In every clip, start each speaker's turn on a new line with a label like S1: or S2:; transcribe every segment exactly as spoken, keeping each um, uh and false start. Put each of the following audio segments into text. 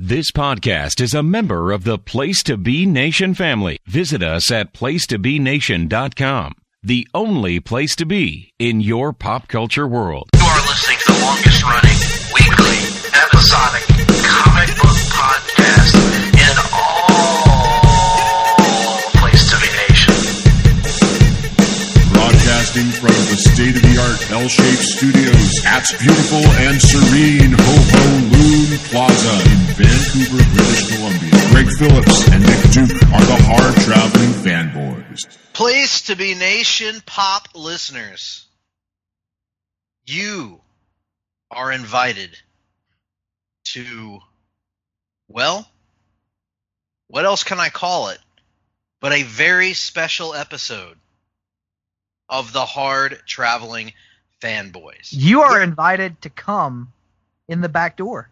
S1: This podcast is a member of the Place to Be Nation family. Visit us at place to be nation dot com, the only place to be in your pop culture world.
S2: You are listening to the longest running, weekly, episodic comic book podcast in all Place to Be Nation.
S3: Broadcasting from the state-of-the-art L-shaped studios at beautiful and serene Ho-Ho Loon Plaza in Vancouver, British Columbia. Greg Phillips and Nick Duke are the hard-traveling fanboys.
S2: Place to Be Nation pop listeners, you are invited to, well, what else can I call it but a very special episode of the Hard Traveling Fanboys.
S4: You are invited to come in the back door.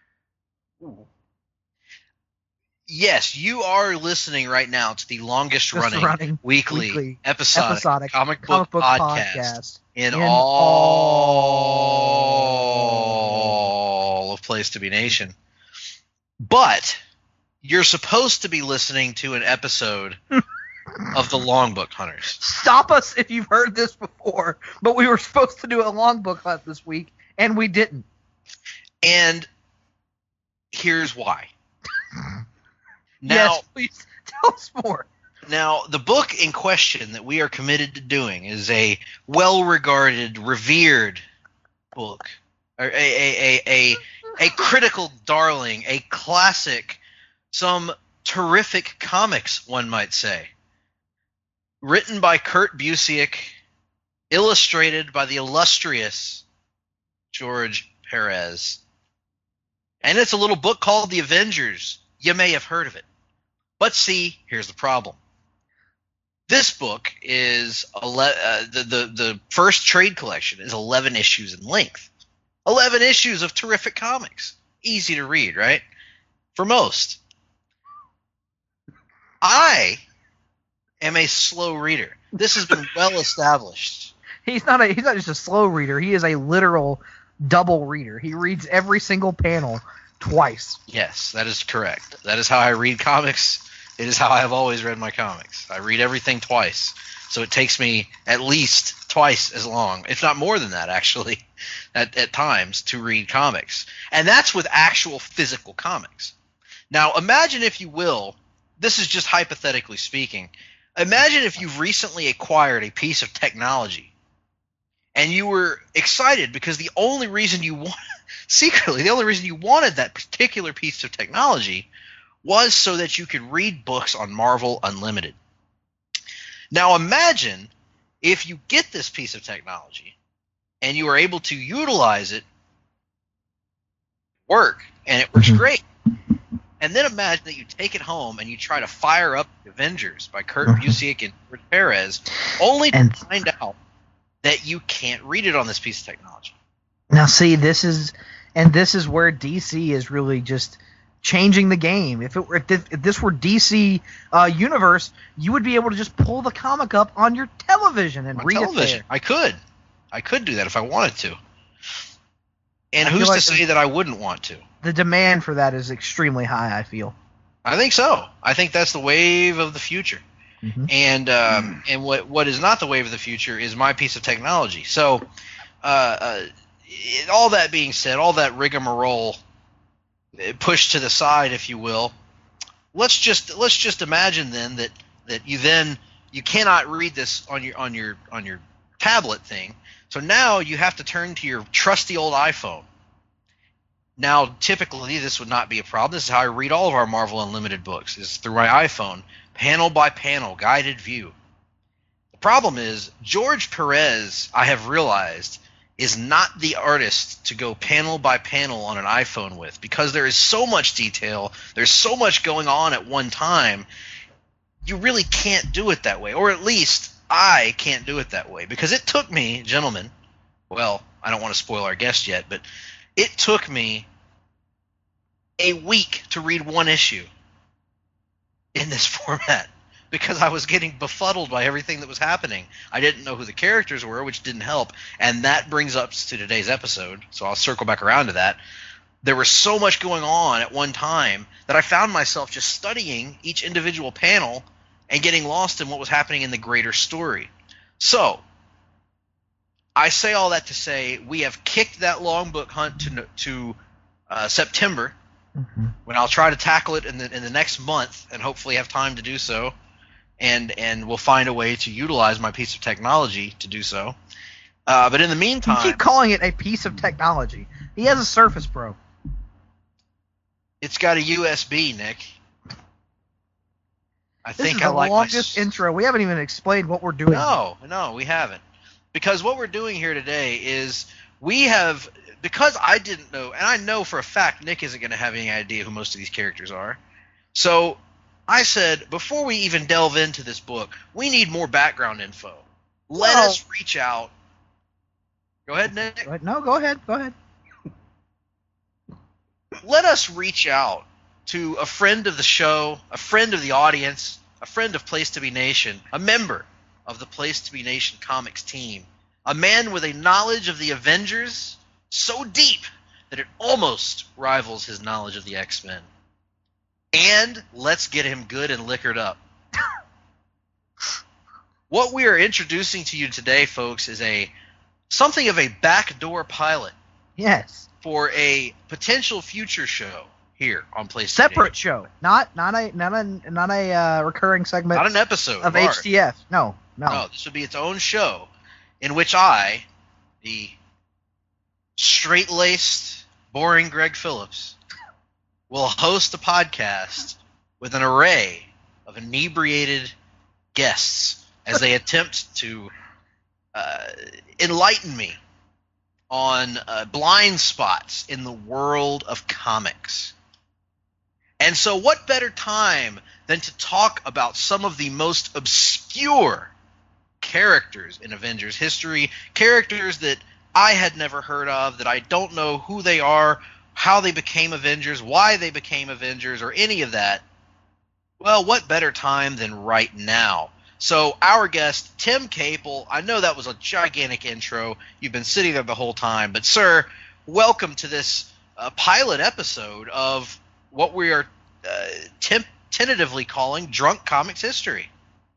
S2: Yes, you are listening right now to the longest running,
S4: running
S2: weekly,
S4: weekly
S2: episodic,
S4: episodic
S2: comic,
S4: comic
S2: book,
S4: book
S2: podcast,
S4: podcast
S2: in,
S4: in
S2: all of Place to Be Nation. But you're supposed to be listening to an episode of the Longbook Hunters.
S4: Stop us if you've heard this before, but we were supposed to do a longbook hunt this week, and we didn't.
S2: And here's why. Now,
S4: yes, please tell us more.
S2: Now, the book in question that we are committed to doing is a well-regarded, revered book, or a a, a, a, a critical darling, a classic, some terrific comics, one might say. Written by Kurt Busiek, illustrated by the illustrious George Perez. And it's a little book called The Avengers. You may have heard of it. But see, here's the problem. This book is ele- uh, the, the the first trade collection is eleven issues in length. eleven issues of terrific comics. Easy to read, right? For most. I am a slow reader. This has been well established.
S4: He's not a he's not just a slow reader. He is a literal double reader. He reads every single panel twice.
S2: Yes, that is correct. That is how I read comics. It is how I have always read my comics. I read everything twice. So it takes me at least twice as long, if not more than that, actually, at, at times, to read comics. And that's with actual physical comics. Now, imagine, if you will, this is just hypothetically speaking, imagine if you've recently acquired a piece of technology and you were excited because the only reason you want, secretly, the only reason you wanted that particular piece of technology was so that you could read books on Marvel Unlimited. Now imagine if you get this piece of technology and you are able to utilize it, work, and it works
S4: Mm-hmm.
S2: great. And then imagine that you take it home and you try to fire up Avengers by Kurt
S4: Mm-hmm.
S2: Busiek and George Perez, only to
S4: And-
S2: find out that you can't read it on this piece of technology.
S4: Now, see, this is and this is where D C is really just changing the game. If it were, if this, if this were D C uh, universe, you would be able to just pull the comic up on your television and
S2: On
S4: read
S2: television.
S4: it
S2: I could. I could do that if I wanted to. And
S4: I
S2: who's
S4: feel
S2: to
S4: like
S2: say that I wouldn't want to?
S4: there. The demand for that is extremely high, I feel.
S2: I think so. I think that's the wave of the future.
S4: Mm-hmm.
S2: And um, and what what is not the wave of the future is my piece of technology. So, uh, uh, it, all that being said, all that rigmarole pushed to the side, if you will, let's just let's just imagine then that, that you then you cannot read this on your on your on your tablet thing. So now you have to turn to your trusty old iPhone. Now, typically, this would not be a problem. This is how I read all of our Marvel Unlimited books, is through my iPhone, panel by panel, guided view. The problem is, George Perez, I have realized, is not the artist to go panel by panel on an iPhone with, because there is so much detail, there's so much going on at one time, you really can't do it that way. Or at least, I can't do it that way. Because it took me, gentlemen, well, I don't want to spoil our guest yet, but it took me a week to read one issue in this format because I was getting befuddled by everything that was happening. I didn't know who the characters were, which didn't help. And that brings us to today's episode, so I'll circle back around to that. there was so much going on at one time that I found myself just studying each individual panel and getting lost in what was happening in the greater story. So, I say all that to say we have kicked that long book hunt to to uh, September, mm-hmm. when I'll try to tackle it in the in the next month and hopefully have time to do so, and and we'll find a way to utilize my piece of technology to do so. Uh, but in the meantime,
S4: you keep calling it a piece of technology. He has a Surface Pro.
S2: It's got a U S B, Nick. I
S4: this
S2: think
S4: is
S2: I
S4: the
S2: like
S4: longest
S2: my...
S4: intro. We haven't even explained what we're doing.
S2: No, no, we haven't. Because what we're doing here today is we have, because I didn't know, and I know for a fact Nick isn't going to have any idea who most of these characters are. So I said, before we even delve into this book, we need more background info. Let
S4: well,
S2: us reach out. Go ahead, Nick.
S4: Go ahead. No, go ahead. Go ahead.
S2: Let us reach out to a friend of the show, a friend of the audience, a friend of Place to Be Nation, a member of the Place to Be Nation comics team, a man with a knowledge of the Avengers so deep that it almost rivals his knowledge of the X-Men. And let's get him good and liquored up. What we are introducing to you today, folks, is a something of a backdoor pilot.
S4: Yes.
S2: For a potential future show here on Place
S4: Separate
S2: to Be Nation.
S4: show, not not a not a not a uh, recurring segment.
S2: Not an episode
S4: of H T F. No, no,
S2: no. This would be its own show, in which I, the straight-laced, boring Greg Phillips, will host a podcast with an array of inebriated guests as they attempt to uh, enlighten me on uh, blind spots in the world of comics. And so what better time than to talk about some of the most obscure characters in Avengers history, characters that I had never heard of, that I don't know who they are, how they became Avengers, why they became Avengers, or any of that. Well, what better time than right now? So our guest, Tim Capel, I know that was a gigantic intro. You've been sitting there the whole time. But, sir, welcome to this uh, pilot episode of what we are uh, temp- tentatively calling Drunk Comics History.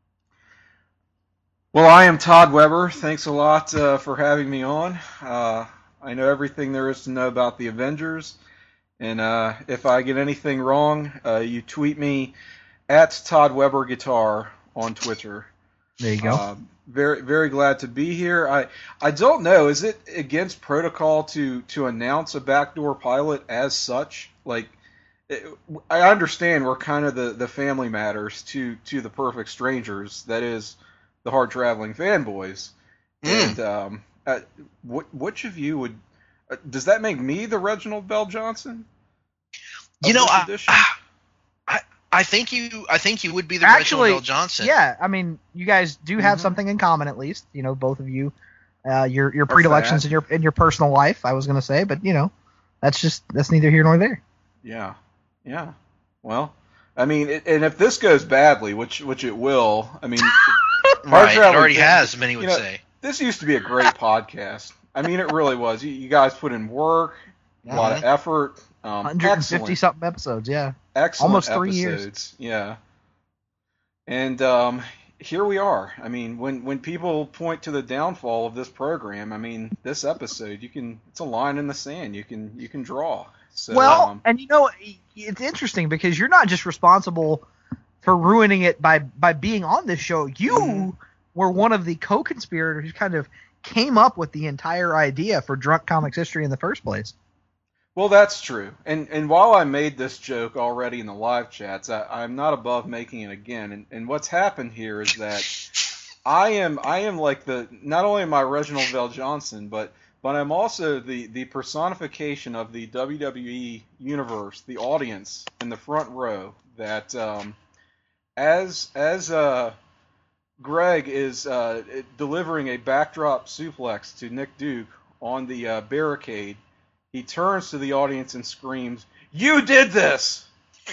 S5: Well, I am Todd Weber. Thanks a lot uh, for having me on. Uh, I know everything there is to know about the Avengers. And uh, if I get anything wrong, uh, you tweet me at Todd Weber Guitar on Twitter.
S4: There you go.
S5: Uh, very, very glad to be here. I, I don't know. Is it against protocol to, to announce a backdoor pilot as such? Like, it, I understand we're kind of the, the family matters to, to the perfect strangers. That is, the hard traveling fanboys. Mm. And um, uh, what, which of you would? Uh, does that make me the Reginald Bell Johnson?
S2: You know, I, I, I think you, I think you would be the
S4: Actually,
S2: Reginald Bell Johnson.
S4: Yeah, I mean, you guys do have
S5: mm-hmm.
S4: something in common, at least. You know, both of you, uh, your your predilections in your in your personal life. I was going to say, but you know, that's just that's neither here nor there.
S5: Yeah, yeah. Well, I mean, it, and if this goes badly, which which it will, I mean,
S2: right? It already has. Many would
S5: you know,
S2: say
S5: this used to be a great podcast. I mean, it really was. You, you guys put in work, a mm-hmm. lot of effort. Um,
S4: one hundred fifty something episodes, yeah.
S5: Excellent
S4: Almost three
S5: episodes,
S4: years.
S5: Yeah. And um, here we are. I mean, when, when people point to the downfall of this program, I mean, this episode, you can it's a line in the sand. You can you can draw. So,
S4: well,
S5: um,
S4: and you know, it's interesting because you're not just responsible for ruining it by, by being on this show. You mm-hmm. were one of the co-conspirators who kind of came up with the entire idea for Drunk Comics History in the first place.
S5: Well, that's true. And and while I made this joke already in the live chats, I, I'm not above making it again. And, and what's happened here is that I am I am like the not only am I Reginald Bell Johnson, but but I'm also the, the personification of the W W E universe, the audience in the front row. That um, as as uh, Greg is uh, delivering a backdrop suplex to Nick Duke on the uh, barricade, he turns to the audience and screams, "You did this!"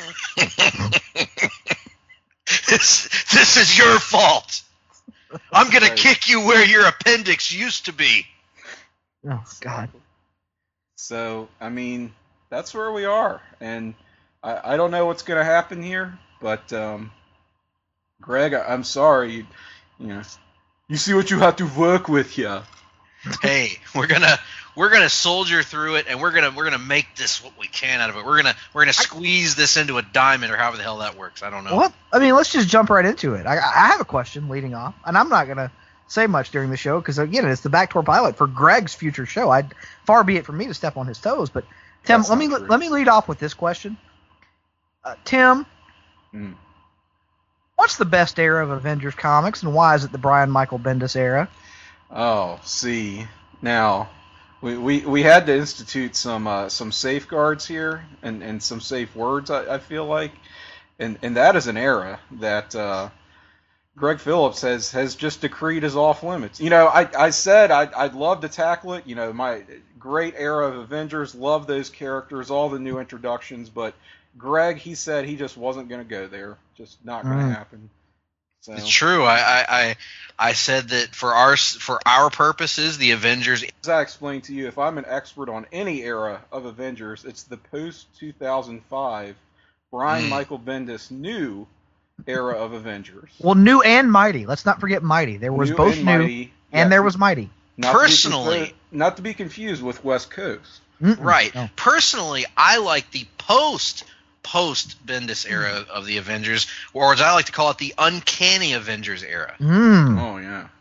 S2: this, this is your fault. I'm going
S5: right.
S2: to kick you where your appendix used to be.
S4: Oh, God.
S5: So, I mean, that's where we are, and I, I don't know what's going to happen here, but um, Greg, I, I'm sorry, you, you know, you see what you have to work with here.
S2: Hey, we're gonna we're gonna soldier through it, and we're gonna we're gonna make this what we can out of it. We're gonna we're gonna squeeze this into a diamond, or however the hell that works. I don't know.
S4: What? I mean, let's just jump right into it. I, I have a question leading off, and I'm not gonna say much during the show because again, it's the backdoor pilot for Greg's future show. I'd far be it from me to step on his toes, but Tim,
S5: That's
S4: let me
S5: not true.
S4: let me lead off with this question. Uh, Tim,
S5: Mm.
S4: what's the best era of Avengers comics, and why is it the Brian Michael Bendis era?
S5: Oh, see, now we, we, we had to institute some uh, some safeguards here and, and some safe words. I, I feel like, and and that is an era that uh, Greg Phillips has, has just decreed as off limits. You know, I, I said I'd, I'd love to tackle it. You know, my great era of Avengers, love those characters, all the new introductions. But Greg, he said he just wasn't going to go there. Just not going to
S4: Mm.
S5: happen. So.
S2: It's true. I, I I I said that for our for our purposes, the Avengers.
S5: As I explained to you, if I'm an expert on any era of Avengers, it's the post two thousand five Brian
S2: Mm.
S5: Michael Bendis new era of Avengers.
S4: Well, new and mighty. Let's not forget mighty. There was
S5: New
S4: both
S5: and
S4: new,
S5: mighty,
S4: and
S5: yeah,
S4: there was mighty.
S5: not to be
S2: Personally-
S5: confu- not to be confused with West Coast.
S4: Mm-mm,
S2: Right.
S4: no.
S2: Personally, I like the post post Bendis era of the Avengers, or as I like to call it, the uncanny Avengers era.
S4: Mm.
S5: Oh yeah.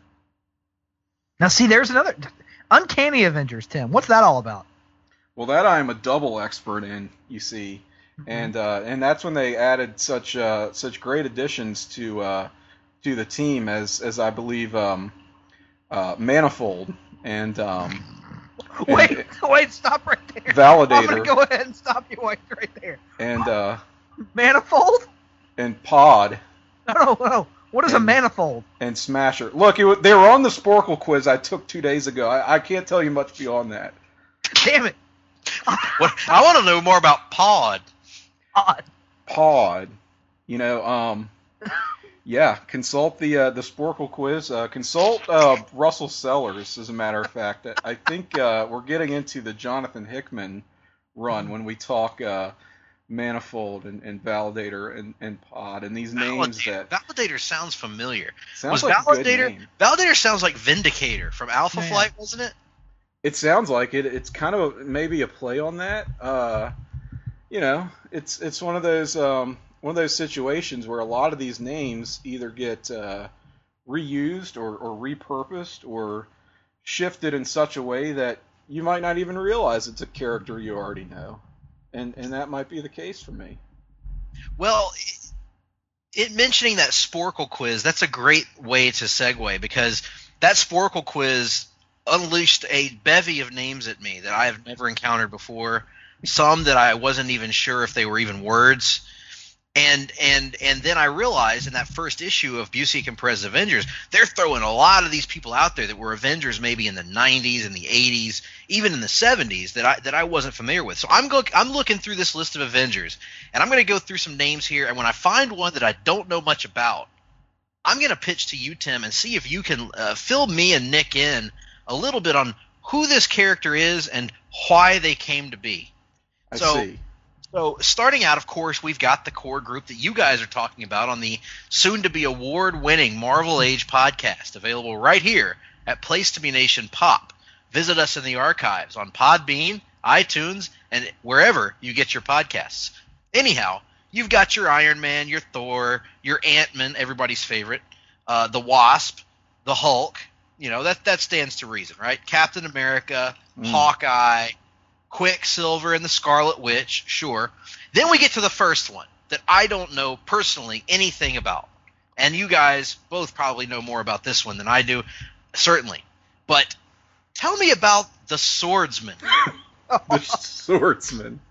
S4: Now, see, there's another uncanny Avengers. Tim, what's that all about?
S5: Well, that I am a double expert in, you see, and uh, and that's when they added such uh, such great additions to uh, to the team as as I believe um, uh, Manifold and um,
S4: Wait,
S5: and
S4: wait, stop right there.
S5: Validator.
S4: I'm gonna go ahead and stop you right right there.
S5: and uh,
S4: Manifold?
S5: and Pod
S4: No, no, no. What is a
S5: And-
S4: manifold?
S5: and Smasher. Look, it, wa- they were on the Sporkle quiz I took two days ago. I, I can't tell you much beyond that.
S4: Damn it.
S2: What I want to know more about Pod.
S4: Odd.
S5: Pod, you know, um, yeah, consult the uh, the Sporkle quiz. Uh, consult uh, Russell Sellers, as a matter of fact. I think uh, we're getting into the Jonathan Hickman run when we talk uh, Manifold and, and Validator and, and Pod and these names
S2: Validator.
S5: that
S2: Validator sounds familiar.
S5: sounds
S2: Was
S5: like a good
S2: Validator
S5: name.
S2: Validator sounds like Vindicator from Alpha
S4: Man.
S2: Flight, wasn't it?
S5: It sounds like it. It's kind of a, maybe a play on that. Uh, you know, it's it's one of those um, one of those situations where a lot of these names either get uh, reused or, or repurposed or shifted in such a way that you might not even realize it's a character you already know, and and that might be the case for me.
S2: Well, it, mentioning that Sporkle quiz, that's a great way to segue, because that Sporkle quiz unleashed a bevy of names at me that I have never encountered before. Some that I wasn't even sure if they were even words. And and and then I realized in that first issue of Busiek and Perez Avengers, they're throwing a lot of these people out there that were Avengers maybe in the nineties and the eighties, even in the seventies, that I that I wasn't familiar with. So I'm go I'm looking through this list of Avengers, and I'm going to go through some names here, and when I find one that I don't know much about, I'm going to pitch to you, Tim, and see if you can uh, fill me and Nick in a little bit on who this character is and why they came to be.
S5: I
S2: So-
S5: see.
S2: So starting out, of course, we've got the core group that you guys are talking about on the soon-to-be award-winning Marvel Age podcast, available right here at Place to Be Nation Pop. Visit us in the archives on Podbean, iTunes, and wherever you get your podcasts. Anyhow, you've got your Iron Man, your Thor, your Ant-Man, everybody's favorite, uh, the Wasp, the Hulk. You know, that that stands to reason, right? Captain America,
S5: Mm.
S2: Hawkeye, Quicksilver, and the Scarlet Witch, sure. Then we get to the first one that I don't know personally anything about. And you guys both probably know more about this one than I do, certainly. But tell me about the Swordsman.
S5: The Swordsman.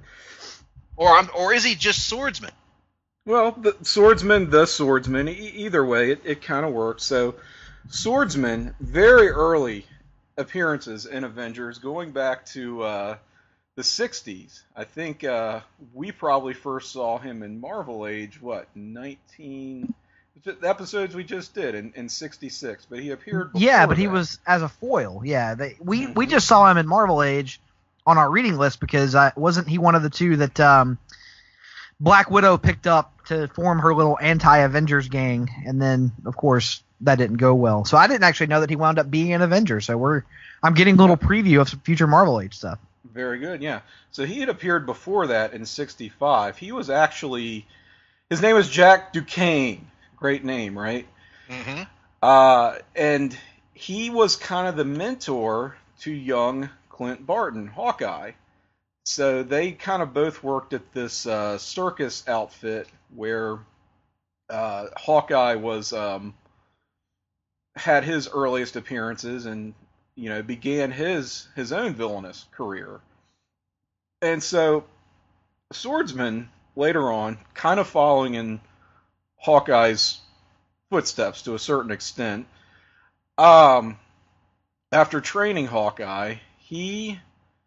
S2: Or I'm, or is he just Swordsman?
S5: Well, the Swordsman, the Swordsman, e- either way, it, it kind of works. So, Swordsman, very early appearances in Avengers, going back to uh, the sixties. I think uh, we probably first saw him in Marvel Age, what, nineteen... The episodes we just did in, in sixty-six, but he appeared before
S4: Yeah, but he
S5: that.
S4: was as a foil. Yeah, they, we we just saw him in Marvel Age on our reading list because I wasn't he one of the two that um, Black Widow picked up to form her little anti-Avengers gang, and then of course that didn't go well. So I didn't actually know that he wound up being an Avenger. So we're I'm getting a little preview of some future Marvel Age stuff.
S5: Very good, yeah. So he had appeared before that in sixty-five. He was actually his name was Jack Duquesne. Great name, right?
S2: Mm-hmm.
S5: Uh, and he was kind of the mentor to young Clint Barton, Hawkeye. So they kind of both worked at this uh, circus outfit where uh, Hawkeye was um, had his earliest appearances and you know began his his own villainous career. And so Swordsman later on, kind of following in Hawkeye's footsteps to a certain extent, um, after training Hawkeye, he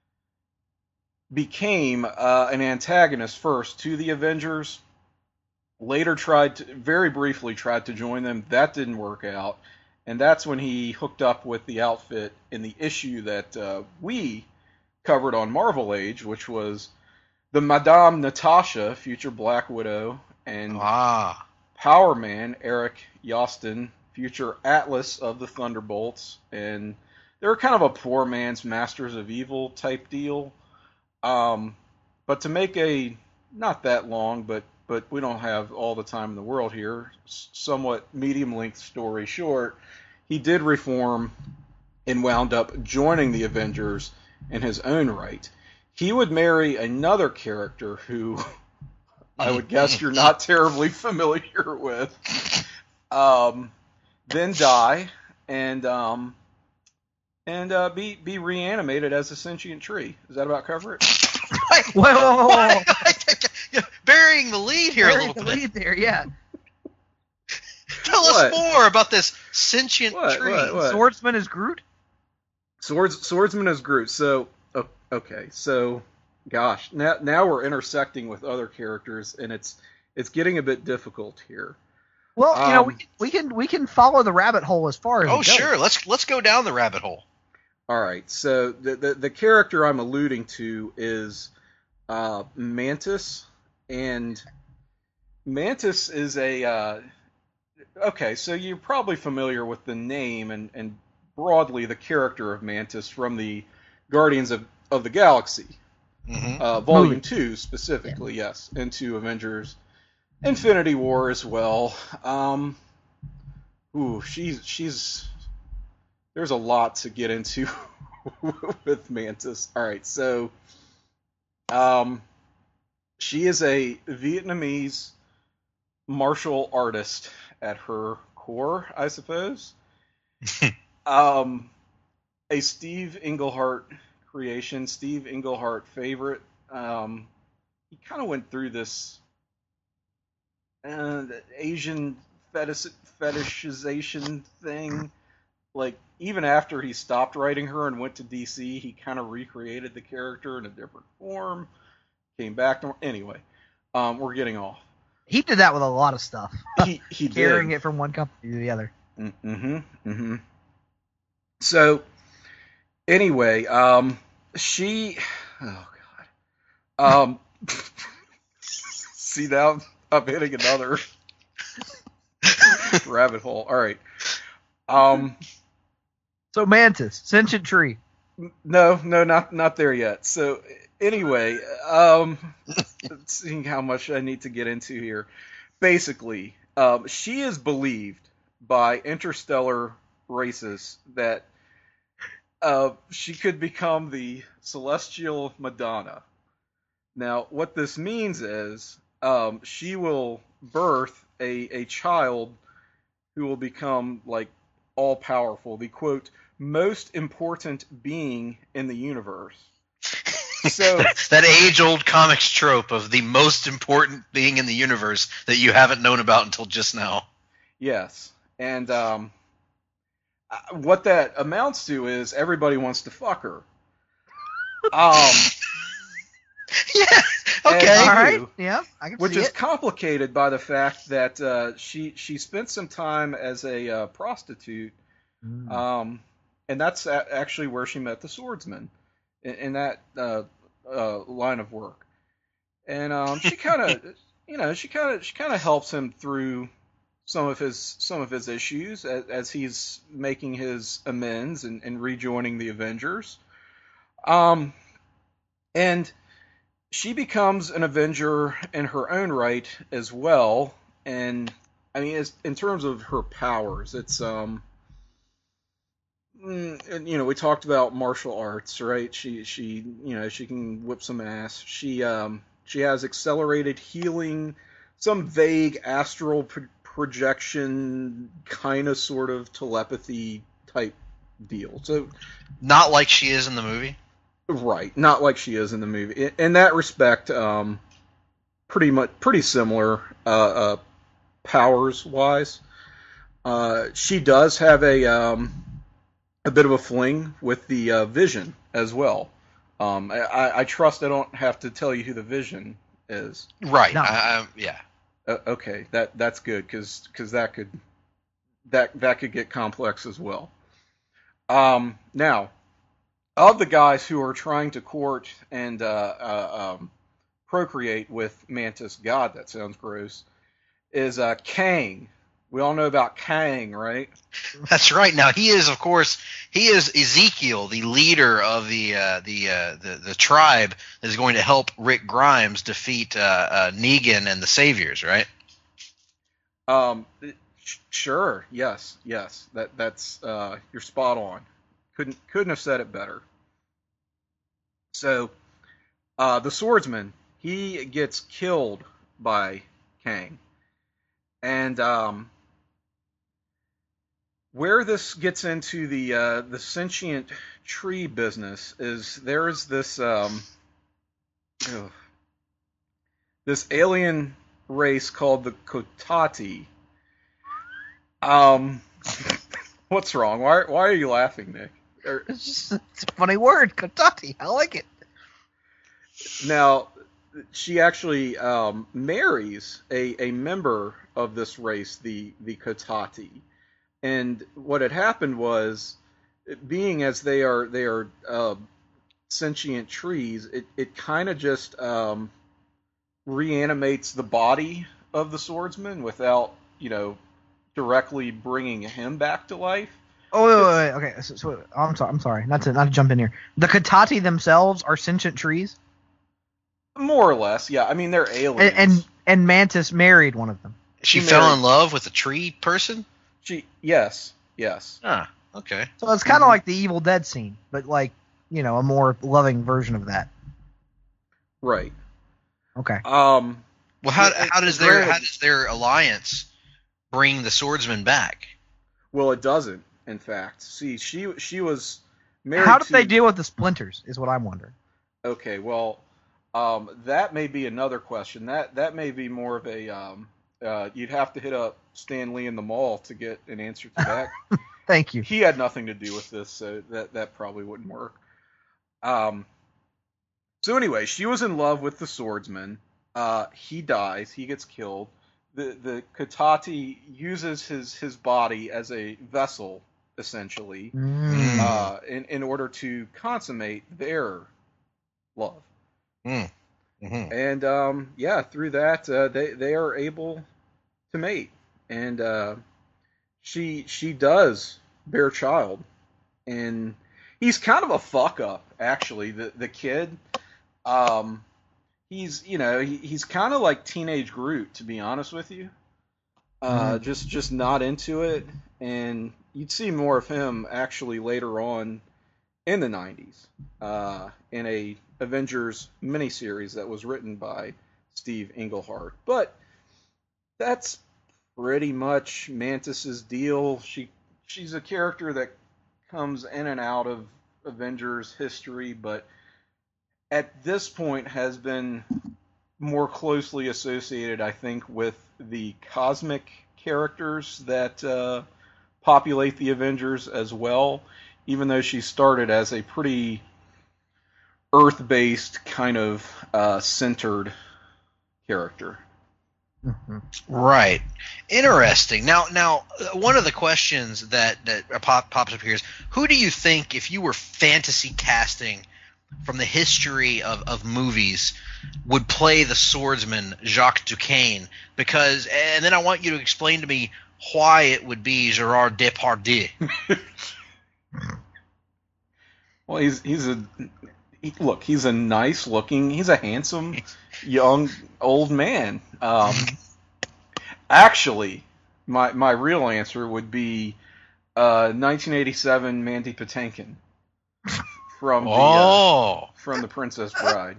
S5: became uh, an antagonist first to the Avengers. Later tried to, very briefly tried to join them. That didn't work out. And that's when he hooked up with the outfit in the issue that uh, we covered on Marvel Age, which was the Madame Natasha, future Black Widow, and
S2: Ah.
S5: Power Man, Eric Yostin, future Atlas of the Thunderbolts. And they were kind of a poor man's Masters of Evil type deal. Um, but to make a, not that long, but, but we don't have all the time in the world here, somewhat medium-length story short, he did reform and wound up joining the Avengers in his own right. He would marry another character who I would guess you're not terribly familiar with, um, then die, and um, and uh, be be reanimated as a sentient tree. Does that about cover it?
S4: Whoa, whoa, whoa, whoa.
S2: Burying the lead here
S4: Burying
S2: a little
S4: the
S2: bit.
S4: lead there, yeah.
S2: Tell
S5: What?
S2: us more about this sentient
S5: What?
S2: tree.
S5: What? What?
S4: Swordsman is Groot?
S5: Swords, Swordsman is Groot. So, oh, okay, so, gosh, now now we're intersecting with other characters, and it's it's getting a bit difficult here.
S4: Well, you know,
S5: Um,
S4: we, we can we can follow the rabbit hole as far as
S2: Oh,
S4: it goes.
S2: sure. Let's let's go down the rabbit hole.
S5: All right, so the the, the character I'm alluding to is uh, Mantis, and Mantis is a uh, okay. So you're probably familiar with the name and and broadly the character of Mantis from the Guardians of, of the Galaxy,
S2: Mm-hmm.
S5: uh, Volume
S4: Movie.
S5: two specifically, yes, into Avengers Infinity War as well. Um, ooh, she's she's there's a lot to get into with Mantis. All right, so um, she is a Vietnamese martial artist at her core, I suppose. um, a Steve Englehart creation, Steve Englehart favorite. Um, he kind of went through this uh, Asian fetish, fetishization thing. Like, even after he stopped writing her and went to D C, he kind of recreated the character in a different form. Came back to anyway. Um, we're getting off.
S4: He did that with a lot of stuff.
S5: He he
S4: Carrying
S5: did.
S4: it from one company to the other.
S5: Mm-hmm. Mm-hmm. So, anyway, um, she, oh god, um, see now I'm hitting another rabbit hole. All right, um,
S4: So Mantis, sentient tree.
S5: no, no, not not there yet. So, anyway, um, seeing how much I need to get into here, basically, um, she is believed by interstellar races that uh, she could become the celestial Madonna. Now, what this means is um, she will birth a, a child who will become like all powerful, the quote, most important being in the universe. So
S2: That age-old comics trope of the most important being in the universe that you haven't known about until just now.
S5: yes, and um, uh, what that amounts to is everybody wants to fuck her. Um,
S2: Yeah.
S5: And
S2: Okay.
S5: I
S4: All right.
S5: do.
S4: Yeah, I can
S5: which
S4: see
S5: is
S4: it.
S5: complicated by the fact that uh, she she spent some time as a uh, prostitute,
S4: Mm.
S5: um, and that's a- actually where she met the swordsman. in, in that uh, uh, line of work, and um, she kind of, you know, she kind of she kind of helps him through some of his some of his issues as, as he's making his amends and, and rejoining the Avengers. Um, and she becomes an Avenger in her own right as well. And I mean, as, in terms of her powers, it's um, and, you know, we talked about martial arts, right? She she you know she can whip some ass. She um she has accelerated healing, some vague astral pro- projection, kind of sort of telepathy type deal. So
S2: not like she is in the movie.
S5: Right, not like she is in the movie. In, in that respect, um, pretty much pretty similar uh, uh, powers wise. Uh, she does have a um, a bit of a fling with the uh, Vision as well. Um, I, I trust I don't have to tell you who the Vision is.
S2: Right.
S4: No.
S2: I, I, yeah.
S5: Uh, okay, that that's good because that could that that could get complex as well. Um, now, of the guys who are trying to court and uh, uh, um, procreate with Mantis, God, that sounds gross, is uh, Kang. We all know about Kang, right?
S2: That's right. Now he is, of course, he is Ezekiel, the leader of the uh, the, uh, the the tribe that is going to help Rick Grimes defeat uh, uh, Negan and the Saviors, right?
S5: Um, sh- sure. Yes. Yes. That that's uh, you're spot on. Couldn't couldn't have said it better. So, uh, the swordsman, he gets killed by Kang, and um. Where this gets into the uh, the sentient tree business is there's this um, ugh, this alien race called the Kotati. Um, what's wrong? Why why are you laughing, Nick? Or,
S4: It's just it's a funny word, Kotati. I like it.
S5: now, she actually um, marries a, a member of this race, the the Kotati. And what had happened was, being as they are they are uh, sentient trees, it, it kind of just um, reanimates the body of the swordsman without, you know, directly bringing him back to life.
S4: Oh wait, wait, wait. Okay, so, so I'm sorry. I'm sorry. Not to not to jump in here. The Kotati themselves are sentient trees,
S5: More or less, yeah. I mean, they're aliens.
S4: and and, and Mantis married one of them.
S2: She,
S5: She
S2: fell
S5: married-
S2: in love with a tree person.
S5: She, yes, yes.
S2: Ah, okay.
S4: So it's kind of
S5: Mhm.
S4: like the Evil Dead scene, but like, you know, a more loving version of that.
S5: Right.
S4: Okay.
S5: Um,
S2: Well, how
S5: Well,
S2: how does
S5: granted-
S2: their how does their alliance bring the swordsman back?
S5: well, it doesn't, in fact. See, she she was married
S4: How did
S5: to...
S4: they deal with the splinters? Is what I'm wondering.
S5: Okay, well, um, that may be another question. That that may be more of a um, uh, you'd have to hit up Stan Lee in the mall to get an answer to that.
S4: Thank you.
S5: He had nothing to do with this, so that that probably wouldn't work. Um. So anyway, she was in love with the swordsman. Uh, he dies. He gets killed. The the Kotati uses his his body as a vessel, essentially,
S4: Mm.
S5: uh, in in order to consummate their love.
S2: Mm. Mm-hmm.
S5: And um, yeah, through that, uh, they they are able to mate, and uh, she she does bear a child, and he's kind of a fuck up, actually. The the kid, um, he's you know he, he's kind of like teenage Groot, to be honest with you. Uh,
S4: Mm.
S5: just just not into it, and you'd see more of him actually later on in the nineties, uh, in a Avengers miniseries that was written by Steve Englehart. But that's pretty much Mantis's deal. She she's a character that comes in and out of Avengers history, but at this point has been more closely associated, I think, with the cosmic characters that uh, populate the Avengers as well, even though she started as a pretty Earth-based kind of uh, centered character.
S4: Mhm.
S2: Right. Interesting. Now, now, uh, one of the questions that that pop, pops up here is, who do you think, if you were fantasy casting from the history of, of movies would play the swordsman Jacques Duquesne, because, and then I want you to explain to me why it would be Gerard Depardieu.
S5: Well, he's he's a he, look. He's a nice looking. He's a handsome, young, old man. Um, actually, my my real answer would be uh, nineteen eighty-seven Mandy Patinkin from the
S2: oh.
S5: uh, from the Princess Bride.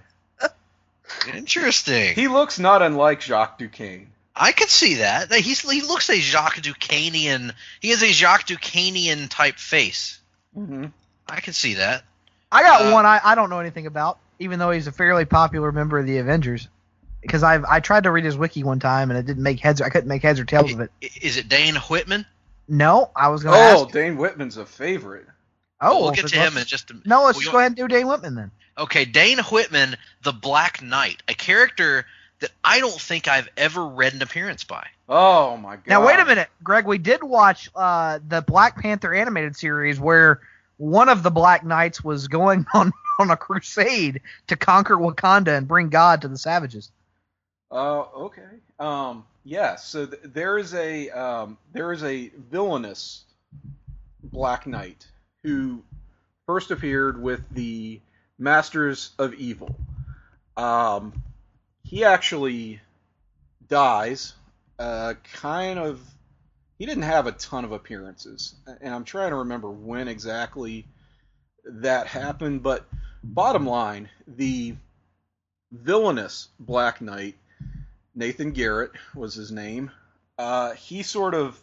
S2: Interesting.
S5: He looks not unlike Jacques Duquesne.
S2: I could see that. He's he looks a Jacques Duquesnean. He has a Jacques Duquesnean type face.
S5: Mm-hmm.
S2: I can see that.
S4: I got
S2: Uh,
S4: one I, I don't know anything about, even though he's a fairly popular member of the Avengers. Because I I tried to read his wiki one time and it didn't make heads. I couldn't make heads or tails of it.
S2: Is it Dane Whitman?
S4: No, I was going to
S5: Oh,
S4: ask.
S5: Dane Whitman's a favorite.
S4: Oh,
S2: we'll
S4: well,
S2: get
S4: let's-
S2: to him in just a
S4: No, let's
S2: well,
S4: just
S2: you-
S4: go ahead and do Dane Whitman then.
S2: Okay, Dane Whitman, the Black Knight, a character that I don't think I've ever read an appearance by.
S5: Oh my god!
S4: Now wait a minute, Greg. We did watch uh, the Black Panther animated series where one of the Black Knights was going on, on a crusade to conquer Wakanda and bring God to the savages.
S5: Uh, okay. Um, yes. So th- there is a um, there is a villainous Black Knight who first appeared with the Masters of Evil. Um, he actually dies. Uh, kind of. He didn't have a ton of appearances, and I'm trying to remember when exactly that happened. But bottom line, the villainous Black Knight, Nathan Garrett was his name. Uh, he sort of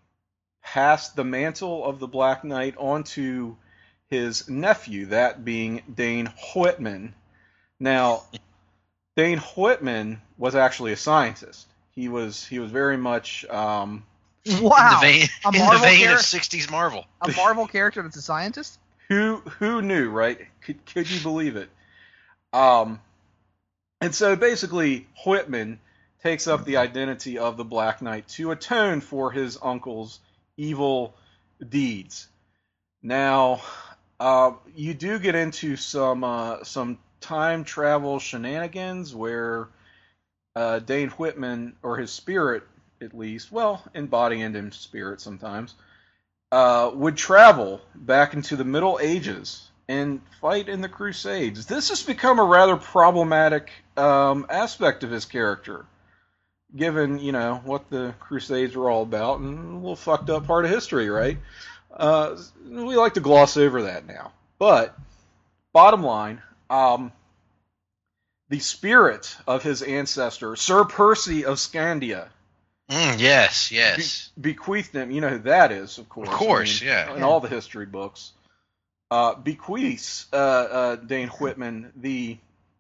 S5: passed the mantle of the Black Knight onto his nephew, that being Dane Whitman. Now, Dane Whitman was actually a scientist. He was he was very much um,
S4: Wow,
S2: In the vein,
S4: a
S2: in the
S4: Marvel
S2: vein
S4: char-
S2: of sixties Marvel.
S4: a Marvel character that's a scientist.
S5: who who knew, right? Could could you believe it? Um, and so basically, Whitman takes up the identity of the Black Knight to atone for his uncle's evil deeds. Now, uh, you do get into some uh, some time travel shenanigans where uh, Dane Whitman, or his spirit at least, well, embodying him spirit sometimes, uh, would travel back into the Middle Ages and fight in the Crusades. This has become a rather problematic um, aspect of his character, given, you know, what the Crusades were all about, and a little fucked up part of history, right? Uh, we like to gloss over that now. But, bottom line, um, the spirit of his ancestor, Sir Percy of Scandia,
S2: Mm, yes, yes.
S5: be- bequeathed him, you know who that is, of course.
S2: Of course,
S5: I mean,
S2: yeah.
S5: In all the history books. Uh, bequeaths uh, uh, Dane Whitman the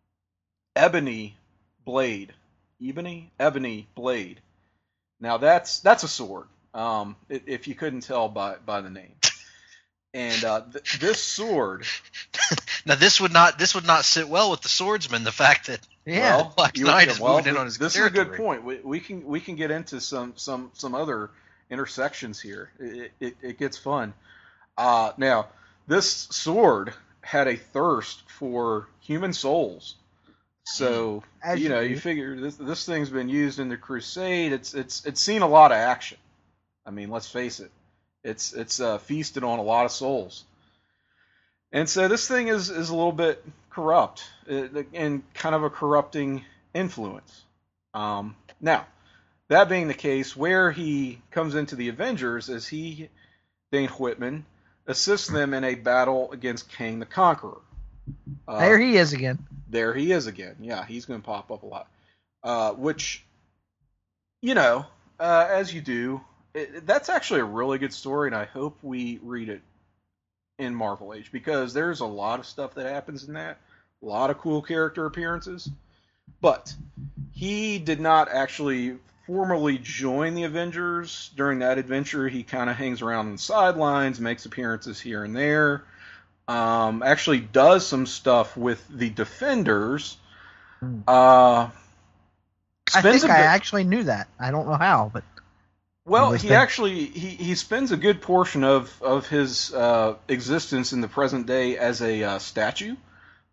S5: ebony blade. Ebony? Ebony blade. Now that's that's a sword, um, if you couldn't tell by, by the name. And uh, th- this sword...
S2: Now this would not this would not sit well with the swordsman. The fact that
S4: Yeah.
S5: Well,
S2: Black
S5: you-
S2: Knight
S5: yeah,
S2: is
S5: well,
S2: moving in on his
S5: This
S2: territory.
S5: is a good point. We, we can we can get into some some some other intersections here. It it, it gets fun. Uh, now, this sword had a thirst for human souls. So
S4: As
S5: you
S4: you
S5: know,
S4: do.
S5: you figure this this thing's been used in the Crusade. It's it's it's seen a lot of action. I mean, let's face it. It's it's uh, feasted on a lot of souls. And so this thing is, is a little bit corrupt uh, and kind of a corrupting influence. Um, now, that being the case, where he comes into the Avengers is he, Dane Whitman, assists them in a battle against Kang the Conqueror. Uh,
S4: There he is again.
S5: there he is again. Yeah, he's going to pop up a lot. Uh, which, you know, uh, as you do, it, that's actually a really good story, and I hope we read it in Marvel Age, because there's a lot of stuff that happens in that, a lot of cool character appearances. But he did not actually formally join the Avengers during that adventure. He kind of hangs around on the sidelines, makes appearances here and there. Um, actually does some stuff with the Defenders.
S4: Hmm.
S5: Uh,
S4: I
S5: spends
S4: think
S5: a
S4: I
S5: bit-
S4: actually knew that. I don't know how, but
S5: Well,
S4: Always
S5: he
S4: been.
S5: actually he, he spends a good portion of of his uh, existence in the present day as a uh, statue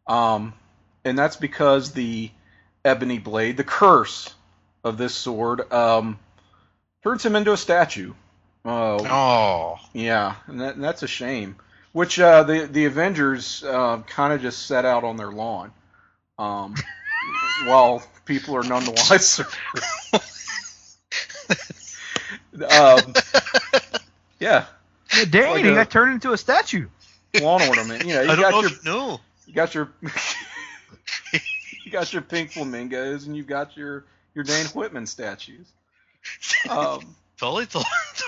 S5: Um, and that's because the ebony blade, the curse of this sword, um, turns him into a statue. Uh,
S2: Oh.
S5: Yeah, and, that, and that's a shame. Which uh, the the Avengers uh, kind of just set out on their lawn, um, while people are none the wiser. um, yeah,
S4: Yeah, dang,
S5: like
S4: he
S5: a-
S4: got turned into a statue.
S5: lawn ornament. You know, you
S2: I don't
S5: got
S2: know
S5: your
S2: if no.
S5: you got your you got your pink flamingos, and you've got your your Dane Whitman statues. Um,
S2: Totally thought.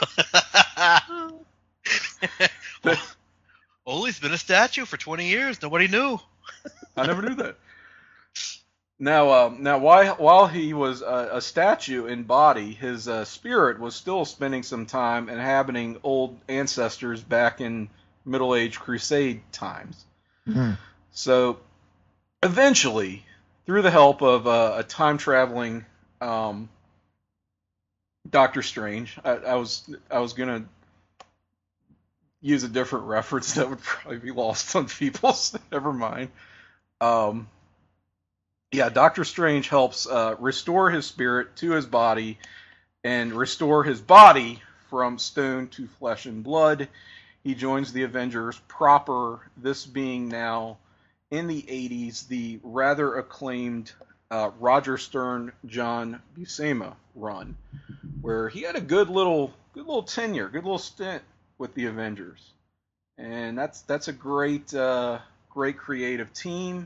S2: Ollie's been a statue for twenty years. Nobody knew.
S5: I never knew that. Now, um, now, while while he was a, a statue in body, his uh, spirit was still spending some time inhabiting old ancestors back in Middle Age Crusade times.
S4: Mm.
S5: So, eventually, through the help of uh, a time traveling um, Doctor Strange, I, I was I was gonna use a different reference that would probably be lost on people. So never mind. Um, yeah, Doctor Strange helps uh, restore his spirit to his body and restore his body from stone to flesh and blood. He joins the Avengers proper, this being now, in the eighties, the rather acclaimed uh, Roger Stern, John Buscema run, where he had a good little, good little tenure, good little stint with the Avengers, and that's that's a great, uh, great creative team.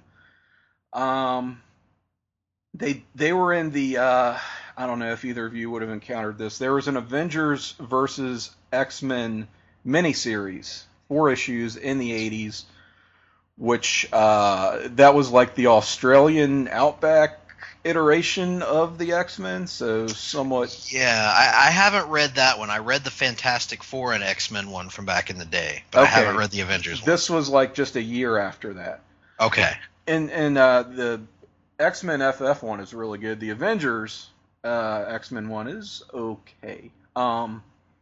S5: Um, they they were in the uh, I don't know if either of you would have encountered this. There was an Avengers versus X-Men miniseries, four issues in the eighties, which uh, that was like the Australian Outback iteration of the X-Men, so somewhat.
S2: Yeah, I, I haven't read that one. I read the Fantastic Four and X-Men one from back in the day, but
S5: Okay.
S2: I haven't read the Avengers one.
S5: This was like just a year after that.
S2: Okay.
S5: And and uh, the X-Men F F one is really good. The Avengers uh, X-Men one is okay. Um,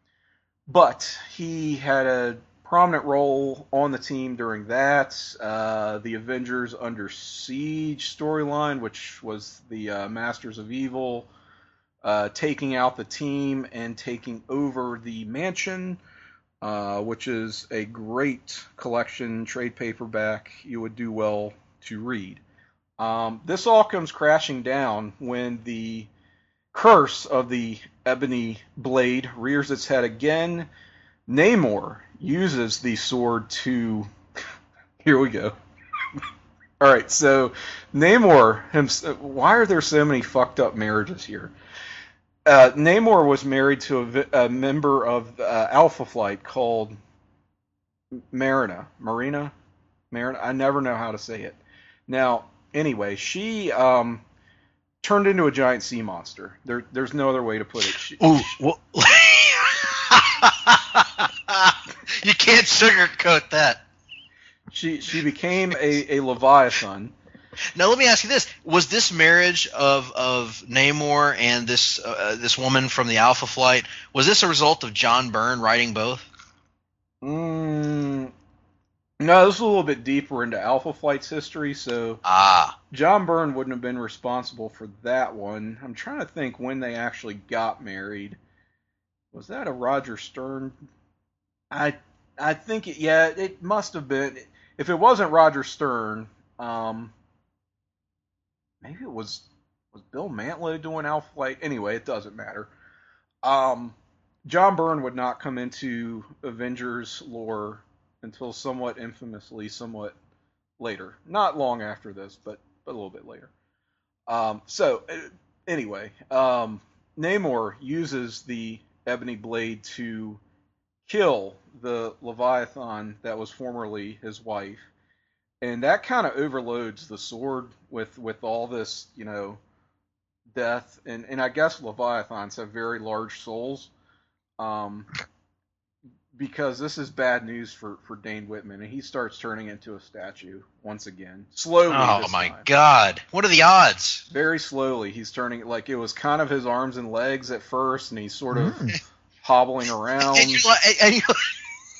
S5: but he had a prominent role on the team during that. Uh, the Avengers Under Siege storyline, which was the uh, Masters of Evil uh, taking out the team and taking over the mansion, uh, which is a great collection trade paperback you would do well to read. Um, this all comes crashing down when the curse of the ebony blade rears its head again. Namor uses the sword to... Here we go. All right, so Namor himself... Why are there so many fucked up marriages here? Uh, Namor was married to a, vi- a member of uh, Alpha Flight called Marina. Marina? Marina? I never know how to say it. Now, anyway, she um, turned into a giant sea monster. There, there's no other way to put it. She,
S2: Ooh, well, you can't sugarcoat that.
S5: She she became a, a Leviathan.
S2: Now let me ask you this: was this marriage of of Namor and this uh, this woman from the Alpha Flight, was this a result of John Byrne writing both?
S5: Mm, no, this is a little bit deeper into Alpha Flight's history, so
S2: Ah,
S5: John Byrne wouldn't have been responsible for that one. I'm trying to think when they actually got married. Was that a Roger Stern? I I think it, yeah, it must have been. If it wasn't Roger Stern, um, maybe it was was Bill Mantlo doing Alpha Flight. Anyway, it doesn't matter. Um, John Byrne would not come into Avengers lore until somewhat infamously, somewhat later. Not long after this, but, but a little bit later. Um, so, anyway, um, Namor uses the ebony blade to kill the Leviathan that was formerly his wife. And that kind of overloads the sword with, with all this, you know, death. And, and I guess Leviathans have very large souls. Um, because this is bad news for, for Dane Whitman. And he starts turning into a statue once again. Slowly.
S2: oh
S5: this
S2: my
S5: time.
S2: God! What are the odds?
S5: Very slowly. He's turning, like it was kind of his arms and legs at first. And he's sort of
S4: Mm.
S5: hobbling around.
S2: And you're like, and you're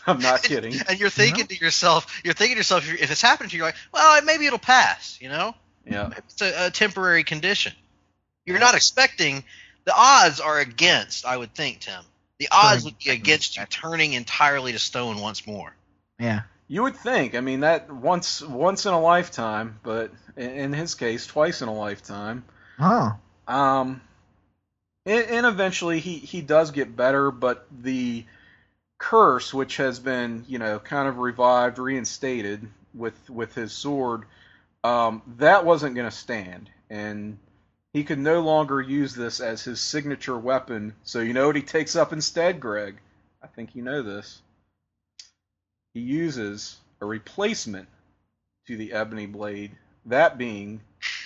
S5: I'm not kidding.
S2: And you're thinking to yourself, you're thinking to yourself, if it's happening to you, you're like, well, maybe it'll pass, you know?
S5: Yeah.
S2: It's a, a temporary condition. You're not expecting, the odds are against, I would think, Tim. The odds would be against you turning entirely to stone once more.
S4: Yeah.
S5: You would think. I mean, that once once in a lifetime, but in, in his case, twice in a lifetime.
S4: Oh.
S5: Um, and, and eventually he, he does get better, but the curse, which has been, you know, kind of revived, reinstated with with his sword, um, that wasn't going to stand, and he could no longer use this as his signature weapon. So you know what he takes up instead, Greg? I think you know this. He uses a replacement to the ebony blade, that being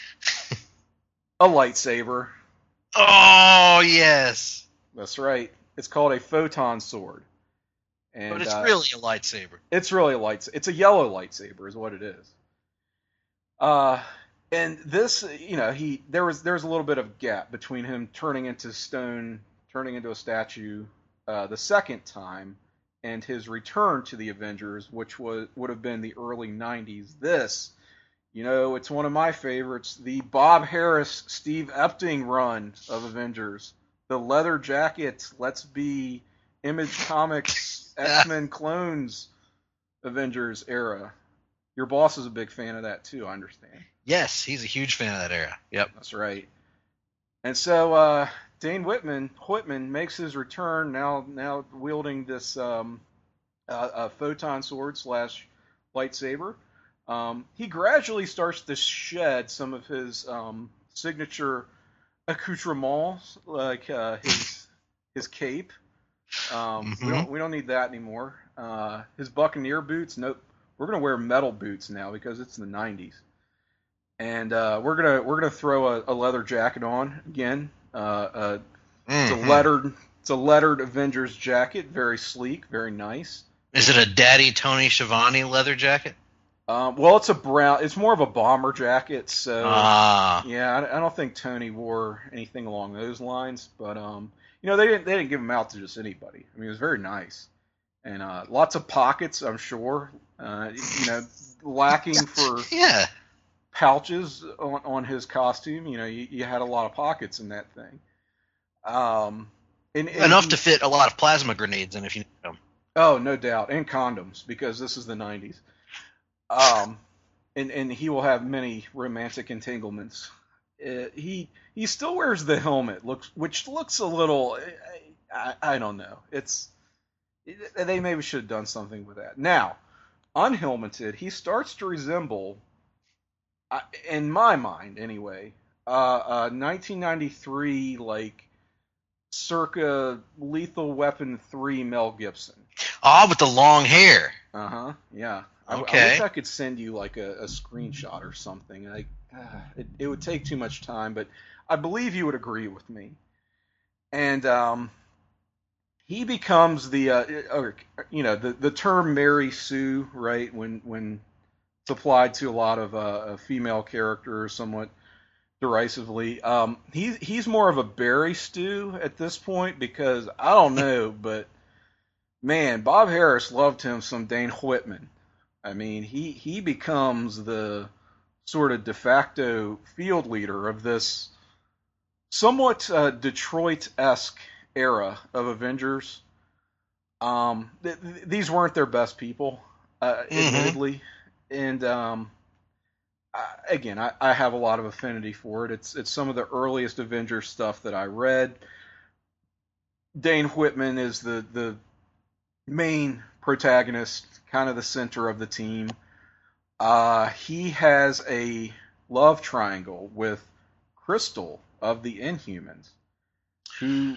S5: a lightsaber.
S2: Oh, yes.
S5: That's right. It's called a photon sword. And,
S2: but it's
S5: uh,
S2: really a lightsaber.
S5: It's really a lightsaber. It's a yellow lightsaber is what it is. Uh, and this, you know, he there was there was a little bit of gap between him turning into stone, turning into a statue uh, the second time, and his return to the Avengers, which was would have been the early nineties. This, you know, it's one of my favorites, the Bob Harras, Steve Epting run of Avengers. The leather jacket, let's be Image Comics, X-Men clones Avengers era. Your boss is a big fan of that too, I understand.
S2: Yes, he's a huge fan of that era. Yep.
S5: That's right. And so uh, Dane Whitman Whitman makes his return now now wielding this um, uh, uh, photon sword slash lightsaber. Um, he gradually starts to shed some of his um, signature accoutrements, like uh, his his cape. Um,
S2: mm-hmm.
S5: We don't we don't need that anymore. Uh, his Buccaneer boots. Nope. We're gonna wear metal boots now because it's the nineties. And uh, we're gonna we're gonna throw a, a leather jacket on again. Uh, uh,
S2: mm-hmm.
S5: It's a lettered it's a lettered Avengers jacket, very sleek, very nice.
S2: Is it a Daddy Tony Schiavone leather jacket?
S5: Um, well, it's a brown. It's more of a bomber jacket. So
S2: ah.
S5: yeah, I, I don't think Tony wore anything along those lines. But um, you know, they didn't they didn't give him out to just anybody. I mean, it was very nice, and uh, lots of pockets, I'm sure. Uh, you know, lacking for
S2: yeah.
S5: pouches on, on his costume. You know, you, you had a lot of pockets in that thing. Um, and, and
S2: enough
S5: he,
S2: to fit a lot of plasma grenades in if you need them.
S5: Oh, no doubt, and condoms because this is the nineties. Um, and and he will have many romantic entanglements. Uh, he he still wears the helmet, looks which looks a little. I, I don't know. It's they maybe should have done something with that. Now, unhelmeted, he starts to resemble, uh, in my mind anyway, uh, uh, nineteen ninety-three like circa Lethal Weapon three Mel Gibson.
S2: Ah, with the long hair.
S5: Uh huh. Yeah. I,
S2: Okay.
S5: I wish I could send you like a, a screenshot or something. I, uh, it, it would take too much time, but I believe you would agree with me. And um, he becomes the, uh, or, you know, the, the term Mary Sue, right? When when it's applied to a lot of uh, female characters, somewhat derisively. Um, he he's more of a Barry Stew at this point because I don't know, but man, Bob Harras loved him some Dane Whitman. I mean, he, he becomes the sort of de facto field leader of this somewhat uh, Detroit-esque era of Avengers. Um, th- th- these weren't their best people, uh,
S2: Mm-hmm.
S5: admittedly. And um, I, again, I, I have a lot of affinity for it. It's it's some of the earliest Avengers stuff that I read. Dane Whitman is the, the main protagonist, kind of the center of the team. Uh, he has a love triangle with Crystal of the Inhumans, who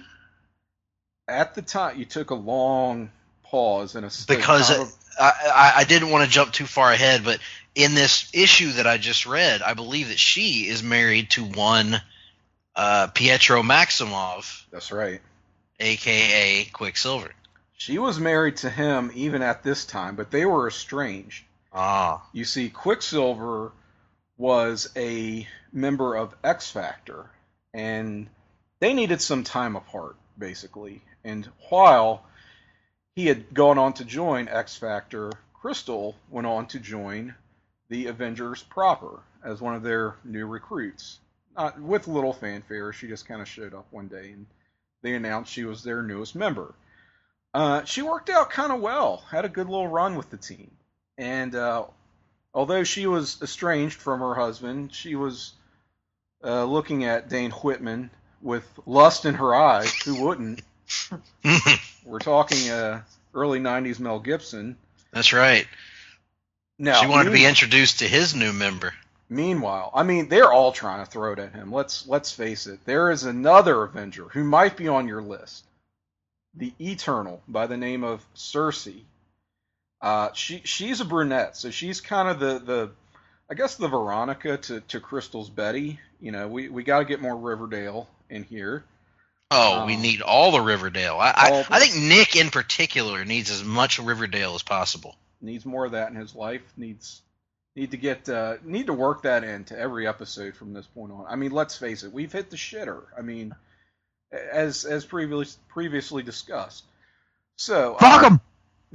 S5: at the time you took a long pause and a
S2: Because
S5: kind of,
S2: I, I, I didn't want to jump too far ahead, but in this issue that I just read, I believe that she is married to one uh, Pietro Maximoff,
S5: that's right.
S2: a k a. Quicksilver.
S5: She was married to him even at this time, but they were estranged.
S2: Ah.
S5: You see, Quicksilver was a member of X Factor, and they needed some time apart, basically. And while he had gone on to join X Factor. Crystal went on to join the Avengers proper as one of their new recruits. Not with little fanfare. She just kind of showed up one day and they announced she was their newest member. Uh, she worked out kind of well, had a good little run with the team. And uh, although she was estranged from her husband, she was uh, looking at Dane Whitman with lust in her eyes. Who wouldn't? We're talking uh, early nineties Mel Gibson.
S2: That's right.
S5: Now,
S2: she wanted to be introduced to his new member.
S5: Meanwhile, I mean, they're all trying to throw it at him. Let's let's face it. There is another Avenger who might be on your list. The Eternal, by the name of Cersei. Uh, she she's a brunette, so she's kind of the, the I guess the Veronica to, to Crystal's Betty. You know, we, we got to get more Riverdale in here.
S2: Oh,
S5: um,
S2: we need all the Riverdale. I, I
S5: all,
S2: I think Nick in particular needs as much Riverdale as possible.
S5: Needs more of that in his life. Needs need to get uh, need to work that into every episode from this point on. I mean, let's face it, we've hit the shitter. I mean, as as previously previously discussed. So
S4: fuck him.
S5: Uh,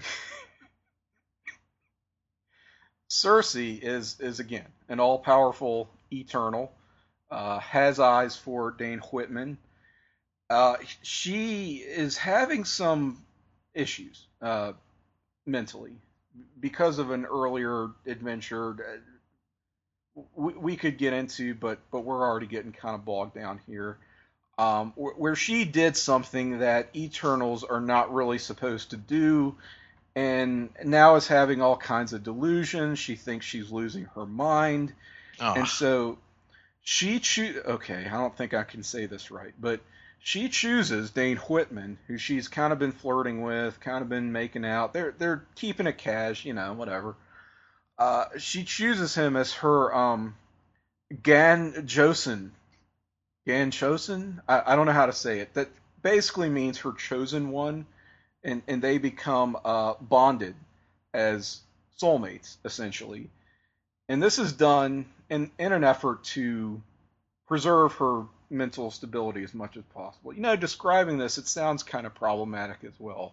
S5: Cersei is is again an all powerful Eternal. Uh, has eyes for Dane Whitman. Uh, she is having some issues uh, mentally because of an earlier adventure we, we could get into, but but we're already getting kind of bogged down here. Um, where she did something that Eternals are not really supposed to do, and now is having all kinds of delusions. She thinks she's losing her mind,
S2: oh.
S5: and so she choo- Okay, I don't think I can say this right, but she chooses Dane Whitman, who she's kind of been flirting with, kind of been making out. They're they're keeping it cash, you know, whatever. Uh, she chooses him as her um, Gan Josen. Gan Chosen? I, I don't know how to say it. That basically means her chosen one, and, and they become uh, bonded as soulmates, essentially. And this is done in, in an effort to preserve her mental stability as much as possible. You know, describing this, it sounds kind of problematic as well.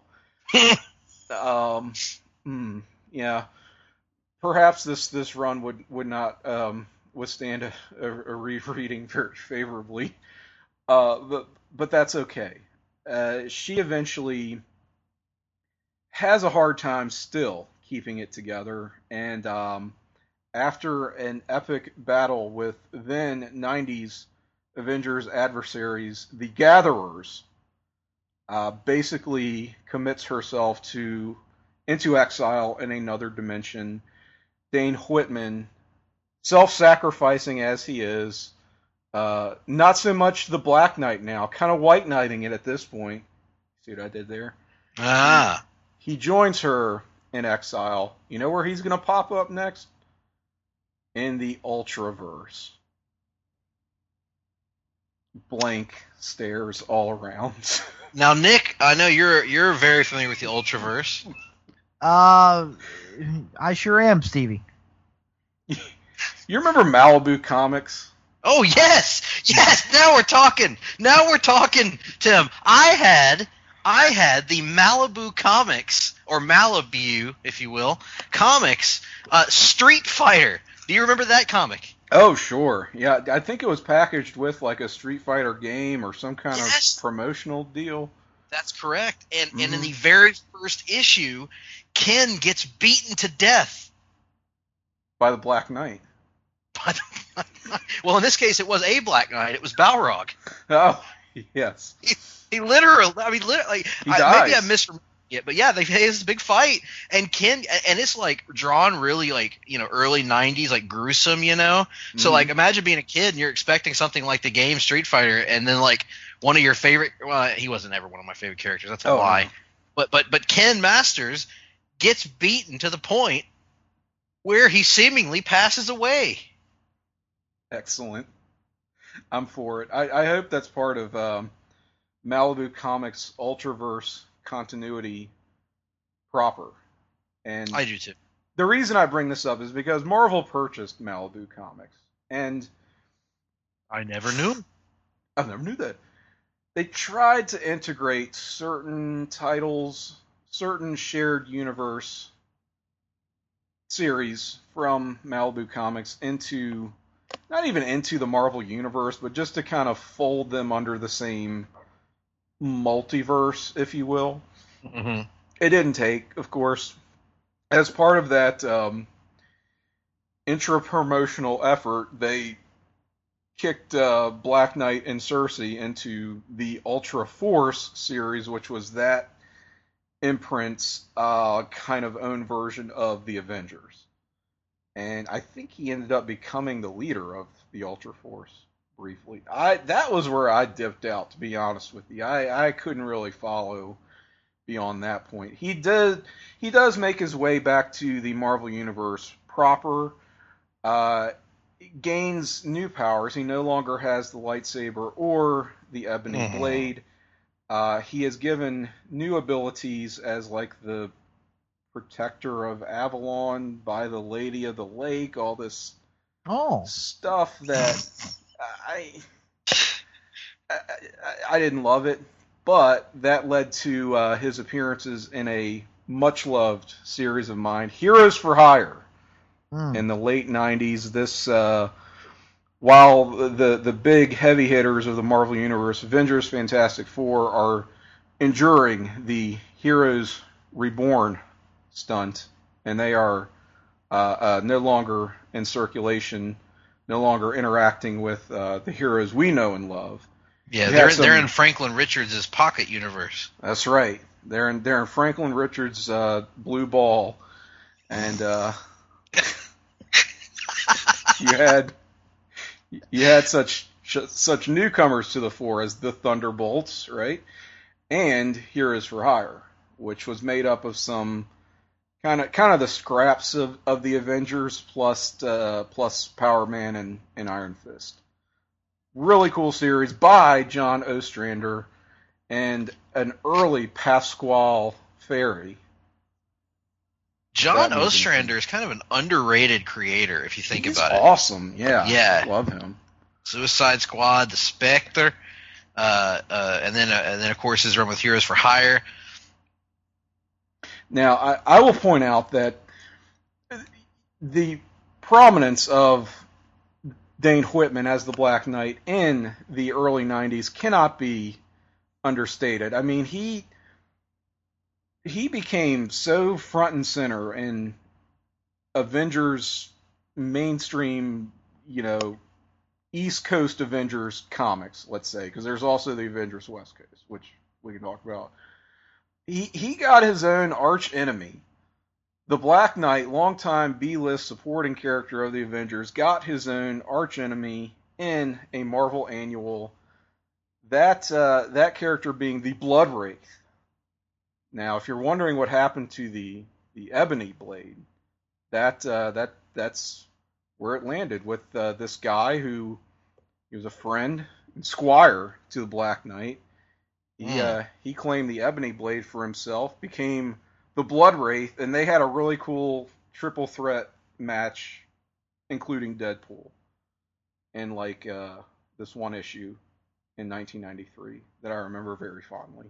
S5: um, hmm, yeah. Perhaps this, this run would, would not um, withstand a, a, a rereading very favorably. Uh, but, but that's okay. Uh, she eventually has a hard time still keeping it together, and um, after an epic battle with then nineties Avengers adversaries, the Gatherers, uh, basically commits herself to into exile in another dimension. Dane Whitman, self-sacrificing as he is, uh, not so much the Black Knight now, kind of White Knighting it at this point. See what I did there?
S2: Ah.
S5: He joins her in exile. You know where he's going to pop up next? In the Ultraverse. Blank stares all around.
S2: Now, Nick, I know you're you're very familiar with the Ultraverse.
S4: Uh, I sure am, Stevie.
S5: You remember Malibu Comics?
S2: Oh, yes! Yes! Now we're talking! Now we're talking, Tim. I had I had the Malibu Comics, or Malibu, if you will, comics, uh, Street Fighter. Do you remember that comic?
S5: Oh, sure. Yeah, I think it was packaged with like a Street Fighter game or some kind
S2: yes.
S5: of promotional deal.
S2: That's correct. And
S5: Mm-hmm.
S2: and in the very first issue, Ken gets beaten to death.
S5: By the Black Knight.
S2: By the, well, in this case, it was a Black Knight. It was Balrog.
S5: Oh, yes.
S2: He, he literally, I mean, literally,
S5: He
S2: I,
S5: dies.
S2: maybe I misremembered it, but yeah, they had this big fight, and Ken, and it's like drawn really like, you know, early nineties, like gruesome, you know? So,
S5: Mhm.
S2: like, imagine being a kid and you're expecting something like the game Street Fighter, and then, like, one of your favorite, well, he wasn't ever one of my favorite characters, that's a
S5: Oh,
S2: lie.
S5: no.
S2: But, but, but Ken Masters gets beaten to the point where he seemingly passes away.
S5: Excellent. I'm for it. I, I hope that's part of um, Malibu Comics Ultraverse continuity proper. And
S2: I do too.
S5: the reason I bring this up is because Marvel purchased Malibu Comics. And
S2: I never knew.
S5: I never knew that. They tried to integrate certain titles, certain shared universe series from Malibu Comics into, not even into the Marvel Universe, but just to kind of fold them under the same multiverse, if you will.
S2: Mm-hmm.
S5: It didn't take, of course. As part of that um, intra-promotional effort, they kicked uh, Black Knight and Cersei into the Ultra Force series, which was that imprint's uh, kind of own version of the Avengers. And I think he ended up becoming the leader of the Ultra Force briefly. I that was where I dipped out, to be honest with you. I, I couldn't really follow beyond that point. He did he does make his way back to the Marvel Universe proper. Uh, gains new powers. He no longer has the lightsaber or the ebony mm-hmm. blade. Uh, he is given new abilities as like the protector of Avalon by the Lady of the Lake. All this
S4: oh.
S5: stuff that I, I I didn't love it, but that led to uh, his appearances in a much loved series of mine, Heroes for Hire. In the late nineties, this uh, while the the big heavy hitters of the Marvel Universe, Avengers, Fantastic Four, are enduring the Heroes Reborn stunt, and they are uh, uh, no longer in circulation, no longer interacting with uh, the heroes we know and love.
S2: Yeah, they're some, they're in Franklin Richards' pocket universe.
S5: That's right. They're in they're in Franklin Richards' uh, blue ball, and. Uh, You had you had such such newcomers to the fore as the Thunderbolts, right? And Heroes for Hire, which was made up of some kind of kind of the scraps of, of the Avengers plus uh, plus Power Man and, and Iron Fist. Really cool series by John Ostrander and an early Pasquale Ferry.
S2: John Ostrander is kind of an underrated creator, if you think
S5: He's
S2: about it.
S5: Awesome, yeah.
S2: Yeah,
S5: love him.
S2: Suicide Squad, The Spectre, uh, uh, and then uh, and then of course his run with Heroes for Hire.
S5: Now, I, I will point out that the prominence of Dane Whitman as the Black Knight in the early nineties cannot be understated. I mean, he. He became so front and center in Avengers mainstream, you know, East Coast Avengers comics, let's say, because there's also the Avengers West Coast, which we can talk about. He he got his own arch enemy. The Black Knight, longtime B-list supporting character of the Avengers, got his own arch enemy in a Marvel annual. That uh, that character being the Blood Wraith. Now, if you're wondering what happened to the, the Ebony Blade, that uh, that that's where it landed with uh, this guy who he was a friend and squire to the Black Knight. He mm. uh, he claimed the Ebony Blade for himself, became the Blood Wraith, and they had a really cool triple threat match, including Deadpool, in like uh, this one issue in nineteen ninety-three that I remember very fondly.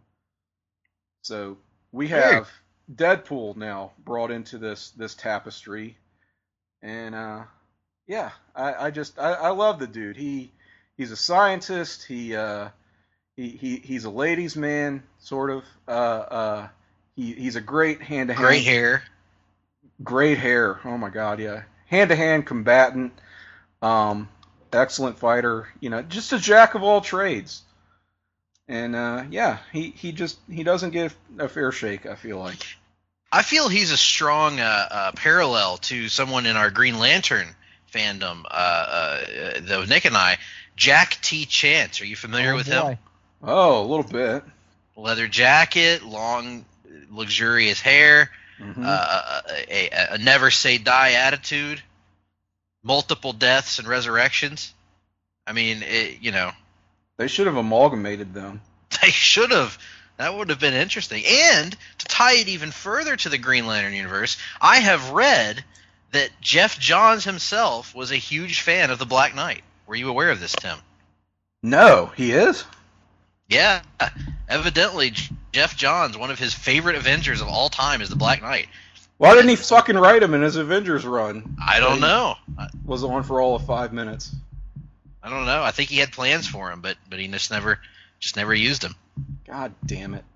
S5: So. We have Deadpool now brought into this this tapestry, and uh, yeah, I, I just I, I love the dude. He he's a scientist. He uh, he, he he's a ladies' man, sort of. Uh, uh, he he's a great hand to hand.
S2: Great hair.
S5: Great hair. Oh my God, yeah. Hand to hand combatant. Um, excellent fighter. You know, just a jack of all trades. And, uh, yeah, he, he just, he doesn't get a fair shake, I feel like.
S2: I feel he's a strong uh, uh, parallel to someone in our Green Lantern fandom, uh, uh, though Nick and I, Jack T. Chance. Are you familiar
S4: oh,
S2: with
S4: boy.
S2: him?
S5: Oh, a little bit.
S2: Leather jacket, long, luxurious hair,
S5: mm-hmm.
S2: uh, a, a, a never say die attitude, multiple deaths and resurrections. I mean, it, you know.
S5: They should have amalgamated them.
S2: They should have. That would have been interesting. And to tie it even further to the Green Lantern universe, I have read that Jeff Johns himself was a huge fan of the Black Knight. Were you aware of this, Tim?
S5: No, he is?
S2: Yeah. Evidently, Jeff Johns, one of his favorite Avengers of all time, is the Black Knight.
S5: Why didn't he fucking write him in his Avengers run?
S2: I don't know.
S5: Was on for all of five minutes.
S2: I don't know. I think he had plans for him, but but he just never just never used him.
S5: God damn it.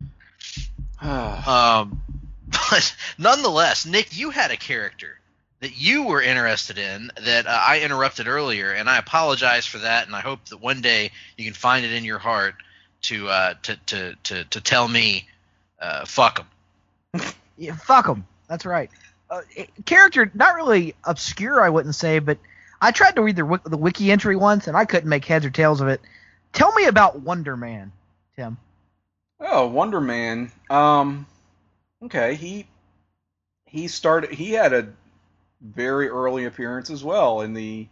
S2: um, but nonetheless, Nick, you had a character that you were interested in that uh, I interrupted earlier, and I apologize for that. And I hope that one day you can find it in your heart to uh, to, to to to tell me, uh, fuck him.
S4: Yeah, fuck him. That's right. Uh, character not really obscure, I wouldn't say, but I tried to read the the wiki entry once, and I couldn't make heads or tails of it. Tell me about Wonder Man, Tim.
S5: Oh, Wonder Man. Um, okay, he he started. He had a very early appearance as well in the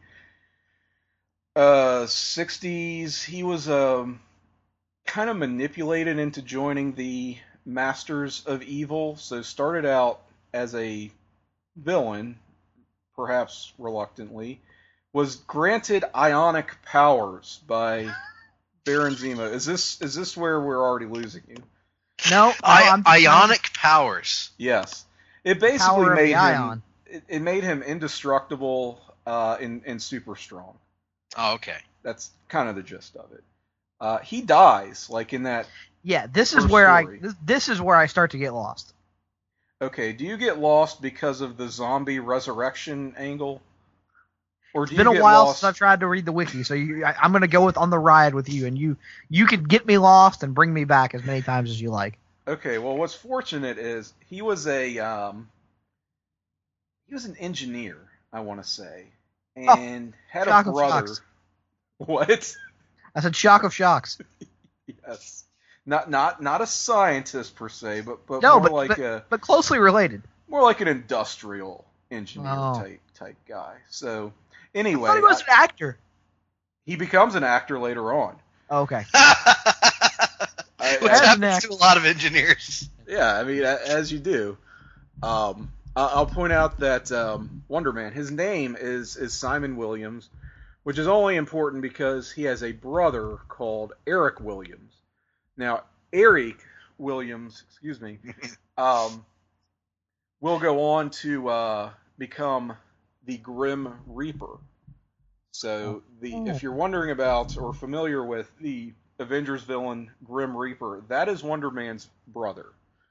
S5: uh, sixties. He was um, kind of manipulated into joining the Masters of Evil. So started out as a villain, perhaps reluctantly. Was granted ionic powers by Baron Zemo. Is this is this where we're already losing you?
S4: No, no
S2: I,
S4: I'm
S2: ionic powers.
S5: Yes, it basically
S4: Power of
S5: made
S4: the
S5: him.
S4: ion.
S5: It, it made him indestructible uh, and and super strong.
S2: Oh, okay.
S5: That's kind of the gist of it. Uh, he dies like in that.
S4: Yeah, this is
S5: First
S4: where
S5: story.
S4: I this, this is where I start to get lost.
S5: Okay, do you get lost because of the zombie resurrection angle? Or do
S4: It's been
S5: you
S4: a
S5: get
S4: while
S5: lost...
S4: since I tried to read the wiki, so you, I, I'm going to go with on the ride with you, and you you can get me lost and bring me back as many times as you like.
S5: Okay, well, what's fortunate is he was a um, he was an engineer, I want to say, and
S4: oh,
S5: had
S4: shock
S5: a
S4: of
S5: brother.
S4: shocks.
S5: What?
S4: I said shock of shocks.
S5: Yes, not not not a scientist per se, but but
S4: No,
S5: more
S4: but,
S5: like
S4: but,
S5: a
S4: but closely related.
S5: more like an industrial engineer
S4: Oh.
S5: type type guy. So
S4: I
S5: anyway,
S4: thought he was an actor.
S5: he becomes an actor later on.
S4: Oh, okay.
S5: I-
S2: Which
S5: I-
S4: That's
S2: happens
S4: next.
S2: to a lot of engineers.
S5: Yeah, I mean, a- as you do. Um, I- I'll point out that um, Wonder Man, his name is is Simon Williams, which is only important because he has a brother called Eric Williams. Now, Eric Williams, excuse me, um, will go on to uh, become the Grim Reaper. So, the if you're wondering about or familiar with the Avengers villain Grim Reaper, that is Wonder Man's brother.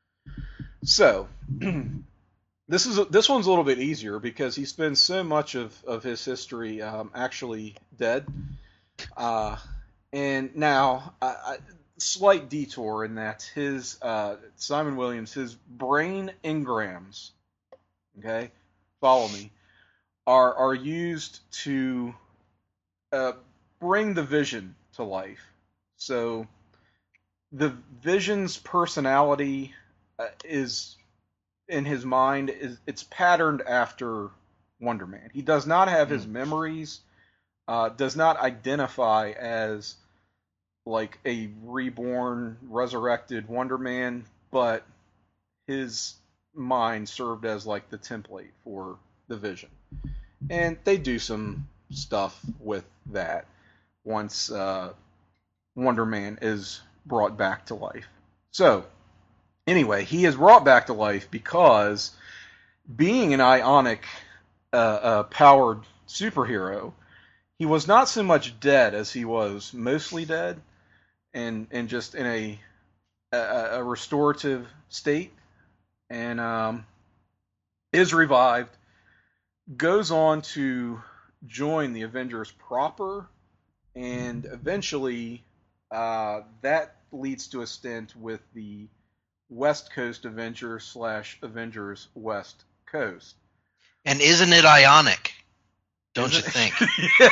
S5: So, this is this one's a little bit easier because he spends so much of, of his history um, actually dead. Uh, and now, I, I, slight detour in that his uh, Simon Williams, his brain engrams, okay, follow me, are are used to uh, bring the Vision to life. So, the Vision's personality uh, is in his mind is it's patterned after Wonder Man. He does not have his memories, uh, does not identify as like a reborn, resurrected Wonder Man, but his mind served as like the template for the Vision. And they do some stuff with that once uh, Wonder Man is brought back to life. So, anyway, he is brought back to life because being an ionic uh, uh, powered superhero, he was not so much dead as he was mostly dead and, and just in a, a, a restorative state, and um, is revived, goes on to join the Avengers proper, and eventually uh, that leads to a stint with the West Coast Avengers slash Avengers West Coast.
S2: And isn't it ionic? Don't
S5: Is
S2: you
S5: it?
S2: think?
S5: Yeah.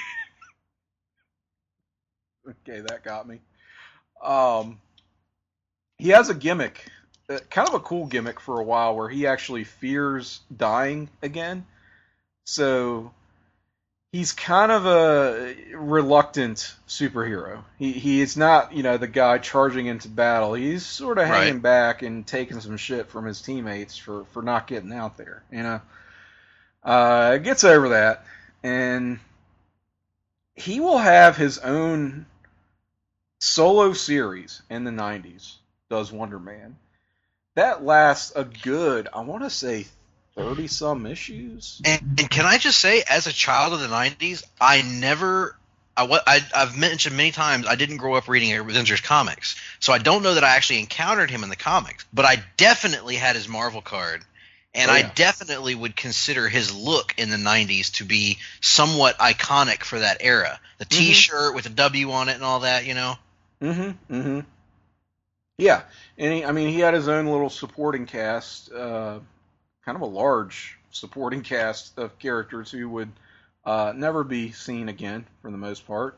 S5: Okay, that got me. Um, he has a gimmick, uh, kind of a cool gimmick for a while, where he actually fears dying again. So he's kind of a reluctant superhero. He he is not, you know, the guy charging into battle. He's sort of hanging
S2: Right.
S5: back and taking some shit from his teammates for, for not getting out there. You know, uh, gets over that, and he will have his own solo series in the nineties. does Wonder Man. That lasts a good, I want to say, thirty-some issues.
S2: And, and can I just say, as a child of the nineties, I never... I, I, I've mentioned many times I didn't grow up reading Avengers comics, so I don't know that I actually encountered him in the comics. But I definitely had his Marvel card, and oh, yeah. I definitely would consider his look in the nineties to be somewhat iconic for that era. The mm-hmm. T-shirt with a W on it and all that, you know?
S5: Mm-hmm, mm-hmm. Yeah, and he, I mean, he had his own little supporting cast, uh, kind of a large supporting cast of characters who would uh, never be seen again for the most part.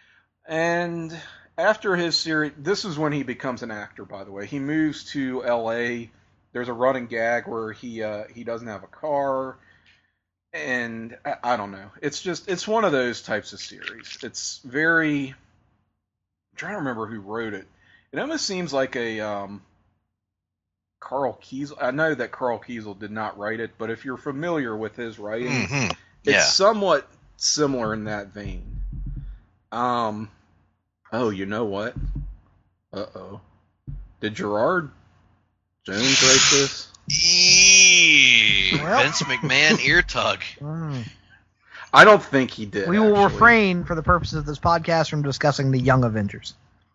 S5: And after his series, this is when he becomes an actor, by the way. He moves to L A. There's a running gag where he uh, he doesn't have a car, and I, I don't know. It's just, it's one of those types of series. It's very, I'm trying to remember who wrote it. It almost seems like a um, Carl Kiesel. I know that Carl Kiesel did not write it, but if you're familiar with his writing,
S2: mm-hmm.
S5: it's
S2: yeah.
S5: somewhat similar in that vein. Um, oh, you know what? Uh-oh. Did Gerard Jones write this?
S2: Eee,
S4: well.
S2: Vince McMahon ear tug.
S4: Mm.
S5: I don't think he did.
S4: We will
S5: actually.
S4: refrain, for the purposes of this podcast, from discussing the Young Avengers.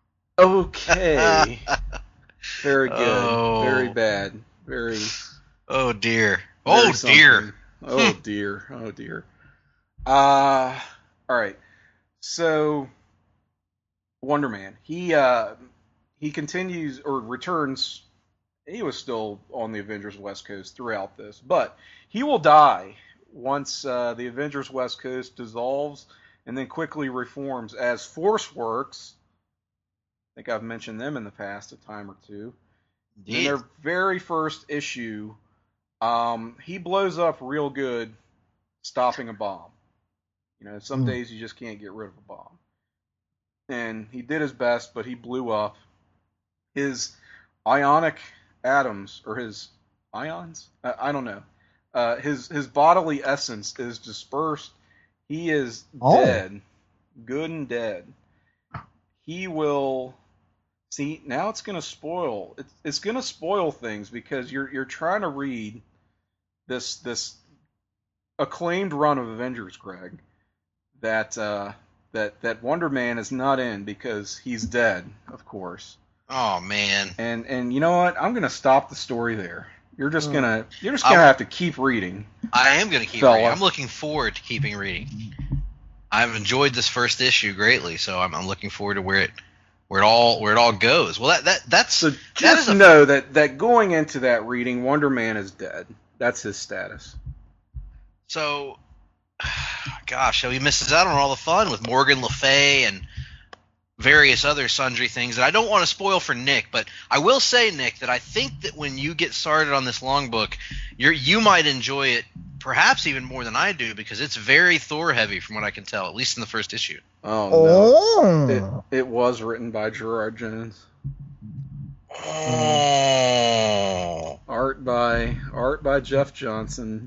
S5: Okay. Very good.
S2: Oh.
S5: Very bad. Very.
S2: Oh dear.
S5: very
S2: Oh
S5: something.
S2: dear.
S5: Oh dear. Oh dear. Uh, all right. So, Wonder Man. He uh, he continues or returns. He was still on the Avengers West Coast throughout this, but he will die once uh, the Avengers West Coast dissolves and then quickly reforms as Force Works. I think I've mentioned them in the past a time or two.
S2: Indeed.
S5: In their very first issue, um, he blows up real good stopping a bomb. You know, some mm. days you just can't get rid of a bomb. And he did his best, but he blew up. His ionic atoms, or his ions? I, I don't know. Uh, his, his bodily essence is dispersed. He is
S4: oh.
S5: dead. Good and dead. He will... See, now it's going to spoil. It's, it's going to spoil things because you're you're trying to read this this acclaimed run of Avengers, Greg. That uh, that that Wonder Man is not in because he's dead, of course.
S2: Oh man!
S5: And and you know what? I'm going to stop the story there. You're just
S4: Mm.
S5: gonna you're just gonna
S2: I'll,
S5: have to keep reading.
S2: I am going to keep
S5: fella.
S2: reading. I'm looking forward to keeping reading. I've enjoyed this first issue greatly, so I'm, I'm looking forward to where it. Where it all where it all goes. Well, that that that's
S5: So
S2: that
S5: just
S2: is a,
S5: know that, that going into that reading, Wonder Man is dead. That's his status.
S2: so. Gosh, so he misses out on all the fun with Morgan Le Fay and various other sundry things that I don't want to spoil for Nick. But I will say, Nick, that I think that when you get started on this long book, you're you might enjoy it perhaps even more than I do because it's very Thor heavy from what I can tell, at least in the first issue.
S5: Oh no!
S4: Oh.
S5: It, it was written by Gerard Jones.
S2: Oh.
S5: Art by art by Jeff Johnson.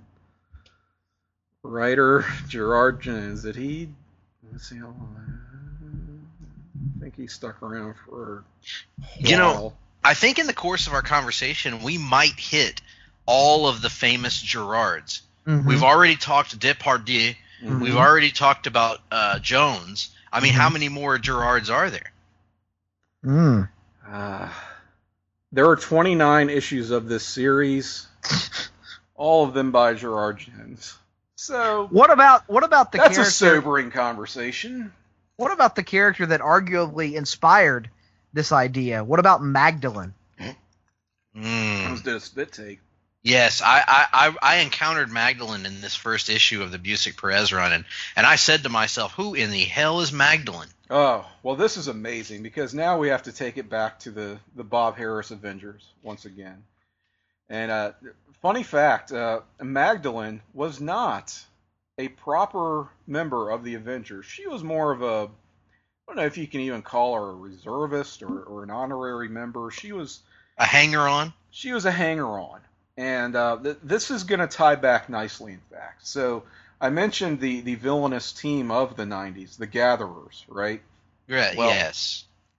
S5: Writer Gerard Jones. Did he? Let's see how long. I think he stuck around for. A
S2: you
S5: while.
S2: know, I think in the course of our conversation we might hit all of the famous Gerards.
S4: Mm-hmm.
S2: We've already talked Depardieu.
S5: Mm-hmm.
S2: We've already talked about uh, Jones. I mean,
S4: Mm-hmm.
S2: how many more Gerards are there?
S4: Mm.
S5: Uh, there are twenty-nine issues of this series, all of them by Gerard Jones. So
S4: What about what about the
S5: that's
S4: character?
S5: a sobering conversation.
S4: What about the character that arguably inspired this idea? What about Magdalene?
S2: Mm.
S5: Jones did a spit take.
S2: Yes, I, I, I, I encountered Magdalene in this first issue of the Busiek Perez run, and, and I said to myself, who in the hell is Magdalene?
S5: Oh, well, this is amazing because now we have to take it back to the, the Bob Harras Avengers once again. And uh, funny fact, uh, Magdalene was not a proper member of the Avengers. She was more of a, I don't know if you can even call her a reservist or, or an honorary member. She was
S2: A hanger-on?
S5: she was a hanger-on. And uh, th- this is going to tie back nicely, in fact. So I mentioned the, the villainous team of the nineties, the Gatherers, right?
S2: Right,
S5: Well,
S2: yes.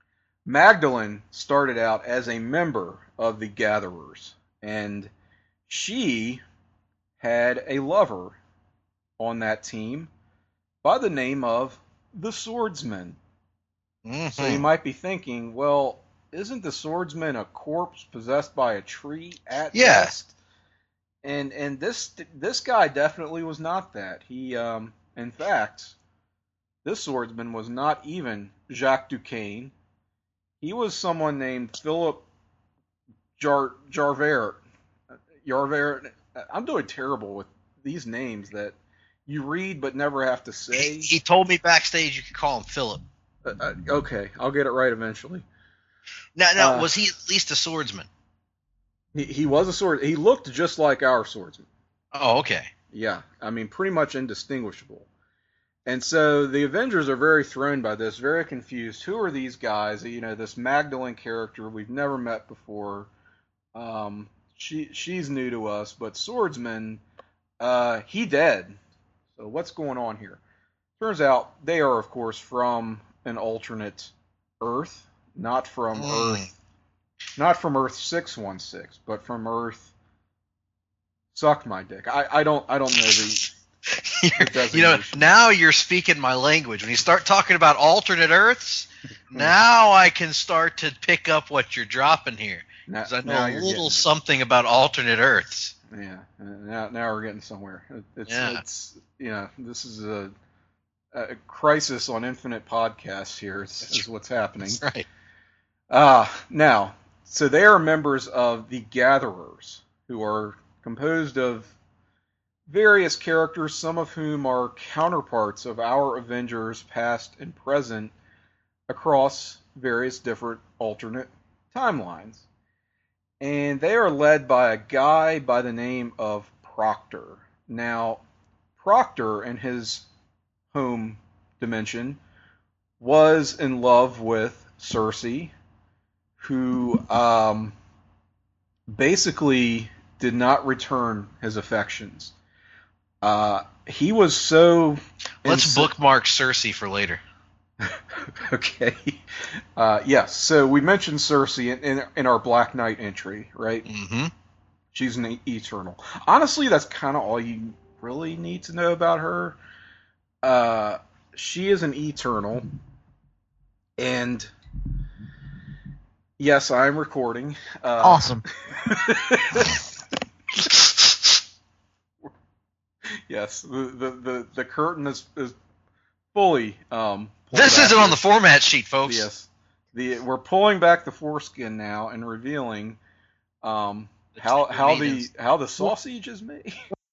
S5: Magdalene started out as a member of the Gatherers, and she had a lover on that team by the name of the Swordsman.
S2: Mm-hmm.
S5: So you might be thinking, well, isn't the Swordsman a corpse possessed by a tree at
S2: Yeah.
S5: best? And and this this guy definitely was not that. He, um, in fact, this Swordsman was not even Jacques Duquesne. He was someone named Philip Jar Jarvert. Jarvert. I'm doing terrible with these names that you read but never have to say.
S2: He, he told me backstage you could call him Philip.
S5: Uh, uh, okay, I'll get it right eventually.
S2: Now, now
S5: Uh,
S2: was he at least a swordsman?
S5: He he was a sword. He looked just like our swordsman.
S2: Oh, okay.
S5: Yeah, I mean, pretty much indistinguishable. And so the Avengers are very thrown by this, very confused. Who are these guys? You know, this Magdalene character we've never met before. Um, she she's new to us, but Swordsman, uh, he dead. So what's going on here? Turns out they are, of course, from an alternate Earth, not from
S2: Mm.
S5: Earth, not from Earth six one six, but from Earth. Suck my dick. I, I don't I don't know the.
S2: You're- you know, now you're speaking my language. When you start talking about alternate Earths, now I can start to pick up what you're dropping here.
S5: Now,
S2: Because I know
S5: now
S2: a
S5: you're
S2: little
S5: getting it.
S2: something about alternate Earths.
S5: Yeah, uh, now now we're getting somewhere. It- It's
S2: Yeah.
S5: it's you know this is a, a crisis on infinite podcasts here. Is, is what's happening.
S2: That's right.
S5: Ah, now so they are members of the Gatherers, who are composed of various characters, some of whom are counterparts of our Avengers, past and present, across various different alternate timelines. And they are led by a guy by the name of Proctor. Now, Proctor, in his home dimension, was in love with Cersei, who um, basically did not return his affections. Uh, he was so...
S2: Let's
S5: inse-
S2: bookmark Cersei for later.
S5: Okay. Uh, yes, so we mentioned Cersei in, in, in our Black Knight entry, right?
S2: Mm-hmm.
S5: She's an e- Eternal. Honestly, that's kind of all you really need to know about her. Uh, she is an Eternal, and yes, I'm recording. Uh,
S4: Awesome.
S5: Yes, the, the, the, the curtain is, is fully um, pulled
S2: This
S5: back
S2: isn't on
S5: here.
S2: the format sheet, folks.
S5: Yes, the we're pulling back the foreskin now and revealing um,
S2: The
S5: how
S2: tender
S5: how the
S2: meat is-
S5: how the sausage is made.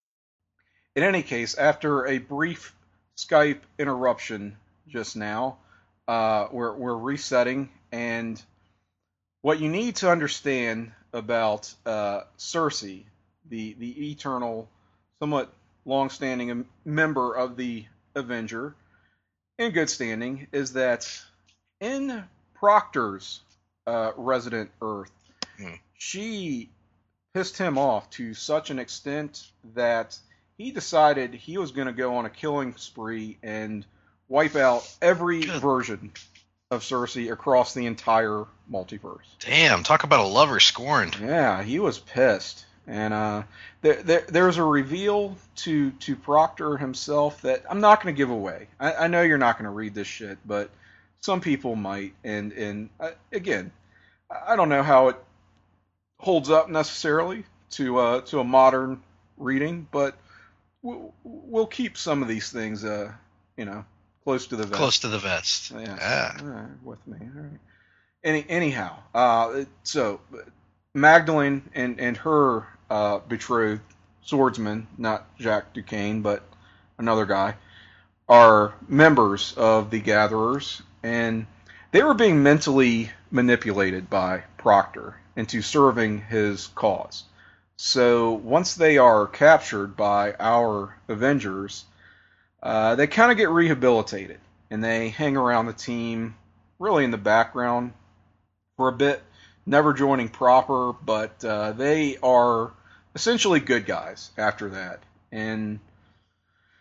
S5: In any case, after a brief Skype interruption just now, uh, we're we're resetting, and what you need to understand about uh, Cersei, the the Eternal, somewhat long-standing member of the Avenger, in good standing, is that in Proctor's uh, resident Earth,
S2: Hmm.
S5: she pissed him off to such an extent that he decided he was going to go on a killing spree and wipe out every
S2: Good.
S5: version of Cersei across the entire multiverse.
S2: Damn, talk about a lover scorned.
S5: Yeah, he was pissed. And uh, there, there, there's a reveal to, to Proctor himself that I'm not going to give away. I, I know you're not going to read this shit, but some people might. And, and uh, again, I don't know how it holds up necessarily to uh, to a modern reading, but we'll, we'll keep some of these things, uh, you know, close to the vest.
S2: Close to the vest.
S5: Yeah,
S2: Ah.
S5: all right, with me. All right. Any, anyhow, uh, so Magdalene and and her uh, betrothed swordsman, not Jacques Duquesne, but another guy, are members of the Gatherers, and they were being mentally manipulated by Proctor into serving his cause. So once they are captured by our Avengers, uh, they kind of get rehabilitated, and they hang around the team, really in the background for a bit, never joining proper, but uh, they are essentially good guys after that. And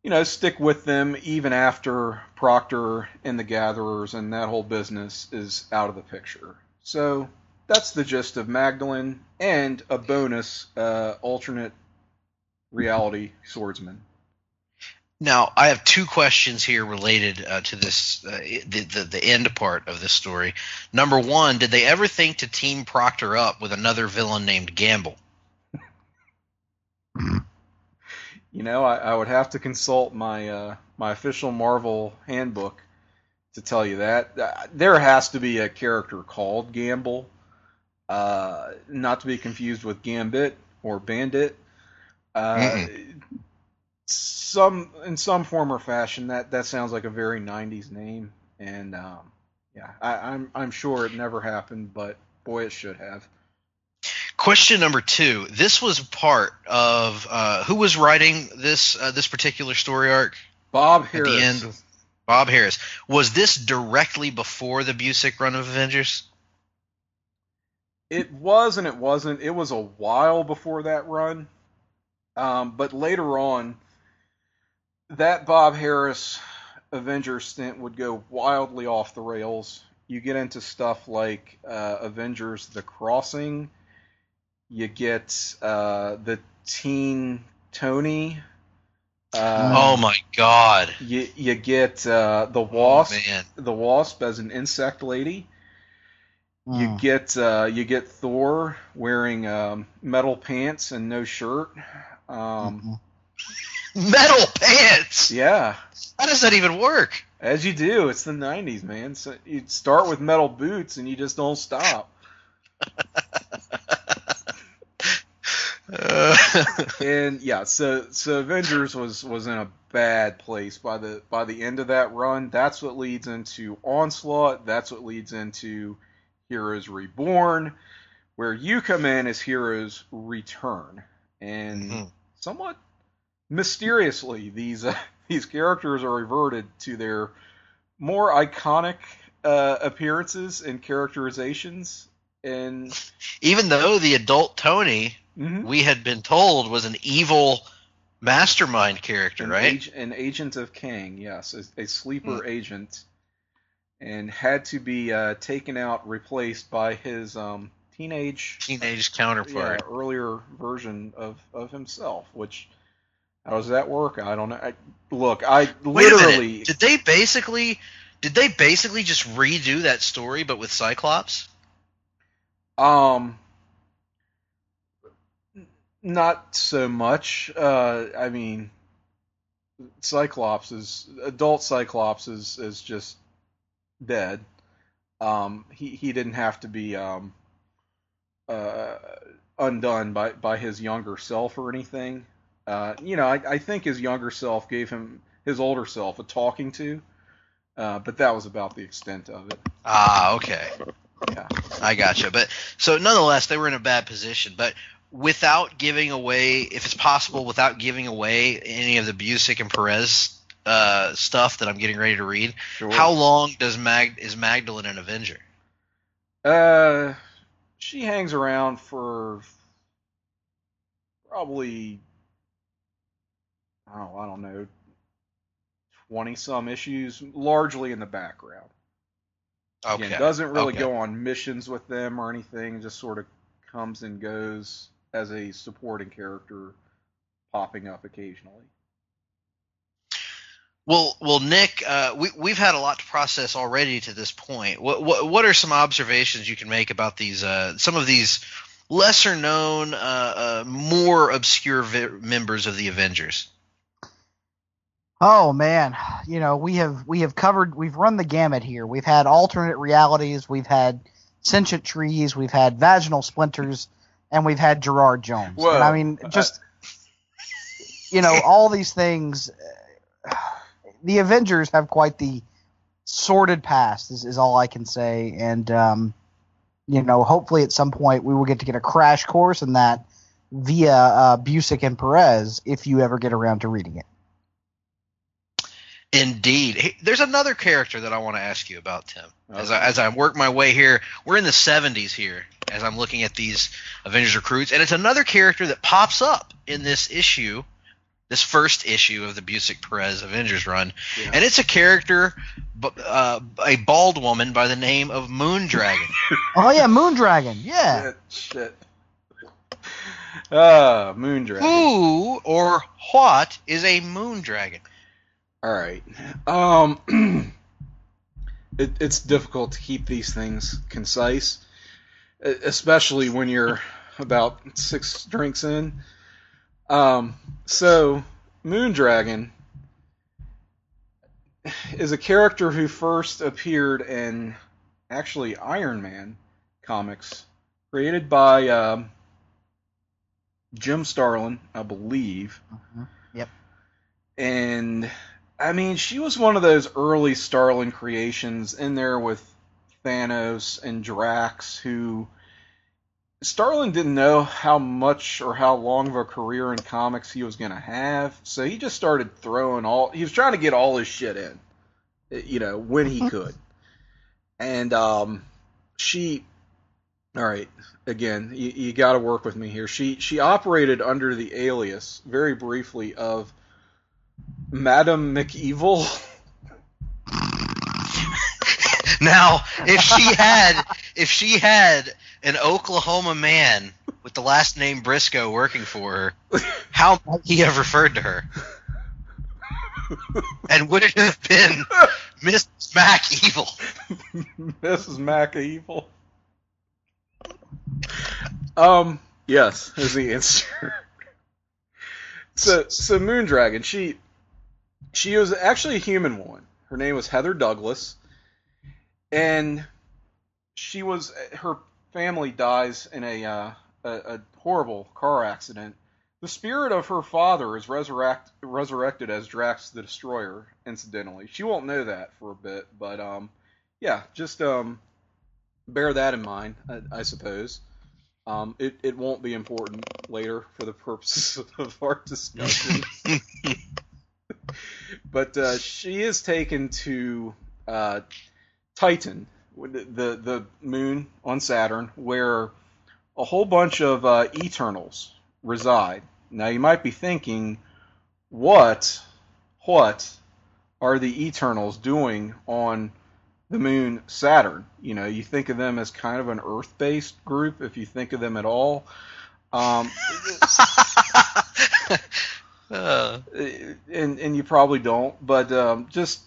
S5: you know, stick with them even after Proctor and the Gatherers and that whole business is out of the picture. So that's the gist of Magdalene and a bonus uh, alternate reality swordsman.
S2: Now, I have two questions here related uh, to this, uh, the, the the end part of this story. Number one, did they ever think to team Proctor up with another villain named Gamble?
S5: You know, I, I would have to consult my uh, my official Marvel handbook to tell you that. Uh, there has to be a character called Gamble, uh, not to be confused with Gambit or Bandit. Uh, mm-hmm. Some in some form or fashion, that, that sounds like a very nineties name, and um, yeah, I, I'm I'm sure it never happened, but boy, it should have.
S2: Question number two. This was part of uh, who was writing this uh, this particular story arc?
S5: Bob Harras.
S2: At the end, Bob Harras. Was this directly before the Busiek run of Avengers?
S5: It was and it wasn't. It was a while before that run, um, but later on, that Bob Harras Avengers stint would go wildly off the rails. You get into stuff like uh, Avengers: The Crossing. You get uh, the teen Tony. Uh,
S2: oh my God!
S5: You you get uh, the Wasp.
S2: Oh, man.
S5: The Wasp as an insect lady.
S4: Mm.
S5: You get uh, you get Thor wearing um, metal pants and no shirt. Um,
S4: Mm-hmm.
S2: Metal pants.
S5: Yeah.
S2: How does that even work?
S5: As you do, it's the nineties, man. So you start with metal boots and you just don't stop.
S2: uh.
S5: And yeah, so so Avengers was, was in a bad place by the by the end of that run. That's what leads into Onslaught. That's what leads into Heroes Reborn, where you come in as Heroes Return, and mm-hmm. somewhat mysteriously, these uh, these characters are reverted to their more iconic uh, appearances and characterizations. And
S2: even though the adult Tony,
S5: mm-hmm.
S2: we had been told, was an evil mastermind character,
S5: an
S2: right?
S5: Ag- an agent of Kang, yes, a, a sleeper
S2: mm.
S5: agent, and had to be uh, taken out, replaced by his um, teenage
S2: teenage counterpart,
S5: yeah, earlier version of, of himself, which. How does that work? I don't know. I, look, I
S2: Wait
S5: literally.
S2: a minute. Did they basically? Did they basically just redo that story, but with Cyclops?
S5: Um, not so much. Uh, I mean, Cyclops is adult Cyclops is is just dead. Um, he he didn't have to be um uh undone by by his younger self or anything. Uh, you know, I, I think his younger self gave him his older self a talking to, uh, but that was about the extent of it.
S2: Ah, okay.
S5: Yeah,
S2: I gotcha. But so nonetheless, they were in a bad position. But without giving away, if it's possible, without giving away any of the Busiek and Perez uh, stuff that I'm getting ready to read,
S5: sure.
S2: How long does Mag is Magdalene an Avenger?
S5: Uh, she hangs around for probably. Oh, I don't know, twenty-some issues, largely in the background.
S2: Okay.
S5: Again, doesn't really
S2: okay.
S5: go on missions with them or anything, just sort of comes and goes as a supporting character, popping up occasionally.
S2: Well, well, Nick, uh, we, we've had a lot to process already to this point. What, what, what are some observations you can make about these, uh, some of these lesser-known, uh, uh, more obscure vi- members of the Avengers?
S4: Oh man, you know, we have we have covered we've run the gamut here. We've had alternate realities, we've had sentient trees, we've had vaginal splinters, and we've had Gerard Jones.
S5: Whoa.
S4: And I mean, just you know, all these things. The Avengers have quite the sordid past, is, is all I can say. And um, you know, hopefully at some point we will get to get a crash course in that via uh, Busiek and Perez, if you ever get around to reading it.
S2: Indeed. Hey, there's another character that I want to ask you about, Tim.
S5: Okay.
S2: As I, as I work my way here, we're in the seventies here as I'm looking at these Avengers recruits, and it's another character that pops up in this issue this first issue of the Busiek Perez Avengers run,
S5: Yeah.
S2: and it's a character, uh, a bald woman by the name of Moondragon.
S4: Oh yeah, Moondragon. Yeah.
S5: Shit. Shit. Ah, Moondragon.
S2: Who or what is a Moondragon?
S5: All right. Um, it, it's difficult to keep these things concise, especially when you're about six drinks in. Um, so, Moondragon is a character who first appeared in, actually, Iron Man comics, created by um, Jim Starlin, I believe.
S4: Uh-huh. Yep.
S5: And, I mean, she was one of those early Starlin creations in there with Thanos and Drax, who Starlin didn't know how much or how long of a career in comics he was going to have, so he just started throwing all... He was trying to get all his shit in, you know, when he could. And um, she... All right, again, you, you got to work with me here. She she operated under the alias, very briefly, of Madam McEvil.
S2: Now, if she had, if she had an Oklahoma man with the last name Briscoe working for her, how might he have referred to her? And would it have been Missus Mac Evil?
S5: Missus Mac Evil. Um, yes, is the answer. so, so Moondragon, she, she was actually a human woman. Her name was Heather Douglas, and she was, her family dies in a, uh, a, a horrible car accident. The spirit of her father is resurrect, resurrected as Drax the Destroyer, incidentally. She won't know that for a bit, but, um, yeah, just, um, bear that in mind, I, I suppose. Um, it, it won't be important later for the purposes of our discussion. But uh, she is taken to uh, Titan, the, the moon on Saturn, where a whole bunch of uh, Eternals reside. Now you might be thinking, what, what are the Eternals doing on the moon Saturn? You know, you think of them as kind of an Earth-based group, if you think of them at all. Um,
S2: uh.
S5: and and you probably don't, but um, just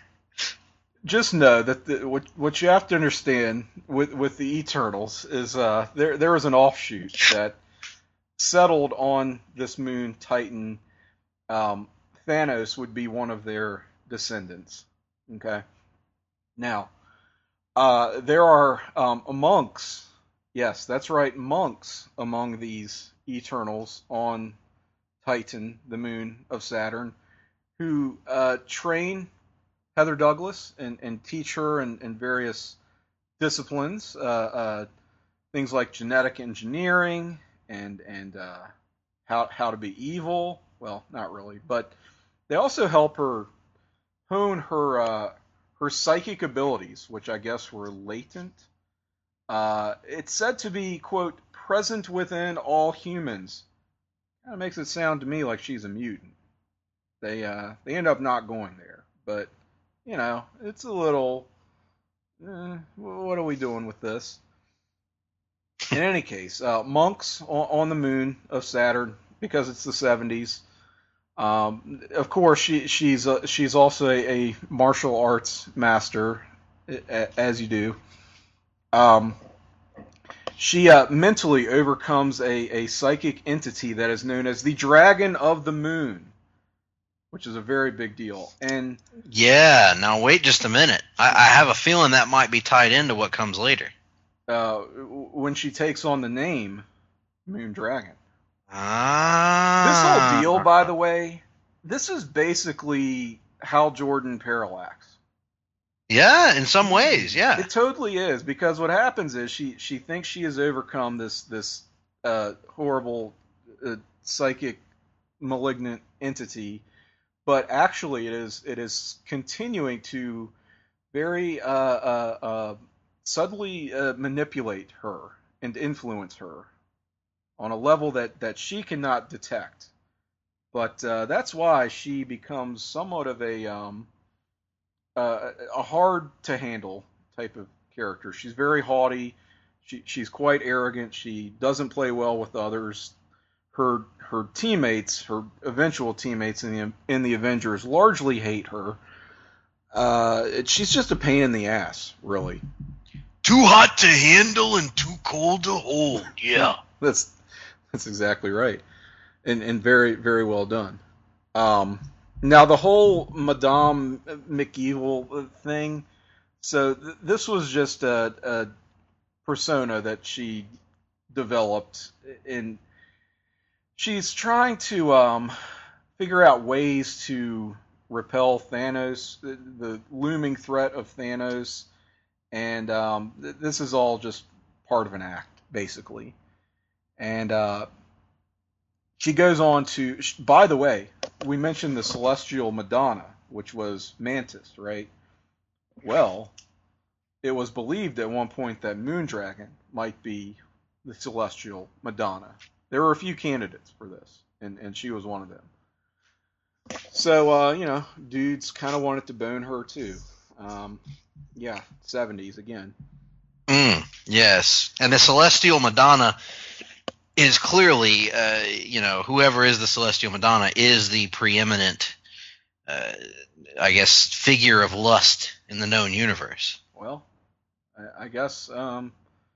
S5: just know that the, what what you have to understand with with the Eternals is uh, there there was an offshoot that settled on this moon Titan. Um, Thanos would be one of their descendants. Okay. Now, uh, there are um, monks, yes, that's right, monks among these Eternals on Titan, the moon of Saturn, who uh, train Heather Douglas and, and teach her in, in various disciplines, uh, uh, things like genetic engineering and and uh, how how to be evil. Well, not really, but they also help her hone her uh, her psychic abilities, which I guess were latent. Uh, it's said to be, quote, present within all humans. Kind of makes it sound to me like she's a mutant. They uh, they end up not going there, but you know, it's a little. Eh, what are we doing with this? In any case, uh, monks on, on the moon of Saturn, because it's the seventies. Um, of course, she she's a, she's also a, a martial arts master, as you do. Um, she uh, mentally overcomes a, a psychic entity that is known as the Dragon of the Moon, which is a very big deal. And
S2: yeah, now wait just a minute. I, I have a feeling that might be tied into what comes later.
S5: Uh, when she takes on the name Moondragon.
S2: Ah.
S5: This whole deal, by the way, this is basically Hal Jordan Parallax.
S2: Yeah, in some ways, yeah.
S5: It totally is, because what happens is she, she thinks she has overcome this this uh, horrible uh, psychic malignant entity, but actually it is it is continuing to very uh, uh, uh, subtly uh, manipulate her and influence her on a level that, that she cannot detect. but uh, that's why she becomes somewhat of a um, uh, a hard to handle type of character. She's very haughty. She, she's quite arrogant. She doesn't play well with others. Her her teammates, her eventual teammates in the in the Avengers, largely hate her. Uh, it, she's just a pain in the ass, really.
S2: Too hot to handle and too cold to hold. Yeah,
S5: that's that's exactly right, and and very very well done. Um, now the whole Madame McEvil thing. So th- this was just a, a persona that she developed, and she's trying to um, figure out ways to repel Thanos, the, the looming threat of Thanos, and um, th- this is all just part of an act, basically. And uh, she goes on to, by the way, we mentioned the Celestial Madonna, which was Mantis, right? Well, it was believed at one point that Moondragon might be the Celestial Madonna. There were a few candidates for this, and, and she was one of them. So, uh, you know, dudes kind of wanted to bone her too. Um, yeah, seventies again.
S2: Mm, yes, and the Celestial Madonna is clearly, uh, you know, whoever is the Celestial Madonna is the preeminent, uh, I guess, figure of lust in the known universe.
S5: Well, I, I guess um,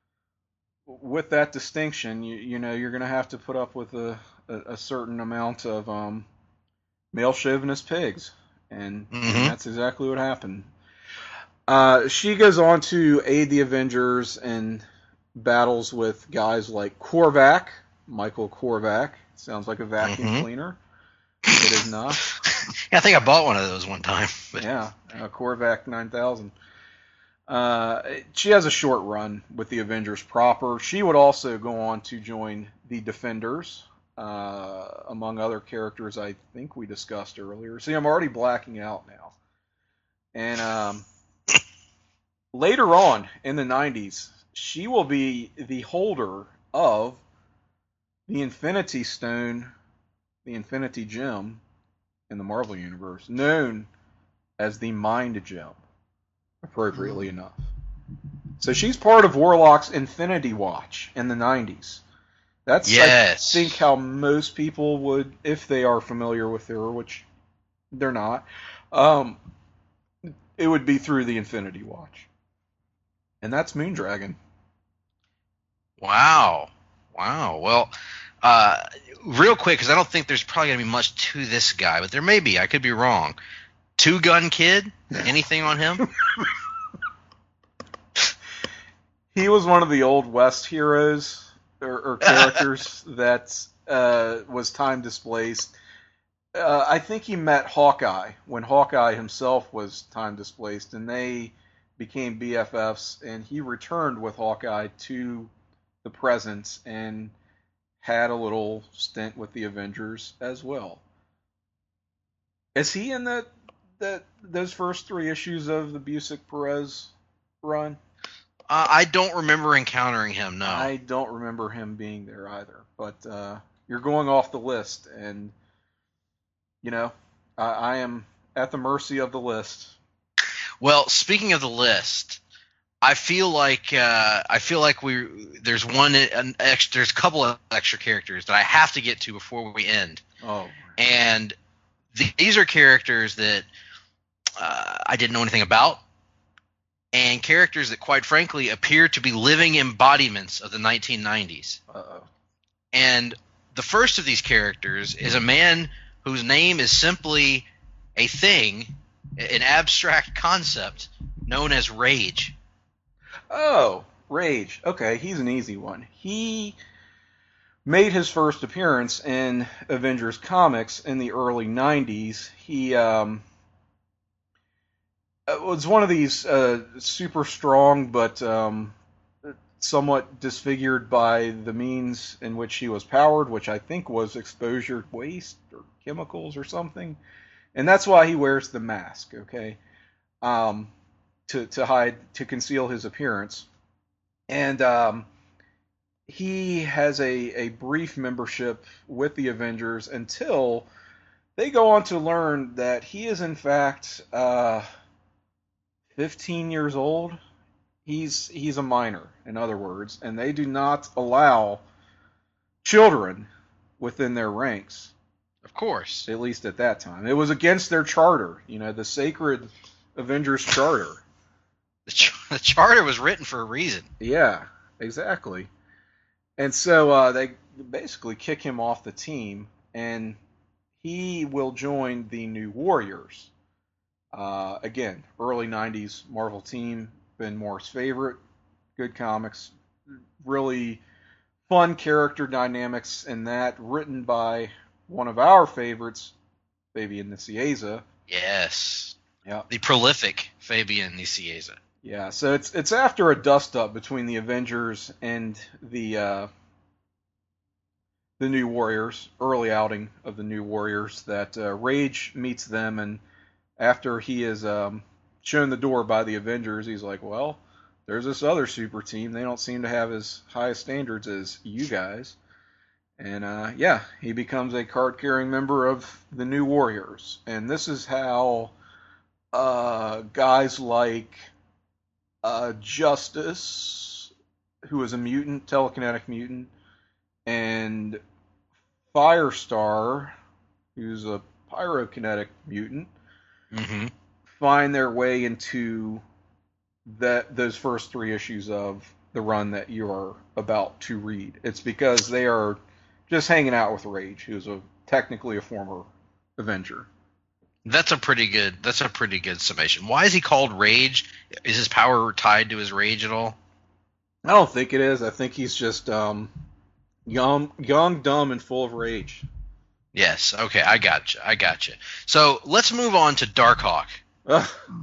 S5: with that distinction, you, you know, you're going to have to put up with a, a, a certain amount of um, male chauvinist pigs, and, mm-hmm. and that's exactly what happened. Uh, she goes on to aid the Avengers and battles with guys like Korvac, Michael Korvac. Sounds like a vacuum mm-hmm. cleaner. It is not.
S2: Yeah, I think I bought one of those one time. But.
S5: Yeah, uh, Korvac nine thousand. Uh, she has a short run with the Avengers proper. She would also go on to join the Defenders, uh, among other characters I think we discussed earlier. See, I'm already blacking out now. And um, later on in the nineties, she will be the holder of the Infinity Stone, the Infinity Gem in the Marvel Universe, known as the Mind Gem, appropriately enough. So she's part of Warlock's Infinity Watch in the nineties. That's,
S2: yes.
S5: I think, how most people would, if they are familiar with her, which they're not, um, it would be through the Infinity Watch. And that's Moondragon.
S2: Wow. Wow. Well, uh, real quick, because I don't think there's probably going to be much to this guy, but there may be. I could be wrong. Two Gun Kid? Anything on him?
S5: He was one of the Old West heroes or, or characters that uh, was time displaced. Uh, I think he met Hawkeye when Hawkeye himself was time displaced, and they became B F Fs, and he returned with Hawkeye to the present and had a little stint with the Avengers as well. Is he in that that those first three issues of the Busiek Perez run?
S2: Uh, I don't remember encountering him, no.
S5: I don't remember him being there either. But uh, you're going off the list, and, you know, I, I am at the mercy of the list.
S2: Well, speaking of the list, I feel like uh, I feel like we there's one an extra, there's a couple of extra characters that I have to get to before we end.
S5: Oh,
S2: and th- these are characters that uh, I didn't know anything about, and characters that, quite frankly, appear to be living embodiments of the nineteen nineties.
S5: Uh-oh.
S2: And the first of these characters is a man whose name is simply a thing, an abstract concept known as Rage.
S5: Oh, Rage. Okay, he's an easy one. He made his first appearance in Avengers Comics in the early nineties. He um, was one of these uh, super strong but um, somewhat disfigured by the means in which he was powered, which I think was exposure to waste or chemicals or something. And that's why he wears the mask, okay? Um, to, to hide, to conceal his appearance. And um, he has a, a brief membership with the Avengers until they go on to learn that he is in fact uh, fifteen years old. He's he's a minor, in other words, and they do not allow children within their ranks.
S2: Of course.
S5: At least at that time. It was against their charter, you know, the sacred Avengers Charter.
S2: The, ch- the charter was written for a reason.
S5: Yeah, exactly. And so uh, they basically kick him off the team, and he will join the New Warriors. Uh, again, early nineties Marvel team, Ben Moore's favorite. Good comics. Really fun character dynamics in that, written by one of our favorites, Fabian Nicieza.
S2: Yes.
S5: Yeah.
S2: The prolific Fabian Nicieza.
S5: Yeah, so it's it's after a dust-up between the Avengers and the uh, the New Warriors, early outing of the New Warriors, that uh, Rage meets them, and after he is um, shown the door by the Avengers, he's like, well, there's this other super team. They don't seem to have as high standards as you guys. And, uh, yeah, he becomes a card-carrying member of the New Warriors. And this is how uh, guys like uh, Justice, who is a mutant, telekinetic mutant, and Firestar, who's a pyrokinetic mutant,
S2: mm-hmm.
S5: find their way into that those first three issues of the run that you are about to read. It's because they are just hanging out with Rage, who's a technically a former Avenger.
S2: That's a pretty good. That's a pretty good summation. Why is he called Rage? Is his power tied to his rage at all?
S5: I don't think it is. I think he's just um, young, young, dumb, and full of rage.
S2: Yes. Okay. I got you. I got you. So let's move on to Darkhawk.
S5: Uh,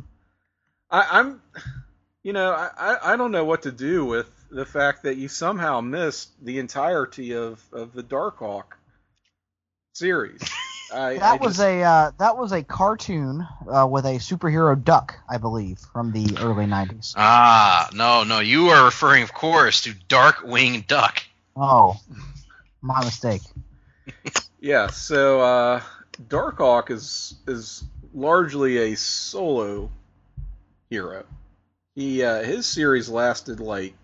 S5: I, I'm, you know, I, I don't know what to do with the fact that you somehow missed the entirety of, of the Darkhawk series. I,
S4: that
S5: I
S4: was
S5: just,
S4: a uh, that was a cartoon uh, with a superhero duck, I believe, from the early nineties.
S2: Ah, no, no. You are referring, of course, to Darkwing Duck.
S4: Oh, my mistake.
S5: Yeah. So uh, Darkhawk is is largely a solo hero. He uh, his series lasted like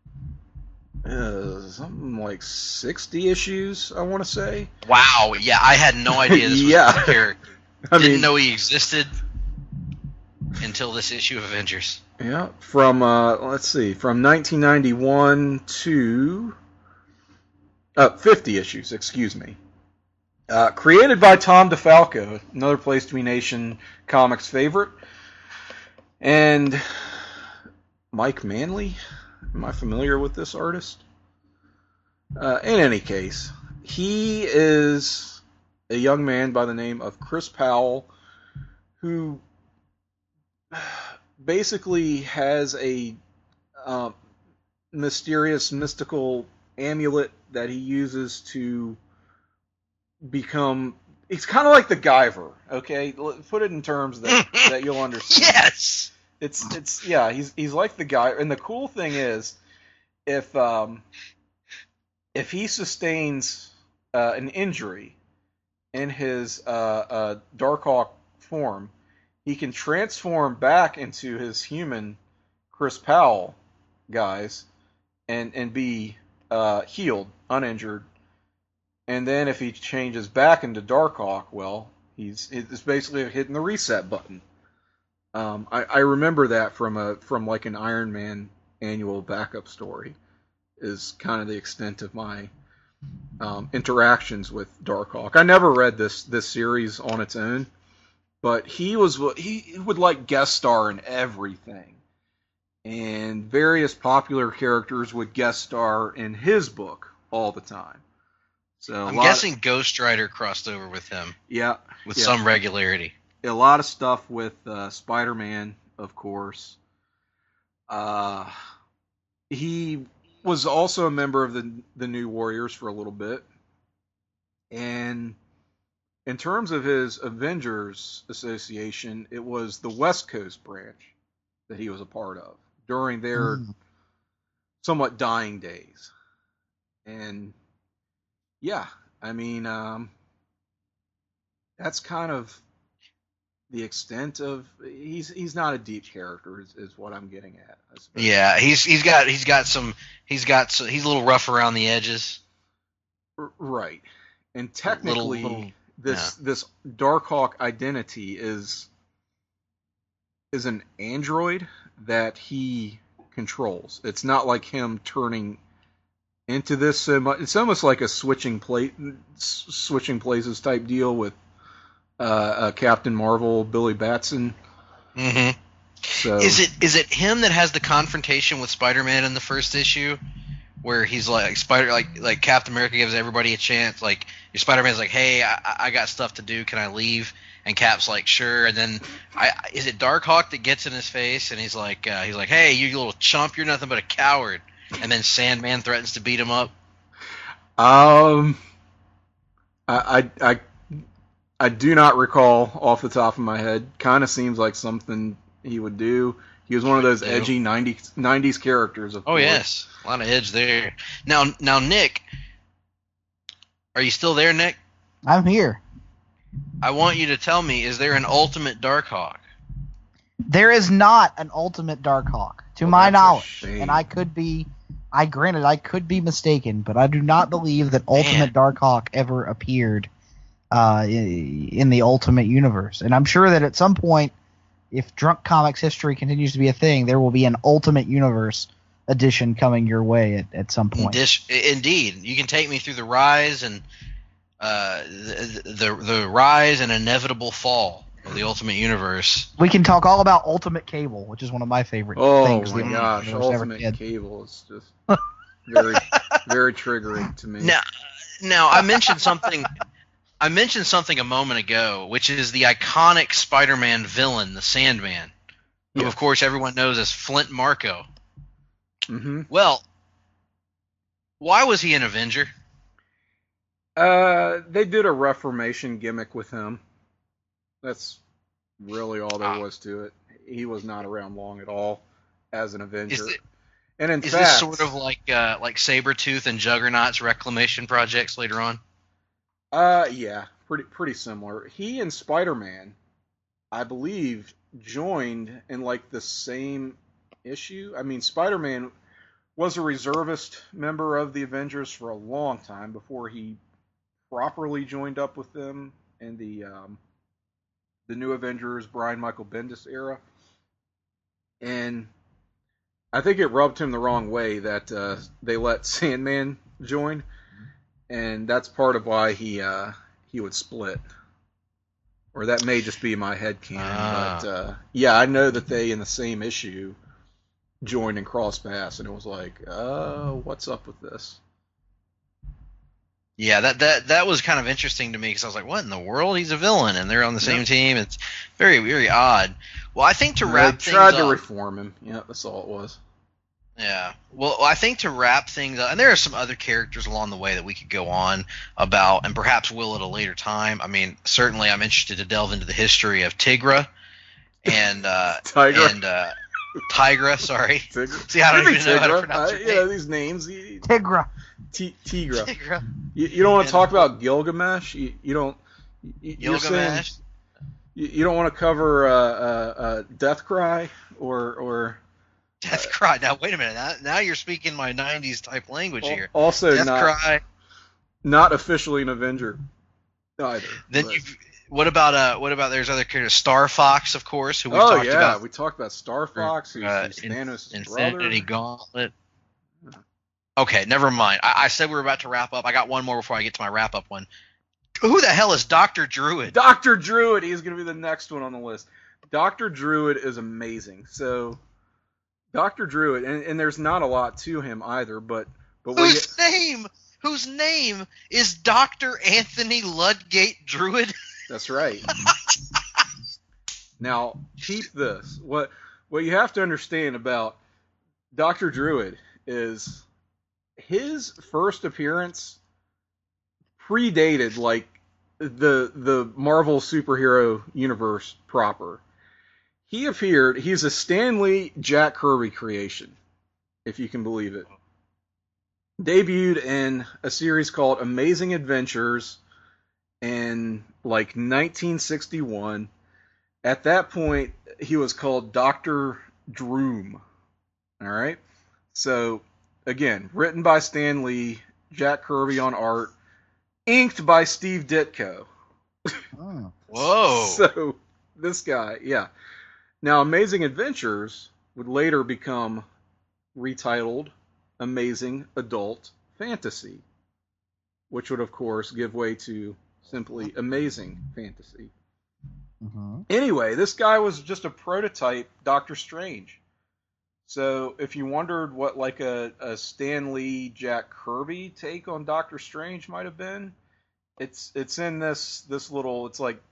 S5: uh, something like sixty issues, I want to say.
S2: Wow, yeah, I had no idea this was
S5: Yeah.
S2: a character.
S5: I
S2: Didn't
S5: mean,
S2: know he existed until this issue of Avengers.
S5: yeah, from uh, let's see, from nineteen ninety-one to uh, fifty issues, excuse me. Uh, created by Tom DeFalco, another Place to Be Nation comics favorite, and Mike Manley. Am I familiar with this artist? Uh, in any case, he is a young man by the name of Chris Powell, who basically has a uh, mysterious, mystical amulet that he uses to become... He's kind of like the Guyver, okay? Put it in terms that, that you'll understand.
S2: Yes!
S5: It's it's yeah, he's he's like the guy, and the cool thing is, if um, if he sustains uh, an injury in his uh, uh, Darkhawk form, he can transform back into his human Chris Powell guise, and and be uh, healed, uninjured. And then if he changes back into Darkhawk, well, he's it's basically hitting the reset button. Um, I, I remember that from a from like an Iron Man annual backup story, is kind of the extent of my um, interactions with Darkhawk. I never read this this series on its own, but he was he would like guest star in everything, and various popular characters would guest star in his book all the time. So
S2: I'm guessing of, Ghost Rider crossed over with him.
S5: Yeah,
S2: with
S5: yeah.
S2: some regularity.
S5: A lot of stuff with uh, Spider-Man, of course. Uh, he was also a member of the the New Warriors for a little bit. And in terms of his Avengers association, it was the West Coast branch that he was a part of during their mm. somewhat dying days. And yeah, I mean... Um, that's kind of the extent of he's he's not a deep character is, is what I'm getting at. I suppose.
S2: Yeah, he's he's got he's got some he's got some, he's a little rough around the edges.
S5: R- right, and technically
S2: Little- little-
S5: this this Darkhawk identity is is an android that he controls. It's not like him turning into this so much. It's almost like a switching plate switching places type deal with uh, uh, Captain Marvel, Billy Batson.
S2: Mm-hmm.
S5: So
S2: Is it is it him that has the confrontation with Spider-Man in the first issue, where he's like Spider like like Captain America gives everybody a chance, like your Spider-Man's like, hey, I, I got stuff to do, can I leave? And Cap's like, sure. And then I is it Darkhawk that gets in his face and he's like uh, he's like, hey, you little chump, you're nothing but a coward. And then Sandman threatens to beat him up.
S5: Um, I I I, I do not recall off the top of my head. Kind of seems like something he would do. He was one of those
S2: Do.
S5: edgy nineties, nineties characters. Of
S2: Oh
S5: course.
S2: yes, a lot of edge there. Now now Nick, are you still there, Nick?
S4: I'm here.
S2: I want you to tell me, is there an ultimate Darkhawk?
S4: There is not an ultimate Darkhawk, to
S5: Well,
S4: my
S5: that's a
S4: knowledge,
S5: shame.
S4: and I could be, I granted I could be mistaken, but I do not believe that Ultimate Darkhawk ever appeared uh, i- in the Ultimate Universe, and I'm sure that at some point, if Drunk Comics history continues to be a thing, there will be an Ultimate Universe edition coming your way at, at some point.
S2: Dish, indeed, you can take me through the rise and uh, the, the the rise and inevitable fall of the Ultimate Universe.
S4: We can talk all about Ultimate Cable, which is one of my favorite
S5: Oh
S4: things.
S5: my
S4: that
S5: gosh,
S4: the universe ever
S5: Ultimate
S4: did.
S5: Cable is just very very triggering to me.
S2: Now, now I mentioned something. I mentioned something a moment ago, which is the iconic Spider-Man villain, the Sandman, who
S5: Yeah.
S2: of course everyone knows as Flint Marko.
S5: Mm-hmm.
S2: Well, why was he an Avenger?
S5: Uh, they did a Reformation gimmick with him. That's really all there
S2: Ah.
S5: was to it. He was not around long at all as an Avenger.
S2: Is it-
S5: and in
S2: Is
S5: fact,
S2: this sort of like uh, like Sabretooth and Juggernaut's reclamation projects later on?
S5: uh, yeah, pretty pretty similar. He and Spider-Man, I believe, joined in like the same issue. I mean, Spider-Man was a reservist member of the Avengers for a long time before he properly joined up with them in the um, the New Avengers, Brian Michael Bendis era. And I think it rubbed him the wrong way that uh, they let Sandman join, and that's part of why he uh, he would split. Or that may just be my headcanon,
S2: Ah.
S5: but uh, yeah, I know that they in the same issue joined and crossed paths, and it was like, uh, what's up with this?
S2: Yeah, that that that was kind of interesting to me because I was like, what in the world? He's a villain, and they're on the same
S5: Yep.
S2: team. It's very very odd. Well, I think to
S5: They
S2: wrap
S5: tried
S2: things
S5: to
S2: up,
S5: reform him. Yeah, that's all it was.
S2: yeah. Well, I think to wrap things up, and there are some other characters along the way that we could go on about, and perhaps will at a later time. I mean, certainly I'm interested to delve into the history of Tigra and uh,
S5: Tigra.
S2: and uh, Tigra. Sorry,
S5: Tigra.
S2: See, I don't
S5: Maybe
S2: even know how to
S5: Tigra.
S2: pronounce
S5: I-
S2: her
S5: you know,
S2: name.
S5: these names. you-
S4: Tigra.
S5: T- Tigra.
S2: Tigra.
S5: You, you don't want
S2: And-
S5: to talk about Gilgamesh. You, you don't. You, you're saying
S2: Gilgamesh.
S5: you, you don't want to cover uh, uh, uh, Deathcry or or
S2: Death Cry. Now wait a minute. Now, now you're speaking my nineties type language
S5: al-
S2: here.
S5: also
S2: Death
S5: not
S2: Cry.
S5: not officially an Avenger either.
S2: Then
S5: but-
S2: you. What about uh? What about there's other characters? Star Fox, of course, who we
S5: oh
S2: talked
S5: yeah,
S2: about.
S5: we talked about Star Fox, who's,
S2: uh,
S5: who's
S2: in-
S5: Thanos'
S2: Infinity
S5: brother.
S2: Gauntlet. Okay, never mind. I, I said we were about to wrap up. I got one more before I get to my wrap up one. Who the hell is Doctor Druid?
S5: Doctor Druid. He's going to be the next one on the list. Doctor Druid is amazing. So, Doctor Druid, and, and there's not a lot to him either, but but we,
S2: Whose name? Whose name is Doctor Anthony Ludgate Druid?
S5: that's right. Now, keep this. What what you have to understand about Doctor Druid is his first appearance predated like the the Marvel superhero universe proper. He appeared, he's a Stan Lee Jack Kirby creation, if you can believe it. Debuted in a series called Amazing Adventures in like nineteen sixty-one. At that point, he was called Doctor Droom. All right. So again, written by Stan Lee, Jack Kirby on art, inked by Steve Ditko.
S4: Oh.
S2: Whoa.
S5: So this guy, yeah. Now, Amazing Adventures would later become retitled Amazing Adult Fantasy, which would, of course, give way to simply Amazing Fantasy.
S4: Mm-hmm.
S5: Anyway, this guy was just a prototype Doctor Strange. So if you wondered what like a, a Stan Lee, Jack Kirby take on Doctor Strange might have been, it's it's in this this little, it's like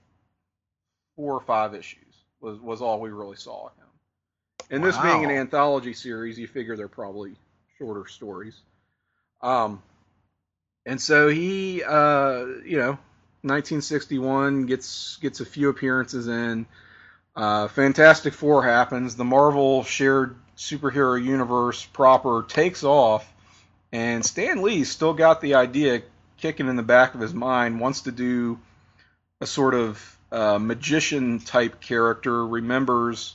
S5: four or five issues was, was all we really saw of him. And this being an
S2: Wow.
S5: anthology series, you figure they're probably shorter stories. Um, and so he, uh, you know, nineteen sixty-one gets gets a few appearances in. Uh, Fantastic Four happens. The Marvel shared superhero universe proper takes off, and Stan Lee still got the idea kicking in the back of his mind. Wants to do a sort of uh, magician type character. Remembers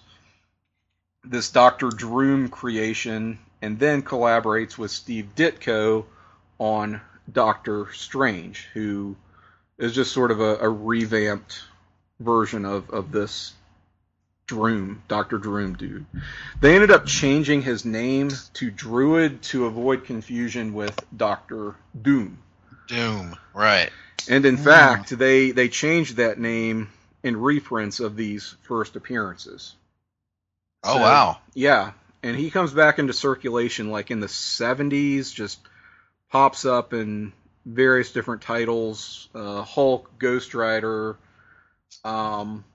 S5: this Doctor Droom creation, and then collaborates with Steve Ditko on Doctor Strange, who is just sort of a, a revamped version of, of this Droom, Doctor Droom dude. They ended up changing his name to Druid to avoid confusion with Doctor Doom.
S2: Doom. Right.
S5: And in fact, they, they changed that name in reprints of these first appearances.
S2: Oh,
S5: So,
S2: wow.
S5: Yeah, and he comes back into circulation like in the seventies, just pops up in various different titles, uh, Hulk, Ghost Rider, um,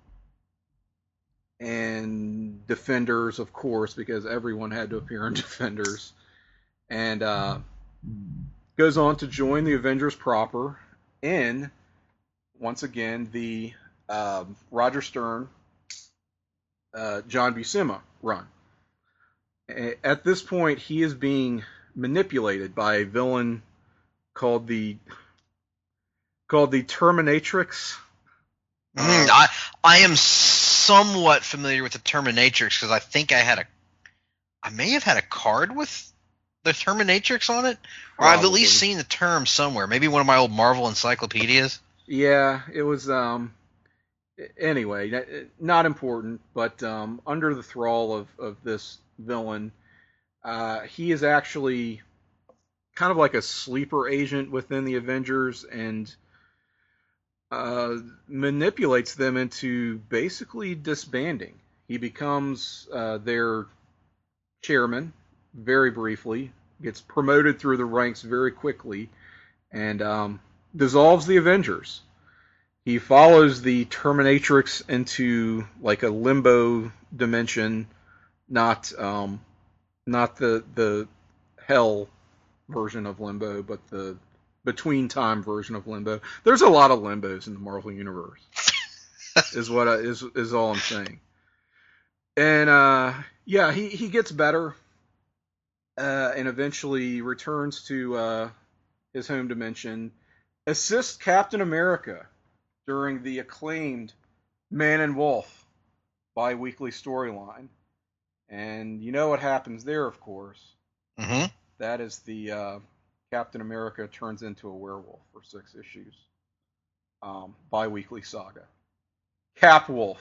S5: and Defenders, of course, because everyone had to appear in Defenders, and uh, goes on to join the Avengers proper in, once again, the um, Roger Stern, uh, John Buscema run. At this point, he is being manipulated by a villain called the called the Terminatrix.
S2: Mm, I I am somewhat familiar with the Terminatrix because I think I had a, I may have had a card with the Terminatrix on it, or I've at
S5: Probably.
S2: least seen the term somewhere. Maybe one of my old Marvel encyclopedias.
S5: Yeah, it was. Um, anyway, not important, but um, under the thrall of, of this villain, uh, he is actually kind of like a sleeper agent within the Avengers, and uh, manipulates them into basically disbanding. He becomes uh, their chairman very briefly, gets promoted through the ranks very quickly, and um, dissolves the Avengers. He follows the Terminatrix into like a limbo dimension, not um, not the the hell version of Limbo, but the between time version of Limbo. There's a lot of Limbos in the Marvel universe. is what I, is is all I'm saying. And uh, yeah, he he gets better, uh, and eventually returns to uh, his home dimension, assists Captain America during the acclaimed Man and Wolf bi-weekly storyline. And you know what happens there, of course.
S2: Mm-hmm.
S5: That is the uh, Captain America turns into a werewolf for six issues. Um, bi-weekly saga. Cap Wolf.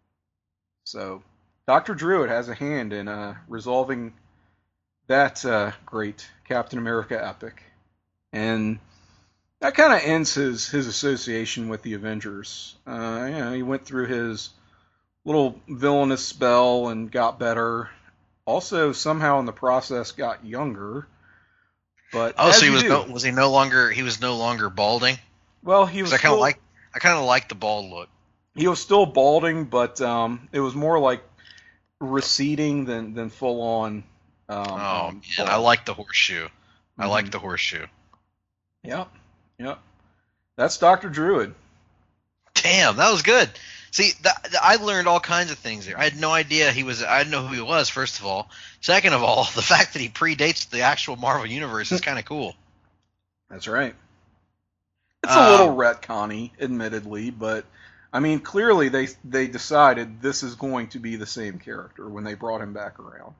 S5: So, Doctor Druid has a hand in uh, resolving that uh, great Captain America epic. And that kind of ends his, his association with the Avengers. Uh, you know, he went through his little villainous spell and got better. Also, somehow in the process, got younger. But
S2: Oh,
S5: as
S2: so he
S5: you
S2: was
S5: do-
S2: no, was he no longer he was no longer balding?
S5: well, he was
S2: 'Cause I kind
S5: still,
S2: of like I kind of like the bald look.
S5: he was still balding, but um, it was more like receding than than full on. Um,
S2: Oh
S5: um,
S2: man, I like the horseshoe. I
S5: Mhm.
S2: like the horseshoe.
S5: Yep, yep. That's Doctor Druid.
S2: Damn, that was good. See, that, that- I learned all kinds of things there. I had no idea he was. I didn't know who he was. First of all, second of all, the fact that he predates the actual Marvel universe is kind of cool.
S5: That's right. It's a little um, retconny, admittedly, but I mean, clearly they they decided this is going to be the same character when they brought him back around.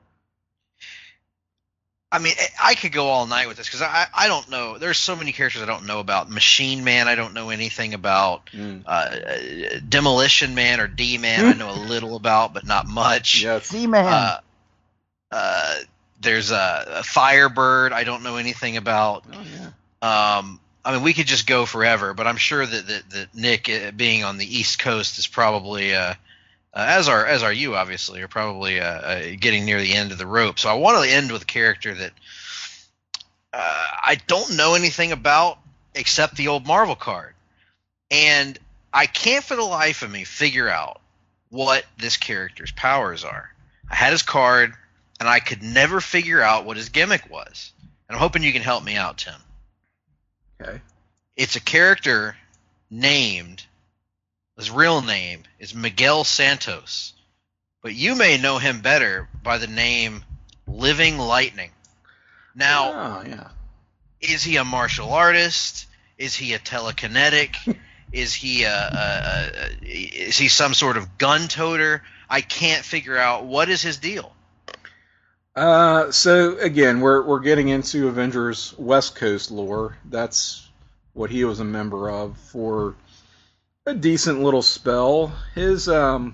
S2: I mean, I could go all night with this because I, I don't know. There's so many characters I don't know about. Machine Man, I don't know anything about. Mm. Uh, Demolition Man or D-Man, I know a little about, but not much.
S5: Yes.
S4: D-Man.
S2: Uh, uh, there's a, a Firebird I don't know anything about.
S5: Oh, yeah.
S2: Um, I mean, we could just go forever, but I'm sure that, that, that Nick, uh, being on the East Coast, is probably uh, – Uh, as are as are you, obviously, are probably uh, uh, getting near the end of the rope. So I want to end with a character that uh, I don't know anything about except the old Marvel card, and I can't for the life of me figure out what this character's powers are. I had his card, and I could never figure out what his gimmick was. And I'm hoping you can help me out, Tim.
S5: Okay.
S2: It's a character named. His real name is Miguel Santos, but you may know him better by the name Living Lightning. Now,
S5: oh, yeah.
S2: Is he a martial artist? Is he a telekinetic? Is he a, a, a is he some sort of gun toter? I can't figure out what is his deal.
S5: Uh, so again, we're we're getting into Avengers West Coast lore. That's what he was a member of for a decent little spell. His, um,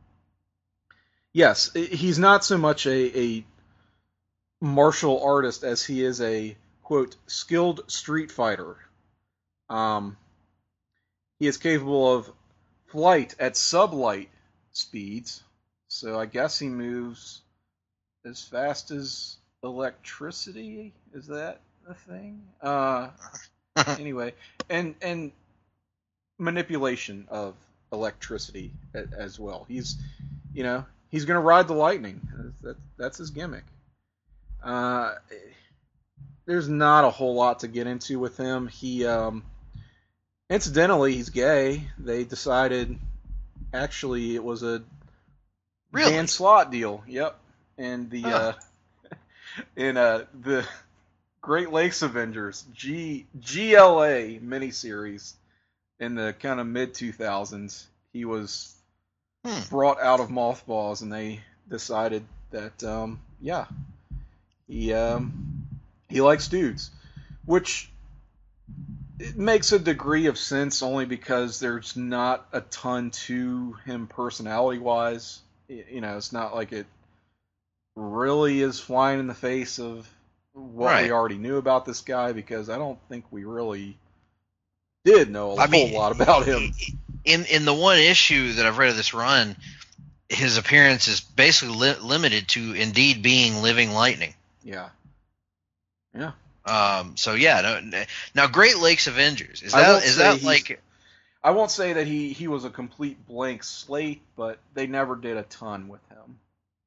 S5: yes, he's not so much a, a martial artist as he is a, quote, skilled street fighter. Um, he is capable of flight at sublight speeds, so I guess he moves as fast as electricity. Is that a thing? Uh, anyway, and, and, manipulation of electricity as well. He's, you know, he's going to ride the lightning. That, that's his gimmick. Uh, there's not a whole lot to get into with him. He, um, incidentally, he's gay. They decided, actually, it was a
S2: really?
S5: Dan Slott deal. Yep. And the, huh. uh, in uh, the Great Lakes Avengers G G L A miniseries. In the kind of mid two thousands, he was hmm. brought out of mothballs, and they decided that, um, yeah, he um, he likes dudes, which it makes a degree of sense only because there's not a ton to him personality-wise. You know, it's not like it really is flying in the face of what
S2: right.
S5: we already knew about this guy, because I don't think we really did know a
S2: I
S5: whole
S2: mean,
S5: lot about him.
S2: In in the one issue that I've read of this run, his appearance is basically li- limited to indeed being Living Lightning.
S5: Yeah. Yeah.
S2: Um. So yeah. No, now, Great Lakes Avengers is that is that like?
S5: I won't say that he, he was a complete blank slate, but they never did a ton with him.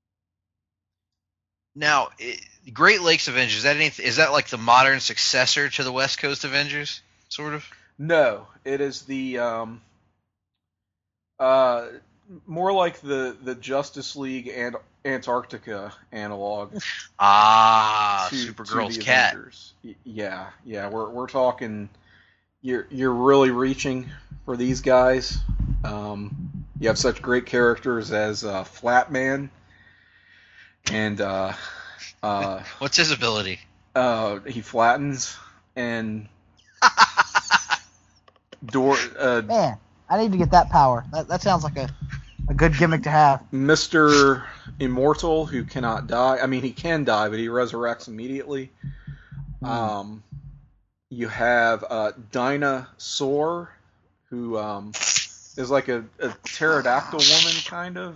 S2: Now, it, Great Lakes Avengers, is that anything, is that like the modern successor to the West Coast Avengers, sort of?
S5: No, it is the um, uh, more like the, the Justice League and Antarctica analog.
S2: Ah,
S5: to,
S2: Supergirl's
S5: to
S2: cat.
S5: Y- yeah, yeah, we're we're talking. You're you're really reaching for these guys. Um, you have such great characters as uh, Flatman and uh, uh,
S2: what's his ability?
S5: Uh, he flattens and. Door, uh,
S4: Man, I need to get that power. That that sounds like a, a good gimmick to have.
S5: Mister Immortal, who cannot die. I mean, he can die, but he resurrects immediately. Mm. Um, you have uh, Dinosaur, who um, is like a, a pterodactyl woman, kind of.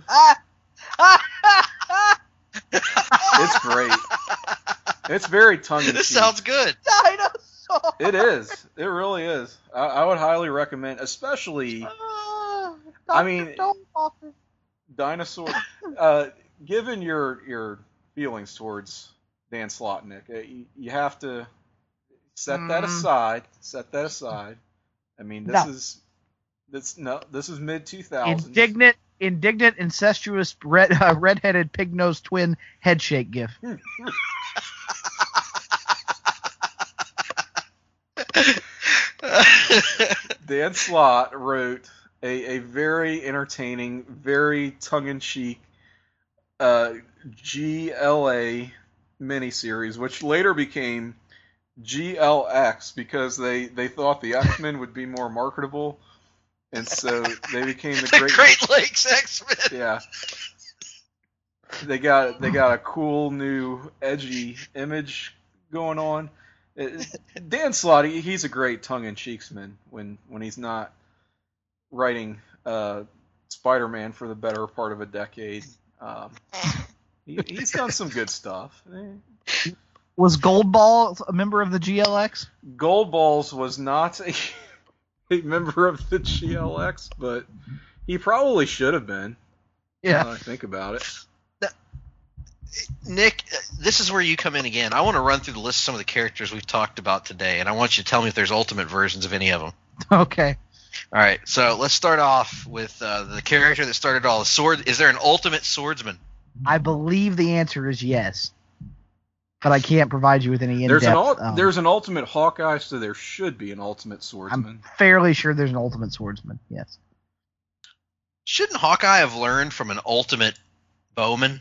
S5: It's great. It's very tongue-in-cheek.
S2: This sounds good.
S4: Dinosaur.
S5: It is. It really is. I, I would highly recommend, especially. Uh, I mean, Dinosaur. Uh, given your your feelings towards Dan Slotnick, uh, you, you have to set mm. that aside. Set that aside. I mean, this no. is this no. This is mid two thousands.
S4: Indignant, indignant, incestuous, red, uh, red-headed, pig-nosed twin headshake gif.
S5: Dan Slott wrote a, a very entertaining, very tongue-in-cheek uh, G L A miniseries, which later became G L X because they, they thought the X-Men would be more marketable, and so they became the,
S2: the
S5: Great,
S2: Great Lakes X-Men.
S5: Yeah. They got they got a cool new edgy image going on. Dan Slott, he, he's a great tongue-in-cheeksman when when he's not writing uh, Spider-Man for the better part of a decade. Um, he, he's done some good stuff.
S4: Was Goldball a member of the G L X?
S5: Goldballs was not a, a member of the G L X, but he probably should have been.
S4: Yeah.
S5: Now I think about it.
S2: Nick, this is where you come in again. I want to run through the list of some of the characters we've talked about today, and I want you to tell me if there's ultimate versions of any of them.
S4: Okay.
S2: All right, so let's start off with uh, the character that started all. The sword. Is there an ultimate swordsman?
S4: I believe the answer is yes, but I can't provide you with any in-depth.
S5: There's an ul-
S4: um,
S5: there's an ultimate Hawkeye, so there should be an ultimate swordsman.
S4: I'm fairly sure there's an ultimate swordsman. Yes.
S2: Shouldn't Hawkeye have learned from an ultimate bowman?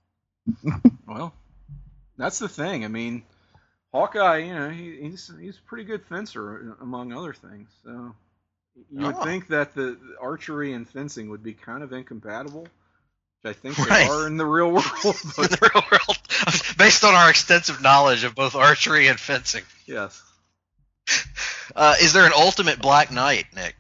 S5: Well, that's the thing. I mean, Hawkeye, you know, he, he's he's a pretty good fencer among other things. So you would
S2: Oh.
S5: think that the, the archery and fencing would be kind of incompatible, which I think
S2: Right.
S5: they are in the real world.
S2: In
S5: But
S2: the real world, based on our extensive knowledge of both archery and fencing.
S5: yes,
S2: Uh, is there an ultimate Black Knight, Nick?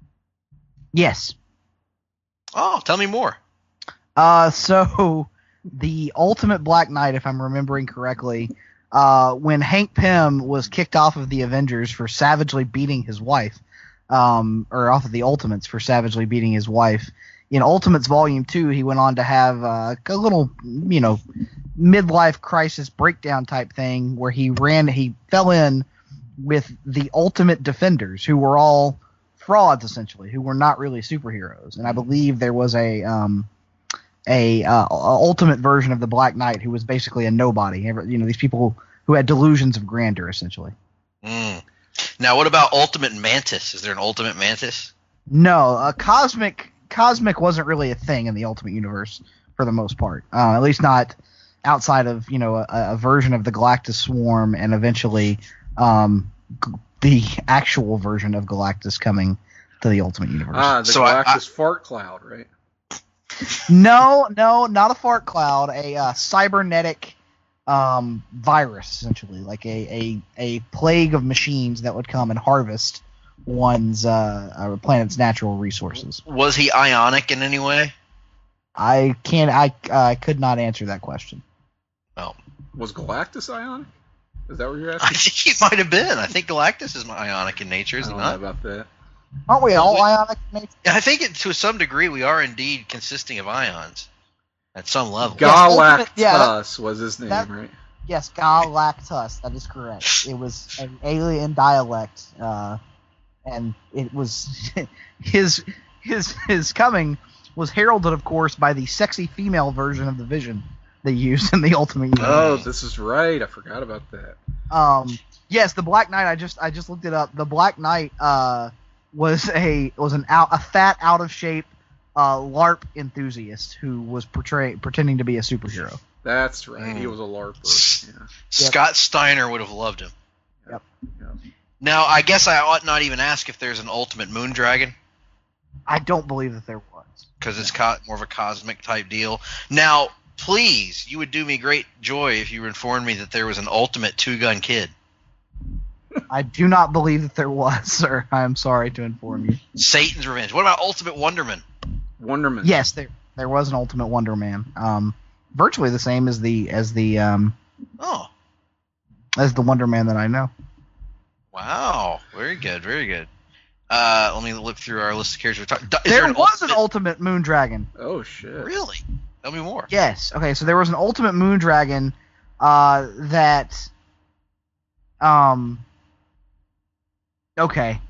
S4: Yes.
S2: Oh, tell me more.
S4: Uh, so the ultimate Black Knight, if I'm remembering correctly, uh, when Hank Pym was kicked off of the Avengers for savagely beating his wife, um, or off of the Ultimates for savagely beating his wife, in Ultimates Volume two, he went on to have uh, a little, you know, midlife crisis breakdown type thing where he ran, he fell in with the Ultimate Defenders, who were all frauds essentially, who were not really superheroes. And I believe there was a um, a uh, ultimate version of the Black Knight who was basically a nobody. You know, these people who had delusions of grandeur essentially.
S2: Mm. Now, what about Ultimate Mantis? Is there an Ultimate Mantis?
S4: No, uh, cosmic cosmic wasn't really a thing in the Ultimate Universe for the most part. Uh, at least not outside of, you know, a, a version of the Galactus Swarm and eventually um, g- the actual version of Galactus coming to the Ultimate Universe.
S5: ah, the
S2: So I-
S5: Galactus fart cloud, right?
S4: No, no, not a fart cloud. A uh, cybernetic um, virus, essentially, like a, a a plague of machines that would come and harvest one's uh, uh, planet's natural resources.
S2: Was he ionic in any way?
S4: I can't. I I could not answer that question.
S2: Well,
S5: Was Galactus ionic? Is that what you're
S2: I
S5: asking?
S2: think he might have been. I think Galactus is ionic in nature,
S5: I
S2: is he
S5: don't know
S2: not?
S5: about that.
S4: Aren't we all
S2: we-
S4: ionic? Nature?
S2: I think it, to some degree we are indeed consisting of ions at some level.
S4: Yes,
S5: Galactus
S4: ultimate- yeah, that-
S5: was his name,
S4: that-
S5: right?
S4: Yes, Galactus. That is correct. It was an alien dialect, uh, and it was his his his coming was heralded, of course, by the sexy female version of the Vision they used in the Ultimate Universe.
S5: Oh, this is right. I forgot about that.
S4: Um, yes, the Black Knight. I just I just looked it up. The Black Knight uh, was a was an out a fat out of shape uh, LARP enthusiast who was portray pretending to be a superhero.
S5: That's right. He
S2: Mm.
S5: was a LARPer. Yeah.
S2: Scott Steiner would have loved him.
S4: Yep.
S5: Yeah.
S2: Now, I guess I ought not even ask if there's an Ultimate Moondragon,
S4: I don't believe that there was.
S2: because it's co- more of a cosmic type deal. Now, please, you would do me great joy if you informed me that there was an Ultimate Two-Gun Kid.
S4: I do not believe that there was, sir. I am sorry to inform you.
S2: Satan's Revenge. What about Ultimate Wonderman?
S5: Wonderman.
S4: Yes, there there was an Ultimate Wonder Man. Um, virtually the same as the as the um
S2: Oh,
S4: as the Wonder Man that I know.
S2: wow. Very good, very good. Uh, let me look through our list of characters. We're talking. Is
S4: There,
S2: there an
S4: was an
S2: Ultimate?
S4: Ultimate Moon Dragon.
S5: Oh shit.
S2: Really? Tell me more.
S4: Yes. Okay. So there was an Ultimate Moon Dragon uh, that. Um. Okay.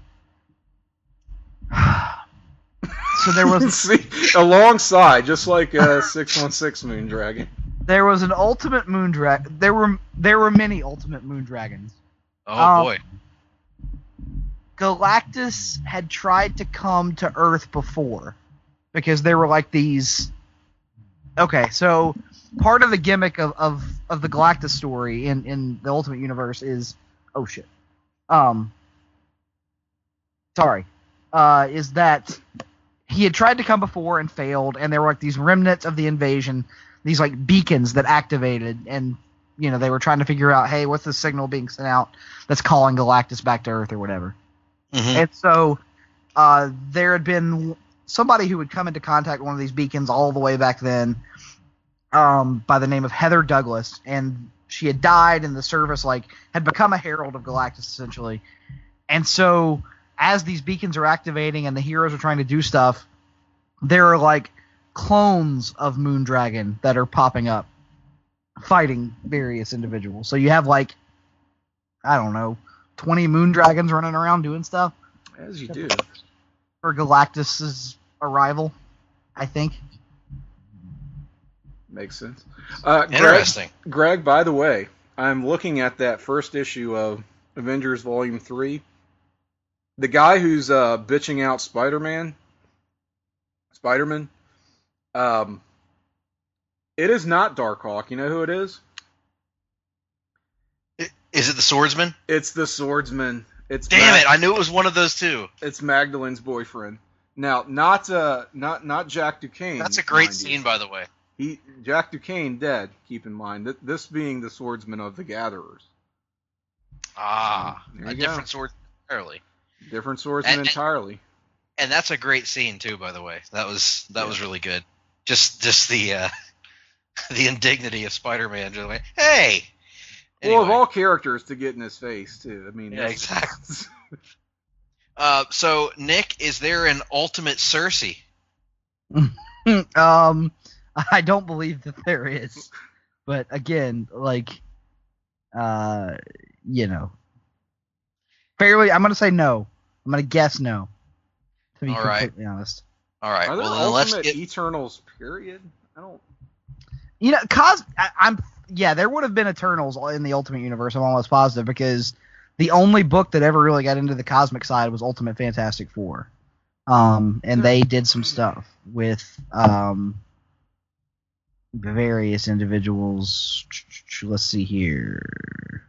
S4: So there was
S5: See, alongside, just like uh, six one six Moon Dragon.
S4: there was an Ultimate Moon Dragon. There were there were many Ultimate Moon Dragons.
S2: Oh
S4: Um,
S2: boy.
S4: Galactus had tried to come to Earth before because there were like these. Okay, so part of the gimmick of, of, of the Galactus story in, in the Ultimate Universe is oh shit, um, sorry, uh, is that he had tried to come before and failed, and there were like these remnants of the invasion, these like beacons that activated, and you know they were trying to figure out, hey, what's the signal being sent out that's calling Galactus back to Earth or whatever. Mm-hmm. And so uh, there had been somebody who would come into contact with one of these beacons all the way back then um, by the name of Heather Douglas, and she had died in the service, like had become a herald of Galactus essentially. And so as these beacons are activating and the heroes are trying to do stuff, there are like clones of Moondragon that are popping up fighting various individuals. So you have like, I don't know, twenty Moondragons running around doing stuff.
S5: As you do.
S4: For Galactus's arrival, I think.
S5: Makes sense. Uh,
S2: Interesting.
S5: Greg, Greg, by the way, I'm looking at that first issue of Avengers Volume three. The guy who's uh, bitching out Spider-Man, Spider-Man, um, it is not Darkhawk. You know who it is?
S2: Is it the Swordsman?
S5: It's the Swordsman. It's
S2: Damn
S5: Mag-
S2: it! I knew it was one of those two.
S5: It's Magdalene's boyfriend. Now, not uh, not not Jack Duquesne.
S2: That's a great scene, by the way.
S5: He Jack Duquesne dead. Keep in mind that this being the Swordsman of the Gatherers.
S2: Ah,
S5: There
S2: a
S5: you
S2: different
S5: go.
S2: sword entirely.
S5: Different swordsman
S2: And- and-
S5: entirely.
S2: And that's a great scene too, by the way. That was that
S5: Yeah.
S2: was really good. Just just the uh, the indignity of Spider-Man. Just like, hey.
S5: Well, of
S2: Anyway.
S5: all characters to get in his face too. I mean,
S2: Yeah,
S5: that's-
S2: exactly. Uh, so Nick, is there an ultimate Cersei?
S4: um, I don't believe that there is. But again, like, uh, you know, fairly, I'm going to say no. I'm going to guess no. To be
S2: All right.
S4: completely honest.
S2: All right.
S5: Are there
S2: Well, then let's
S5: ultimate
S2: get.
S5: Eternals? Period. I don't.
S4: You know, cos I, I'm yeah, there would have been Eternals in the Ultimate Universe. I'm almost positive because the only book that ever really got into the cosmic side was Ultimate Fantastic Four, um, and they did some stuff with um, various individuals. Let's see here.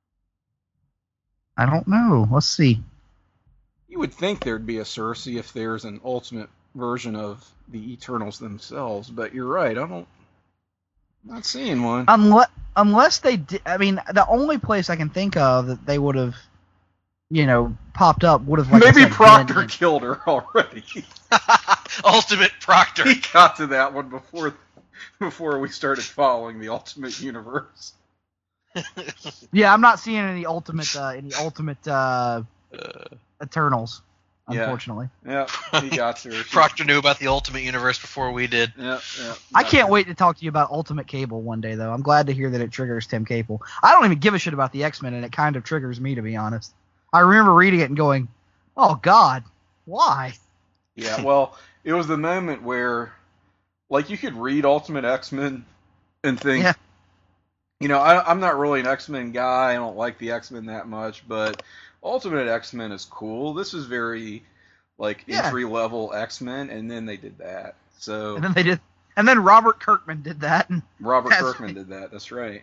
S4: I don't know. Let's see.
S5: You would think there'd be a Cersei if there's an ultimate version of the Eternals themselves, but you're right. I don't. Not seeing one.
S4: Unless, unless they did, I mean, the only place I can think of that they would have, you know, popped up would have like I
S5: Maybe
S4: said,
S5: Proctor
S4: been-
S5: killed her already.
S2: Ultimate Proctor.
S5: He got to that one before before we started following the Ultimate Universe.
S4: Yeah, I'm not seeing any ultimate, uh, any ultimate uh, Eternals,
S5: Yeah.
S4: unfortunately.
S5: Yeah, he got to her. She-
S2: Proctor knew about the Ultimate Universe before we did.
S5: Yeah, yeah.
S4: I
S5: got
S4: can't
S5: her.
S4: wait to talk to you about Ultimate Cable one day, though. I'm glad to hear that it triggers Tim Capel. I don't even give a shit about the X-Men, and it kind of triggers me, to be honest. I remember reading it and going, "Oh God, why?"
S5: Yeah, well, it was the moment where, like, you could read Ultimate X-Men and think,
S4: Yeah.
S5: you know, I, I'm not really an X-Men guy. I don't like the X-Men that much, but Ultimate X-Men is cool. This is very, like,
S4: Yeah.
S5: entry-level X-Men, and then they did that. So
S4: And then they did, and then Robert Kirkman did that, and
S5: Robert
S4: That's
S5: Kirkman
S4: right.
S5: did that. That's right.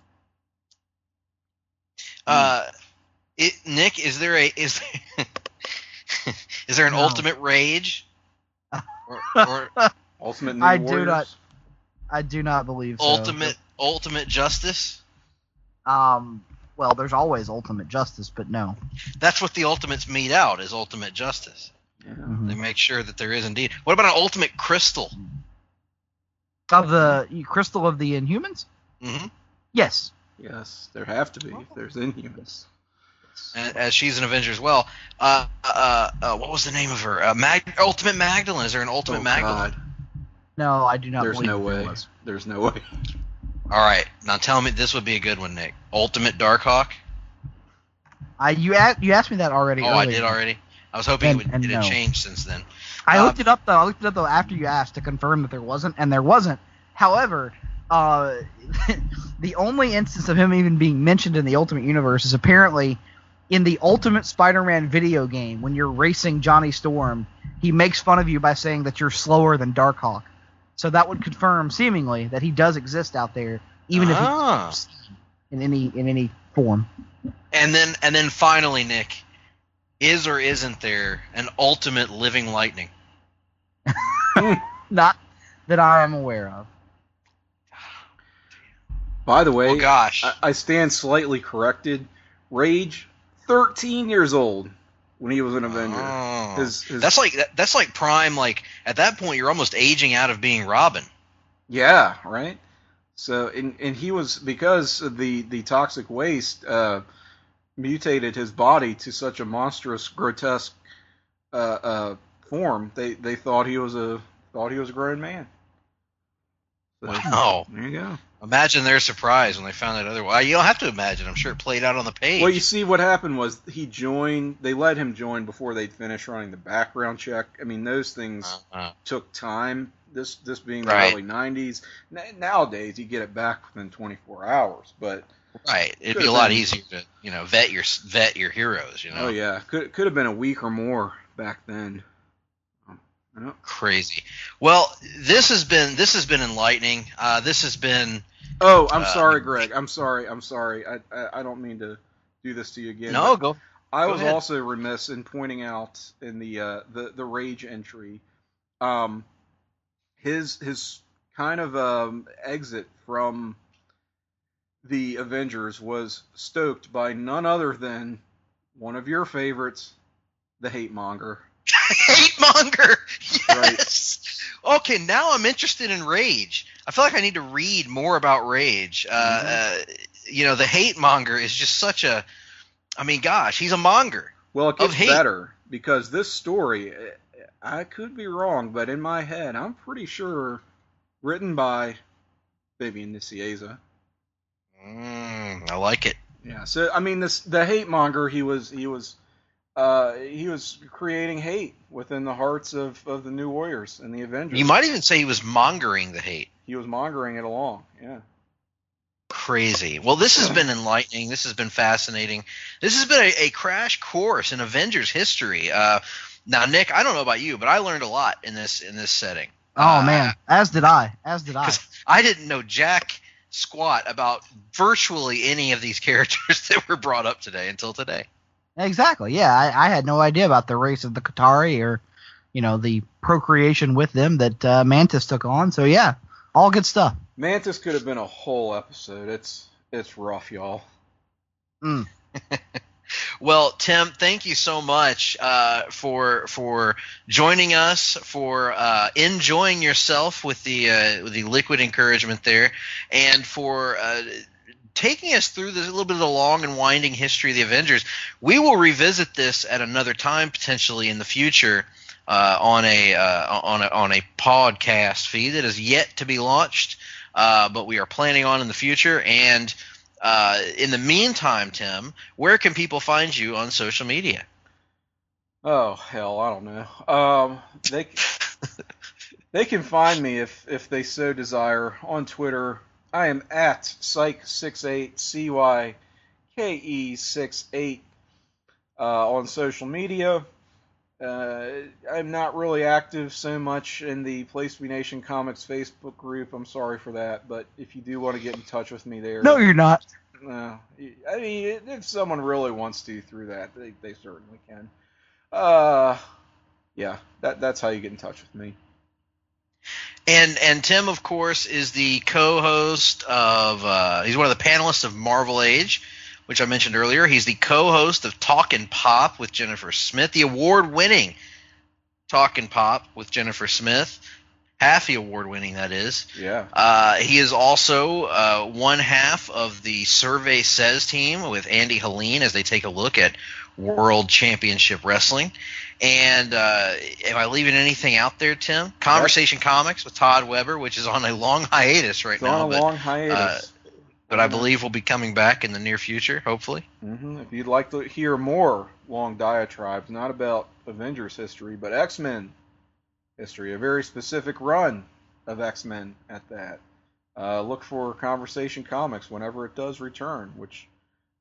S2: Uh, it, Nick, is there a is there, is there an
S4: No.
S2: Ultimate Rage? Or, or
S5: Ultimate New
S4: I do
S5: Warriors.
S4: not- I do not believe so.
S2: Ultimate Ultimate Justice?
S4: Um. Well, there's always Ultimate Justice, but no.
S2: That's what the Ultimates meet out is Ultimate Justice.
S5: Yeah.
S4: Mhm.
S2: They make sure that there is indeed. What about an Ultimate Crystal?
S4: Of the Crystal of the Inhumans?
S2: hmm
S4: Yes.
S5: Yes, there have to be if there's Inhumans.
S2: As she's an Avenger as well. Uh, uh, uh, what was the name of her? Uh, Mag- Ultimate Magdalene. Is there an Ultimate
S5: Oh,
S2: Magdalene?
S5: God.
S4: No, I do not
S5: There's
S4: believe
S5: no
S4: that there
S5: way.
S4: was.
S5: There's no way.
S2: All right, now tell me this would be a good one, Nick. Ultimate Darkhawk.
S4: I you a- you asked me that already.
S2: Oh, I
S4: earlier.
S2: did already. I was hoping
S4: And-
S2: it would
S4: and
S2: it had
S4: no.
S2: changed since then.
S4: I
S2: Uh,
S4: looked it up though. I looked it up though after you asked to confirm that there wasn't, and there wasn't. However, uh, the only instance of him even being mentioned in the Ultimate Universe is apparently in the Ultimate Spider-Man video game, when you're racing Johnny Storm, he makes fun of you by saying that you're slower than Darkhawk. So that would confirm, seemingly, that he does exist out there, even
S2: Ah.
S4: if he's in any in any form.
S2: And then and then finally, Nick, is or isn't there an ultimate living lightning?
S4: Not that I am aware of.
S5: By the way,
S2: Well, gosh.
S5: I, I stand slightly corrected. Rage, thirteen years old when he was an Avenger.
S2: Oh.
S5: His, his,
S2: That's like that, that's like prime. Like at that point, you're almost aging out of being Robin.
S5: yeah, right. So, and and he was, because of the the toxic waste uh, mutated his body to such a monstrous, grotesque uh, uh, form. They they thought he was a thought he was a grown man. So,
S2: Wow.
S5: there you go.
S2: Imagine their surprise when they found out otherwise. You don't have to imagine. I'm sure it played out on the page.
S5: Well, you see, what happened was he joined. They let him join before they'd finish running the background check. I mean, those things
S2: Uh-uh.
S5: took time. This this being the
S2: Right.
S5: early nineties. N- nowadays, you get it back within twenty-four hours. But
S2: Right. It'd be
S5: Could've
S2: a lot
S5: been-
S2: easier to, you know, vet your vet your heroes. You know.
S5: oh yeah, could could have been a week or more back then. Um, yeah.
S2: Crazy. Well, this has been this has been enlightening. Uh, this has been.
S5: Oh, I'm
S2: Uh,
S5: sorry, Greg. I'm sorry. I'm sorry. I, I I don't mean to do this to you again.
S2: No,
S5: but
S2: go.
S5: I
S2: go
S5: was
S2: ahead.
S5: also remiss in pointing out in the uh, the the Rage entry, um, his his kind of um, exit from the Avengers was stoked by none other than one of your favorites, the Hate Monger.
S2: Hate monger. Yes. Okay, now I'm interested in Rage. I feel like I need to read more about Rage. Uh,
S5: Mm-hmm.
S2: uh, you know, the hate monger is just such a. I mean, gosh, he's a monger.
S5: Well, it
S2: Of
S5: gets
S2: hate.
S5: better because this story, I could be wrong, but in my head, I'm pretty sure written by Vivian Nicieza.
S2: Mm, I like it.
S5: Yeah. So I mean, this the hate monger. He was he was uh, he was creating hate within the hearts of, of the New Warriors and the Avengers.
S2: You might even say he was mongering the hate.
S5: He was mongering it along. Yeah.
S2: Crazy. Well, this has been enlightening. This has been fascinating. This has been a, a crash course in Avengers history. Uh, now, Nick, I don't know about you, but I learned a lot in this in this setting.
S4: Oh
S2: Uh,
S4: man, as did I. As did I.
S2: 'cause I didn't know jack squat about virtually any of these characters that were brought up today until today.
S4: Exactly. Yeah, I, I had no idea about the race of the Qatari or, you know, the procreation with them that uh, Mantis took on. So yeah, all good stuff.
S5: Mantis could have been a whole episode. It's it's rough, y'all.
S4: Mm.
S2: Well, Tim, thank you so much uh, for for joining us, for uh, enjoying yourself with the uh, with the liquid encouragement there, and for uh, taking us through this a little bit of the long and winding history of the Avengers. We will revisit this at another time, potentially in the future, uh, on a uh, on a on a podcast feed that is yet to be launched, uh, but we are planning on in the future. And Uh, in the meantime, Tim, where can people find you on social media?
S5: Oh hell, I don't know. Um, they they can find me if if they so desire on Twitter. I am at Cyke sixty-eight, C Y K E sixty-eight uh, on social media. Uh, I'm not really active so much in the Place to Be Nation Comics Facebook group. I'm sorry for that, but if you do want to get in touch with me there,
S4: No, you're not.
S5: no, I mean, if someone really wants to through that, they, they certainly can. Uh, yeah, that that's how you get in touch with me.
S2: And and Tim, of course, is the co-host of uh, he's one of the panelists of Marvel Age, which I mentioned earlier. He's the co-host of Talkin' Pop with Jennifer Smith, the award-winning Talkin' Pop with Jennifer Smith, half the award-winning, that is.
S5: Yeah.
S2: Uh, he is also uh, one half of the Survey Says team with Andy Helene as they take a look at World Championship Wrestling. And uh, am I leaving anything out there, Tim? Conversation Comics with Todd Weber, which is on a long hiatus right
S5: It's
S2: now.
S5: on a
S2: but,
S5: long hiatus.
S2: but I believe we'll be coming back in the near future, hopefully.
S5: hmm If you'd like to hear more long diatribes, not about Avengers history, but X-Men history, a very specific run of X-Men at that, uh, look for Conversation Comics whenever it does return, which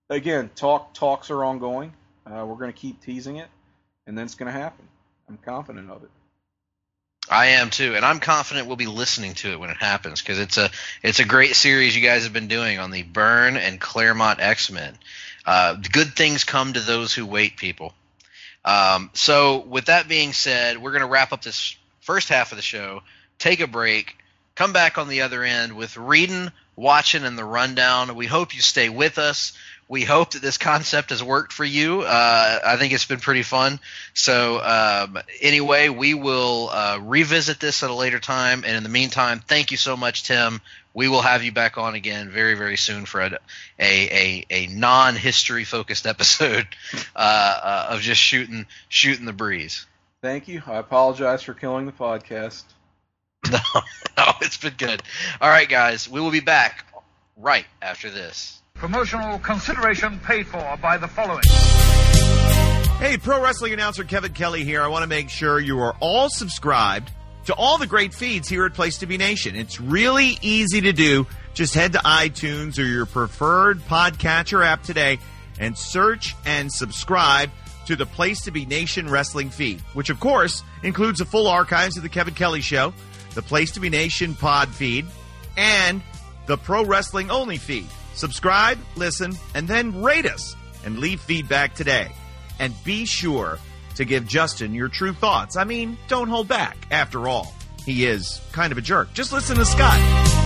S5: again, talk talks are ongoing. Uh, we're going to keep teasing it, and then it's going to happen. I'm confident of it.
S2: I am too, and I'm confident we'll be listening to it when it happens, because it's a it's a great series you guys have been doing on the Byrne and Claremont X-Men. Uh, good things come to those who wait, people. Um, so with that being said, we're going to wrap up this first half of the show, take a break, come back on the other end with reading, watching, and the rundown. We hope you stay with us. We hope that this concept has worked for you. Uh, I think it's been pretty fun. So um, anyway, we will uh, revisit this at a later time. And in the meantime, thank you so much, Tim. We will have you back on again very, very soon for a a, a, a non-history focused episode uh, uh, of just shooting shooting the breeze.
S5: Thank you. I apologize for killing the podcast.
S2: No, no, it's been good. All right, guys, we will be back right after this.
S6: Promotional consideration paid for by the following.
S7: Hey, pro wrestling announcer Kevin Kelly here. I want to make sure you are all subscribed to all the great feeds here at Place to Be Nation. It's really easy to do. Just head to iTunes or your preferred podcatcher app today and search and subscribe to the Place to Be Nation wrestling feed, which, of course, includes the full archives of the Kevin Kelly Show, the Place to Be Nation pod feed, and the Pro Wrestling Only feed. Subscribe, listen, and then rate us and leave feedback today. And be sure to give Justin your true thoughts. I mean, don't hold back. After all, he is kind of a jerk. Just listen to Scott.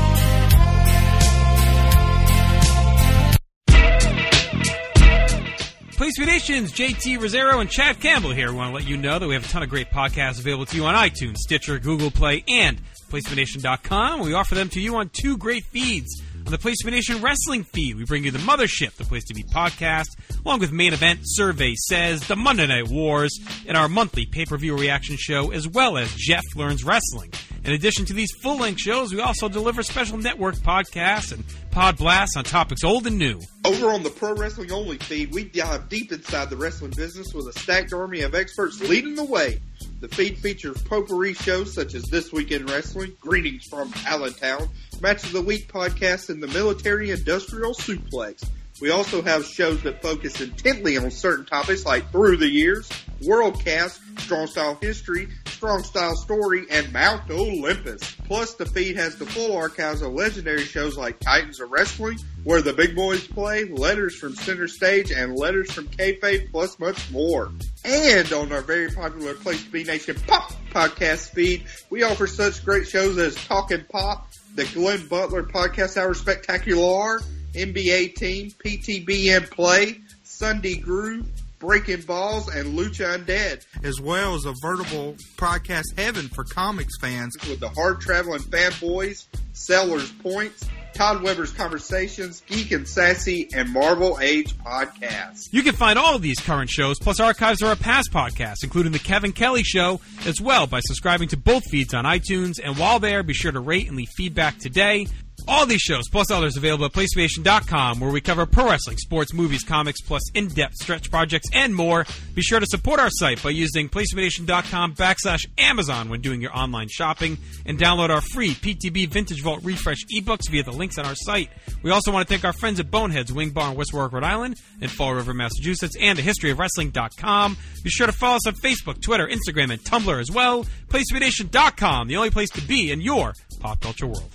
S8: Place to Be Nation's J T Rosero and Chad Campbell here. We want to let you know that we have a ton of great podcasts available to you on iTunes, Stitcher, Google Play, and place to be nation dot com. We offer them to you on two great feeds. On the Place to Be Nation Wrestling feed, we bring you the Mothership, the Place to Be podcast, along with Main Event, Survey Says, the Monday Night Wars, and our monthly pay-per-view reaction show, as well as Jeff Learns Wrestling. In addition to these full-length shows, we also deliver special network podcasts and pod blasts on topics old and new.
S9: Over on the Pro Wrestling Only feed, we dive deep inside the wrestling business with a stacked army of experts leading the way. The feed features potpourri shows such as This Week in Wrestling, Greetings from Allentown, Match of the Week podcast, and the Military Industrial Suplex. We also have shows that focus intently on certain topics like Through the Years, Worldcast, Strong Style History, Strong Style Story, and Mount Olympus. Plus, the feed has the full archives of legendary shows like Titans of Wrestling, Where the Big Boys Play, Letters from Center Stage, and Letters from Kayfabe, plus much more. And on our very popular Place to Be Nation Pop podcast feed, we offer such great shows as Talkin' Pop, the Glenn Butler Podcast Hour Spectacular, N B A Team, P T B M Play, Sunday Groove, Breaking Balls, and Lucha Undead.
S10: As well as a veritable podcast heaven for comics fans.
S9: With the Hard Traveling Fanboys, Sellers Points, Todd Weber's Conversations, Geek and Sassy, and Marvel Age podcasts.
S8: You can find all of these current shows, plus archives of our past podcasts, including The Kevin Kelly Show, as well by subscribing to both feeds on iTunes. And while there, be sure to rate and leave feedback today. All these shows, plus others, available at place to be nation dot com, where we cover pro wrestling, sports, movies, comics, plus in-depth stretch projects and more. Be sure to support our site by using place to be nation dot com backslash Amazon when doing your online shopping, and download our free P T B Vintage Vault Refresh ebooks via the links on our site. We also want to thank our friends at Boneheads Wing Bar in West Warwick, Rhode Island, and Fall River, Massachusetts, and the history of wrestling dot com. Be sure to follow us on Facebook, Twitter, Instagram, and Tumblr as well. place to be nation dot com, the only place to be in your pop culture world.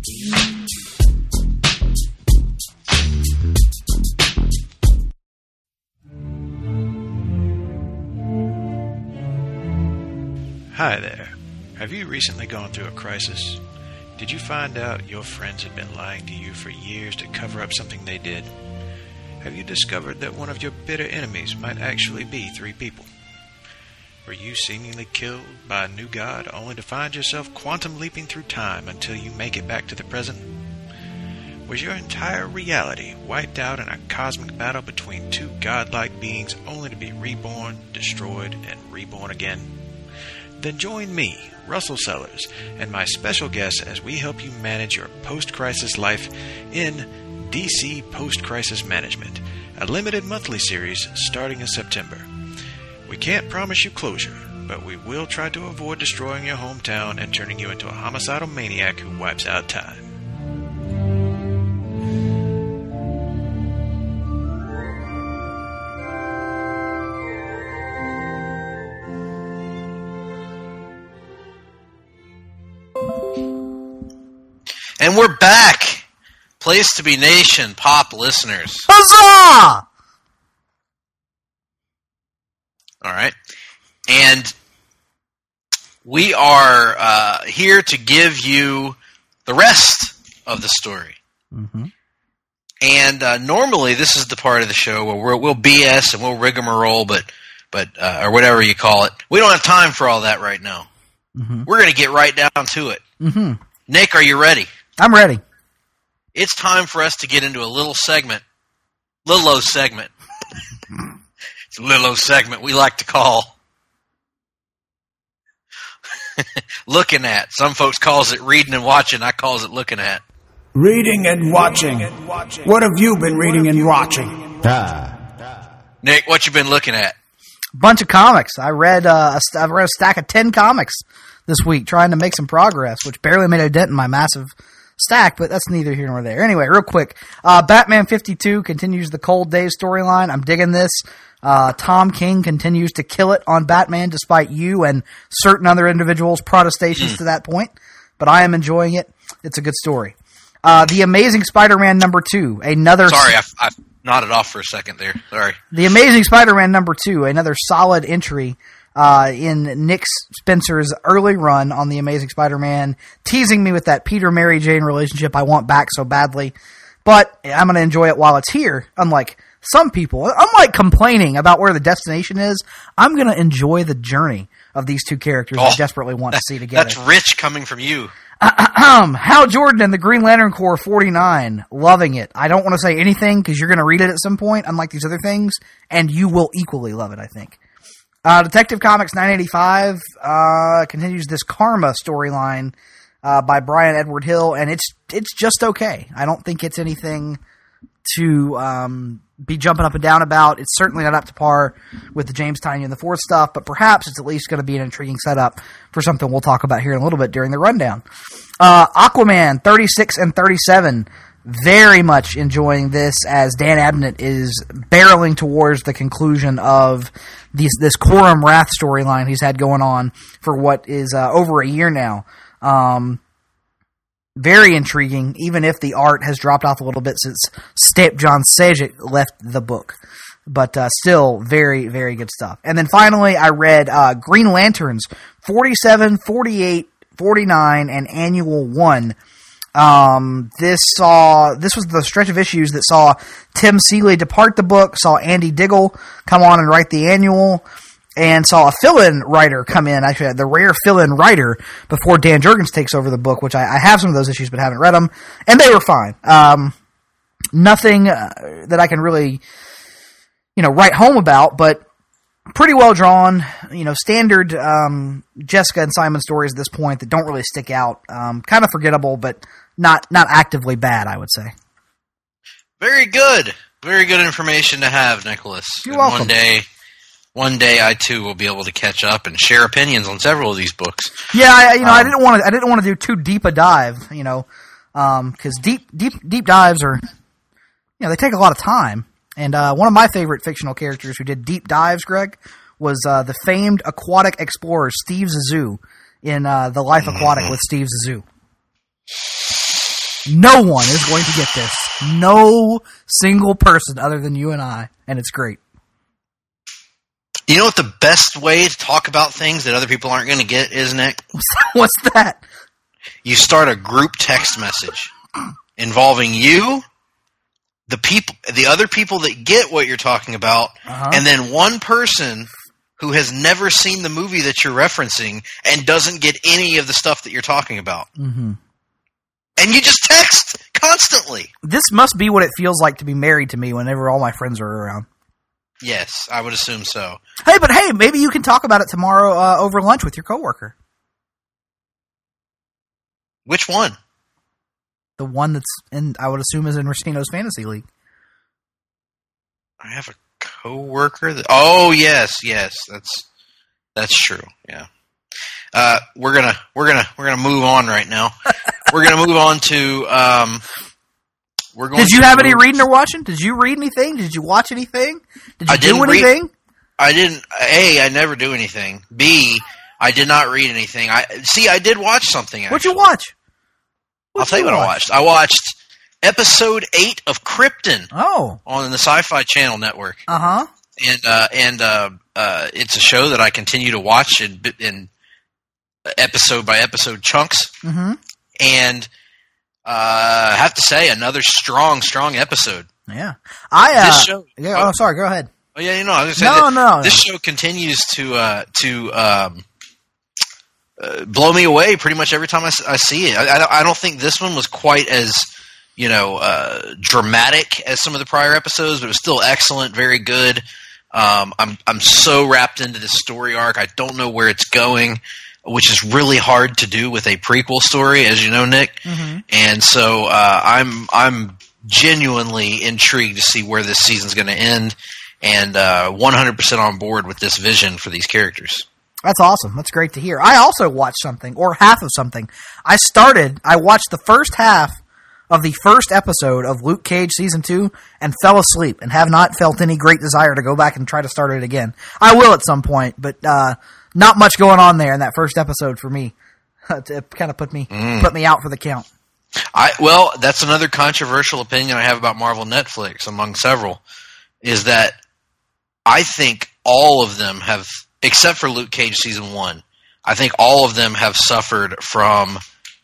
S11: Hi there. Have you recently gone through a crisis? Did you find out your friends had been lying to you for years to cover up something they did? Have you discovered that one of your bitter enemies might actually be three people? Were you seemingly killed by a new god only to find yourself quantum leaping through time until you make it back to the present? Was your entire reality wiped out in a cosmic battle between two godlike beings only to be reborn, destroyed, and reborn again? Then join me, Russell Sellers, and my special guests as we help you manage your post-crisis life in D C Post-Crisis Management, a limited monthly series starting in September. We can't promise you closure, but we will try to avoid destroying your hometown and turning you into a homicidal maniac who wipes out time.
S2: And we're back. Place to be Nation Pop listeners.
S4: Huzzah!
S2: All right. And we are uh, here to give you the rest of the story.
S4: Mm-hmm.
S2: And uh, normally this is the part of the show where we'll, we'll B S and we'll rigmarole, but but uh, or whatever you call it. We don't have time for all that right now.
S4: Mm-hmm.
S2: We're going to get right down to it.
S4: Mm-hmm.
S2: Nick, are you ready?
S4: I'm ready.
S2: It's time for us to get into a little segment, Lilo segment. It's a Lilo segment we like to call looking at. Some folks calls it reading and watching. I calls it looking at.
S12: Reading and watching. What have you been reading and watching?
S2: Nick, what you been looking at?
S4: Bunch of comics. I read uh, a st- I read a stack of ten comics this week, trying to make some progress, which barely made a dent in my massive stack, but that's neither here nor there. Anyway, real quick, uh, Batman fifty-two continues the Cold Days storyline. I'm digging this. Uh, Tom King continues to kill it on Batman, despite you and certain other individuals' protestations mm. to that point. But I am enjoying it. It's a good story. Uh, the Amazing Spider-Man number two, another.
S2: Sorry, I, I nodded off for a second there. Sorry.
S4: The Amazing Spider-Man number two, another solid entry uh, in Nick Spencer's early run on The Amazing Spider-Man, teasing me with that Peter Mary Jane relationship I want back so badly. But I'm going to enjoy it while it's here, unlike some people. Unlike complaining about where the destination is, I'm going to enjoy the journey of these two characters oh, I desperately want to see together.
S2: That's rich coming from you.
S4: Hal Jordan and the Green Lantern Corps forty-nine. Loving it. I don't want to say anything because you're going to read it at some point, unlike these other things, and you will equally love it, I think. Uh, Detective Comics nine eighty-five uh, continues this Karma storyline uh, by Brian Edward Hill, and it's it's just okay. I don't think it's anything to um, be jumping up and down about. It's certainly not up to par with the James Tynion the Fourth stuff, but perhaps it's at least going to be an intriguing setup for something we'll talk about here in a little bit during the rundown. Uh, Aquaman thirty-six and thirty-seven, very much enjoying this as Dan Abnett is barreling towards the conclusion of these, this Coram Wrath storyline he's had going on for what is uh, over a year now. Um, very intriguing, even if the art has dropped off a little bit since Step John Sejic left the book. But uh, still very, very good stuff. And then finally, I read uh, Green Lanterns forty-seven, forty-eight, forty-nine, and Annual one. Um, this saw this was the stretch of issues that saw Tim Seeley depart the book, saw Andy Diggle come on and write the annual, and saw a fill-in writer come in, actually the rare fill-in writer, before Dan Jurgens takes over the book, which I, I have some of those issues but haven't read them, and they were fine. Um, nothing uh, that I can really, you know, write home about, but pretty well drawn, you know, standard um, Jessica and Simon stories at this point that don't really stick out. Um, kind of forgettable, but not not actively bad, I would say.
S2: Very good. Very good information to have, Nicholas.
S4: You're
S2: and
S4: welcome.
S2: One day, one day, I too will be able to catch up and share opinions on several of these books.
S4: Yeah, I, you know, um, I didn't want to. I didn't want to do too deep a dive, you know, because um, deep, deep, deep dives are, you know, they take a lot of time. And uh, one of my favorite fictional characters who did deep dives, Greg, was uh, the famed aquatic explorer Steve Zissou in uh, The Life Aquatic with Steve Zissou. No one is going to get this. No single person other than you and I, and it's great.
S2: You know what the best way to talk about things that other people aren't going to get is, Nick?
S4: What's that?
S2: You start a group text message involving you, the people, the other people that get what you're talking about, uh-huh. and then one person who has never seen the movie that you're referencing and doesn't get any of the stuff that you're talking about.
S4: Mm-hmm.
S2: And you just text constantly.
S4: This must be what it feels like to be married to me whenever all my friends are around.
S2: Yes, I would assume so.
S4: Hey, but hey, maybe you can talk about it tomorrow uh, over lunch with your coworker.
S2: Which one?
S4: The one that's in, I would assume, is in Racino's Fantasy League.
S2: I have a coworker that. Oh yes, yes, that's that's true. Yeah. Uh, we're gonna we're gonna we're gonna move on right now. We're gonna move on to. Um, we're going.
S4: Did you
S2: to
S4: have
S2: move,
S4: any reading or watching? Did you read anything? Did you watch anything? Did you
S2: I
S4: do anything?
S2: Read, I didn't. A, I never do anything. B, I did not read anything. I see. I did watch something. Actually.
S4: What'd you watch?
S2: I'll tell you what I watched. I watched episode eight of Krypton.
S4: Oh,
S2: on the Sci-Fi Channel network.
S4: Uh huh.
S2: And uh, and uh, uh, it's a show that I continue to watch in, in episode by episode chunks.
S4: Mm-hmm.
S2: And uh, I have to say, another strong, strong episode.
S4: Yeah, I. Uh,
S2: this show.
S4: Yeah. Oh, sorry. Go ahead.
S2: Oh yeah, you know, I was
S4: no,
S2: that
S4: no.
S2: This show continues to uh, to. Um, Uh, blow me away pretty much every time I, I see it. I, I, I don't think this one was quite as, you know, uh, dramatic as some of the prior episodes, but it was still excellent, very good. Um, I'm I'm so wrapped into this story arc. I don't know where it's going, which is really hard to do with a prequel story, as you know, Nick.
S4: Mm-hmm.
S2: And so uh, I'm I'm genuinely intrigued to see where this season's going to end, and uh, one hundred percent on board with this vision for these characters.
S4: That's awesome. That's great to hear. I also watched something, or half of something. I started, I watched the first half of the first episode of Luke Cage Season two and fell asleep and have not felt any great desire to go back and try to start it again. I will at some point, but uh, not much going on there in that first episode for me. It kind of put me
S2: Mm.
S4: put me out for the count.
S2: I well, that's another controversial opinion I have about Marvel Netflix, among several, is that I think all of them have, except for Luke Cage Season one, I think all of them have suffered from,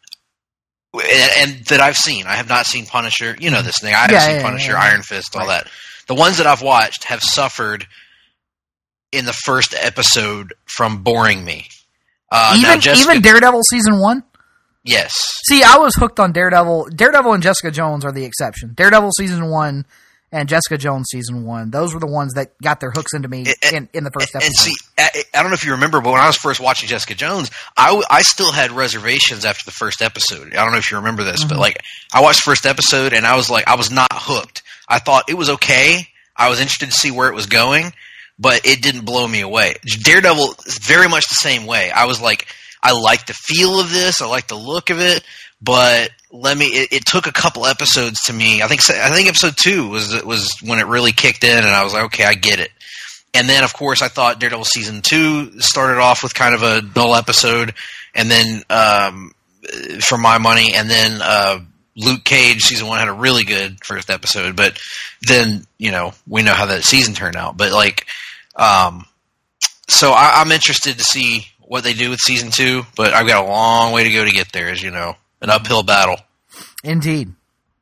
S2: and, and that I've seen. I have not seen Punisher. You know this thing. I haven't
S4: Yeah,
S2: seen
S4: yeah,
S2: Punisher,
S4: yeah, yeah.
S2: Iron Fist, all that. The ones that I've watched have suffered in the first episode from boring me. Uh, now
S4: even
S2: Jessica,
S4: even Daredevil Season one?
S2: yes.
S4: See, I was hooked on Daredevil. Daredevil and Jessica Jones are the exception. Daredevil Season one and Jessica Jones Season one. Those were the ones that got their hooks into me in, in the first episode.
S2: And see, I, I don't know if you remember, but when I was first watching Jessica Jones, I, w- I still had reservations after the first episode. I don't know if you remember this,
S4: Mm-hmm.
S2: but like I watched the first episode and I was like, I was not hooked. I thought it was okay. I was interested to see where it was going, but it didn't blow me away. Daredevil is very much the same way. I was like, I like the feel of this. I like the look of it. But let me. It, it took a couple episodes to me. I think. I think episode two was was when it really kicked in, and I was like, okay, I get it. And then, of course, I thought Daredevil season two started off with kind of a dull episode, and then um, for my money, and then uh, Luke Cage season one had a really good first episode. But then, you know, we know how that season turned out. But like, um, so I, I'm interested to see what they do with season two. But I've got a long way to go to get there, as you know. An uphill battle.
S4: Indeed.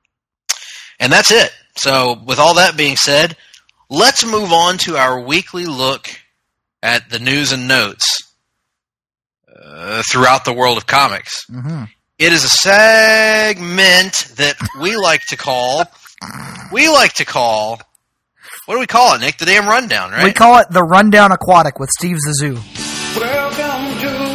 S2: And that's it. So, with all that being said, let's move on to our weekly look at the news and notes uh, throughout the world of comics.
S4: Mm-hmm.
S2: It is a segment that we like to call, we like to call, what do we call it, Nick? The damn rundown, right?
S4: We call it the Rundown Aquatic with Steve Zissou.
S13: Welcome to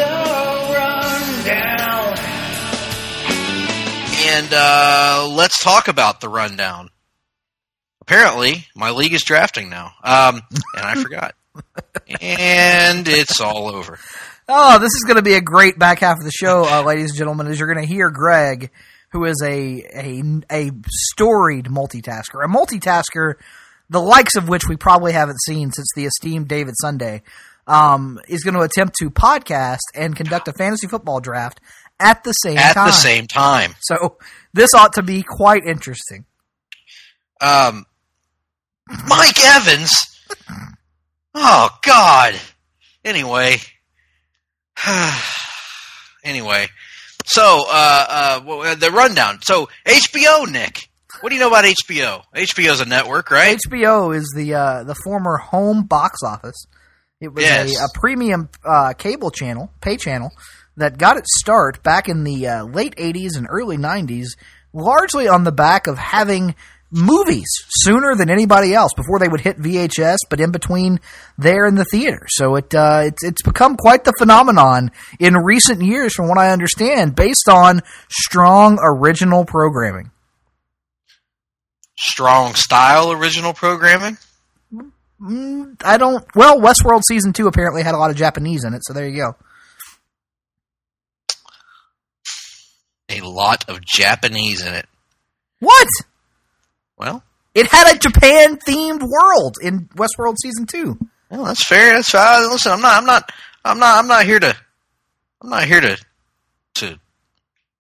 S2: And uh, let's talk about the rundown. Apparently, my league is drafting now, um, and I forgot. And it's all over.
S4: Oh, this is going to be a great back half of the show, uh, ladies and gentlemen, as you're going to hear Greg, who is a, a a storied multitasker, a multitasker the likes of which we probably haven't seen since the esteemed David Sunday, um, is going to attempt to podcast and conduct a fantasy football draft at the same
S2: At
S4: time.
S2: the same time.
S4: So this ought to be quite interesting.
S2: Um, Mike Evans. Oh God. Anyway. anyway. So, uh, uh, the rundown. So, H B O, Nick. What do you know about H B O? H B O's a network, right?
S4: H B O is the uh, the former home box office. It was
S2: Yes.
S4: a, a premium uh, cable channel, pay channel, that got its start back in the uh, late eighties and early nineties, largely on the back of having movies sooner than anybody else before they would hit V H S, but in between there and the theater. So it uh, it's it's become quite the phenomenon in recent years, from what I understand, based on strong original programming.
S2: Strong style original programming?
S4: Mm, I don't... Well, Westworld Season two apparently had a lot of Japanese in it, so there you go.
S2: A lot of Japanese in it.
S4: What?
S2: Well,
S4: it had a Japan-themed world in Westworld Season two.
S2: Well, that's fair. That's uh, listen. I'm not. I'm not. I'm not. I'm not here to. I'm not here to to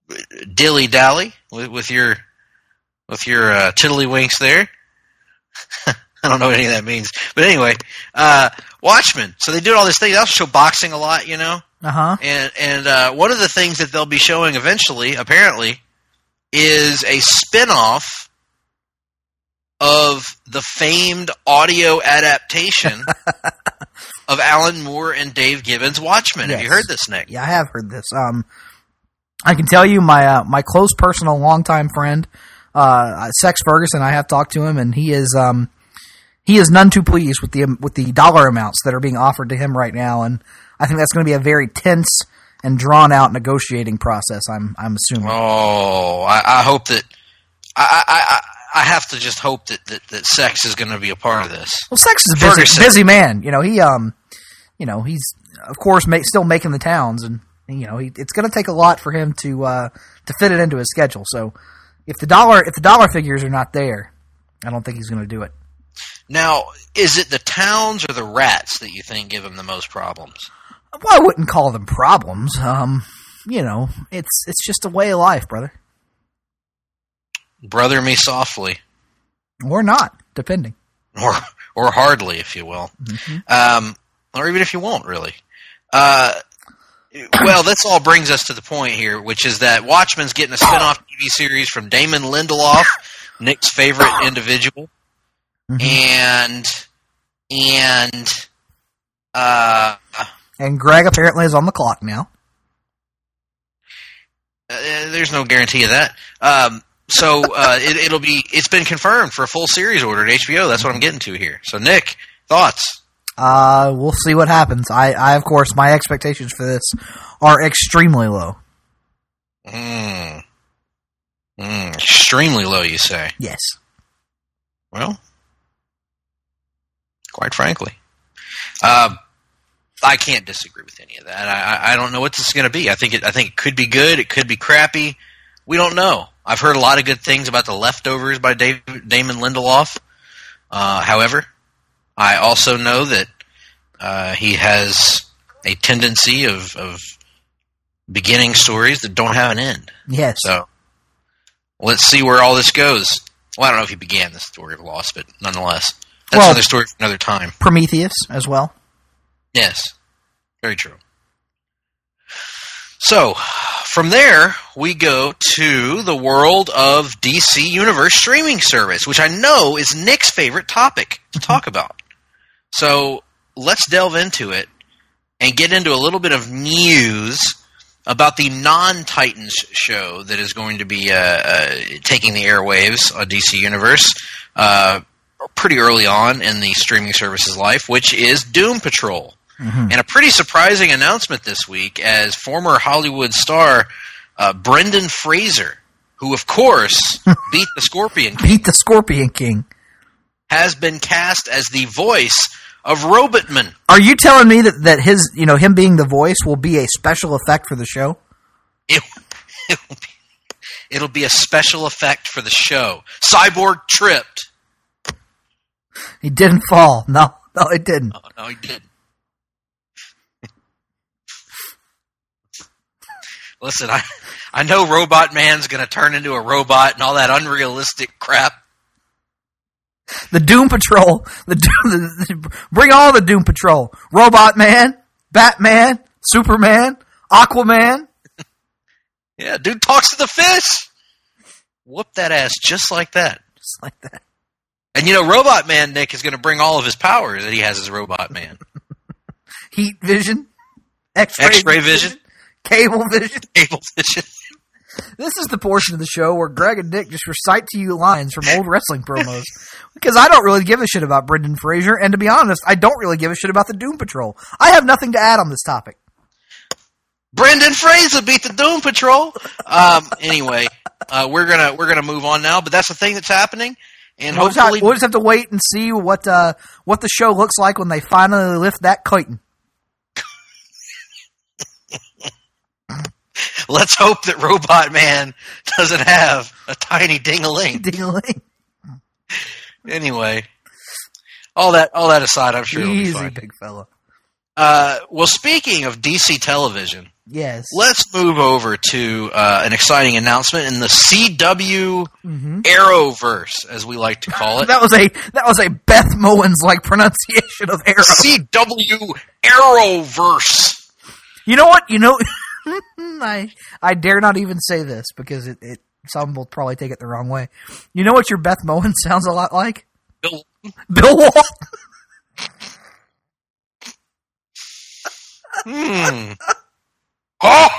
S2: dilly dally with, with your with your uh, tiddlywinks there. I don't know what any of that means, but anyway, uh, Watchmen. So they do all this thing. They also show boxing a lot, you know.
S4: Uh huh.
S2: And and uh, one of the things that they'll be showing eventually, apparently, is a spin-off of the famed audio adaptation of Alan Moore and Dave Gibbons' Watchmen.
S4: Yes.
S2: Have you heard this, Nick?
S4: Yeah, I have heard this. Um, I can tell you, my uh, my close personal longtime friend, uh, Sex Ferguson. I have talked to him, and he is um, he is none too pleased with the with the dollar amounts that are being offered to him right now, and I think that's going to be a very tense and drawn out negotiating process. I'm I'm assuming.
S2: Oh, I, I hope that I, I I have to just hope that, that, that Sex is going to be a part of this.
S4: Well, Sex is a busy,
S2: Ferguson.
S4: busy man. You know, he um, you know, he's of course ma- still making the towns, and you know, he, it's going to take a lot for him to uh, to fit it into his schedule. So, if the dollar if the dollar figures are not there, I don't think he's going to do it.
S2: Now, is it the towns or the rats that you think give him the most problems?
S4: Well, I wouldn't call them problems. Um, you know, it's it's just a way of life, brother.
S2: Brother me softly.
S4: Or not, depending.
S2: Or or hardly, if you will.
S4: Mm-hmm.
S2: Um, or even if you won't, really. Uh, well, this all brings us to the point here, which is that Watchmen's getting a spin-off T V series from Damon Lindelof, Nick's favorite individual.
S4: Mm-hmm.
S2: And, and, uh...
S4: And Greg apparently is on the clock now.
S2: Uh, there's no guarantee of that. Um, so uh, it, it'll be. It's been confirmed for a full series order at H B O. That's what I'm getting to here. So, Nick, thoughts?
S4: Uh, we'll see what happens. I, I of course, my expectations for this are extremely low.
S2: Mm. Mm, extremely low, you say?
S4: Yes.
S2: Well, quite frankly. Uh, I can't disagree with any of that. I, I don't know what this is going to be. I think it. I think it could be good. It could be crappy. We don't know. I've heard a lot of good things about The Leftovers by Dave, Damon Lindelof. Uh, however, I also know that uh, he has a tendency of, of beginning stories that don't have an end.
S4: Yes.
S2: So let's see where all this goes. Well, I don't know if he began the story of Lost, but nonetheless, that's
S4: well,
S2: another story for another time.
S4: Prometheus as well.
S2: Yes, very true. So, from there, we go to the world of D C Universe streaming service, which I know is Nick's favorite topic to talk about. So, let's delve into it and get into a little bit of news about the non-Titans show that is going to be uh, uh, taking the airwaves on D C Universe uh, pretty early on in the streaming service's life, which is Doom Patrol. Mm-hmm. And a pretty surprising announcement this week as former Hollywood star uh, Brendan Fraser, who of course beat the Scorpion King,
S4: beat the Scorpion King,
S2: has been cast as the voice of Robotman.
S4: Are you telling me that, that his, you know, him being the voice will be a special effect for the show?
S2: It, it'll, be, it'll be a special effect for the show. Cyborg tripped.
S4: He didn't fall. No, no, he didn't.
S2: No, no he didn't. Listen, I I know Robot Man's going to turn into a robot and all that unrealistic crap.
S4: The Doom Patrol, the, the, the bring all the Doom Patrol. Robot Man, Batman, Superman, Aquaman.
S2: Yeah, dude talks to the fish. Whoop that ass just like that.
S4: Just like that.
S2: And you know, Robot Man, Nick, is going to bring all of his powers that he has as Robot Man.
S4: Heat vision, X-ray,
S2: X-ray vision. vision.
S4: Cable vision.
S2: Cable vision.
S4: This is the portion of the show where Greg and Nick just recite to you lines from old wrestling promos. Because I don't really give a shit about Brendan Fraser, and to be honest, I don't really give a shit about the Doom Patrol. I have nothing to add on this topic.
S2: Brendan Fraser beat the Doom Patrol. Um, anyway, uh, we're gonna we're gonna move on now, but that's the thing that's happening, and
S4: we'll
S2: hopefully
S4: just, we'll just have to wait and see what uh, what the show looks like when they finally lift that curtain.
S2: Let's hope that Robot Man doesn't have a tiny ding-a-ling.
S4: Ding-a-ling.
S2: Anyway, all that all that aside, I'm sure
S4: Easy,
S2: it'll be fine.
S4: Big fella.
S2: Uh, well, speaking of D C television,
S4: Yes.
S2: Let's move over to uh, an exciting announcement in the C W
S4: mm-hmm.
S2: Arrowverse, as we like to call it.
S4: that was a that was a Beth Mowins like pronunciation of Arrow.
S2: C W Arrowverse.
S4: You know what? You know, I I dare not even say this because it, it some will probably take it the wrong way. You know what your Beth Mowins sounds a lot like?
S2: Bill.
S4: Bill Walton.
S2: Hmm. Oh!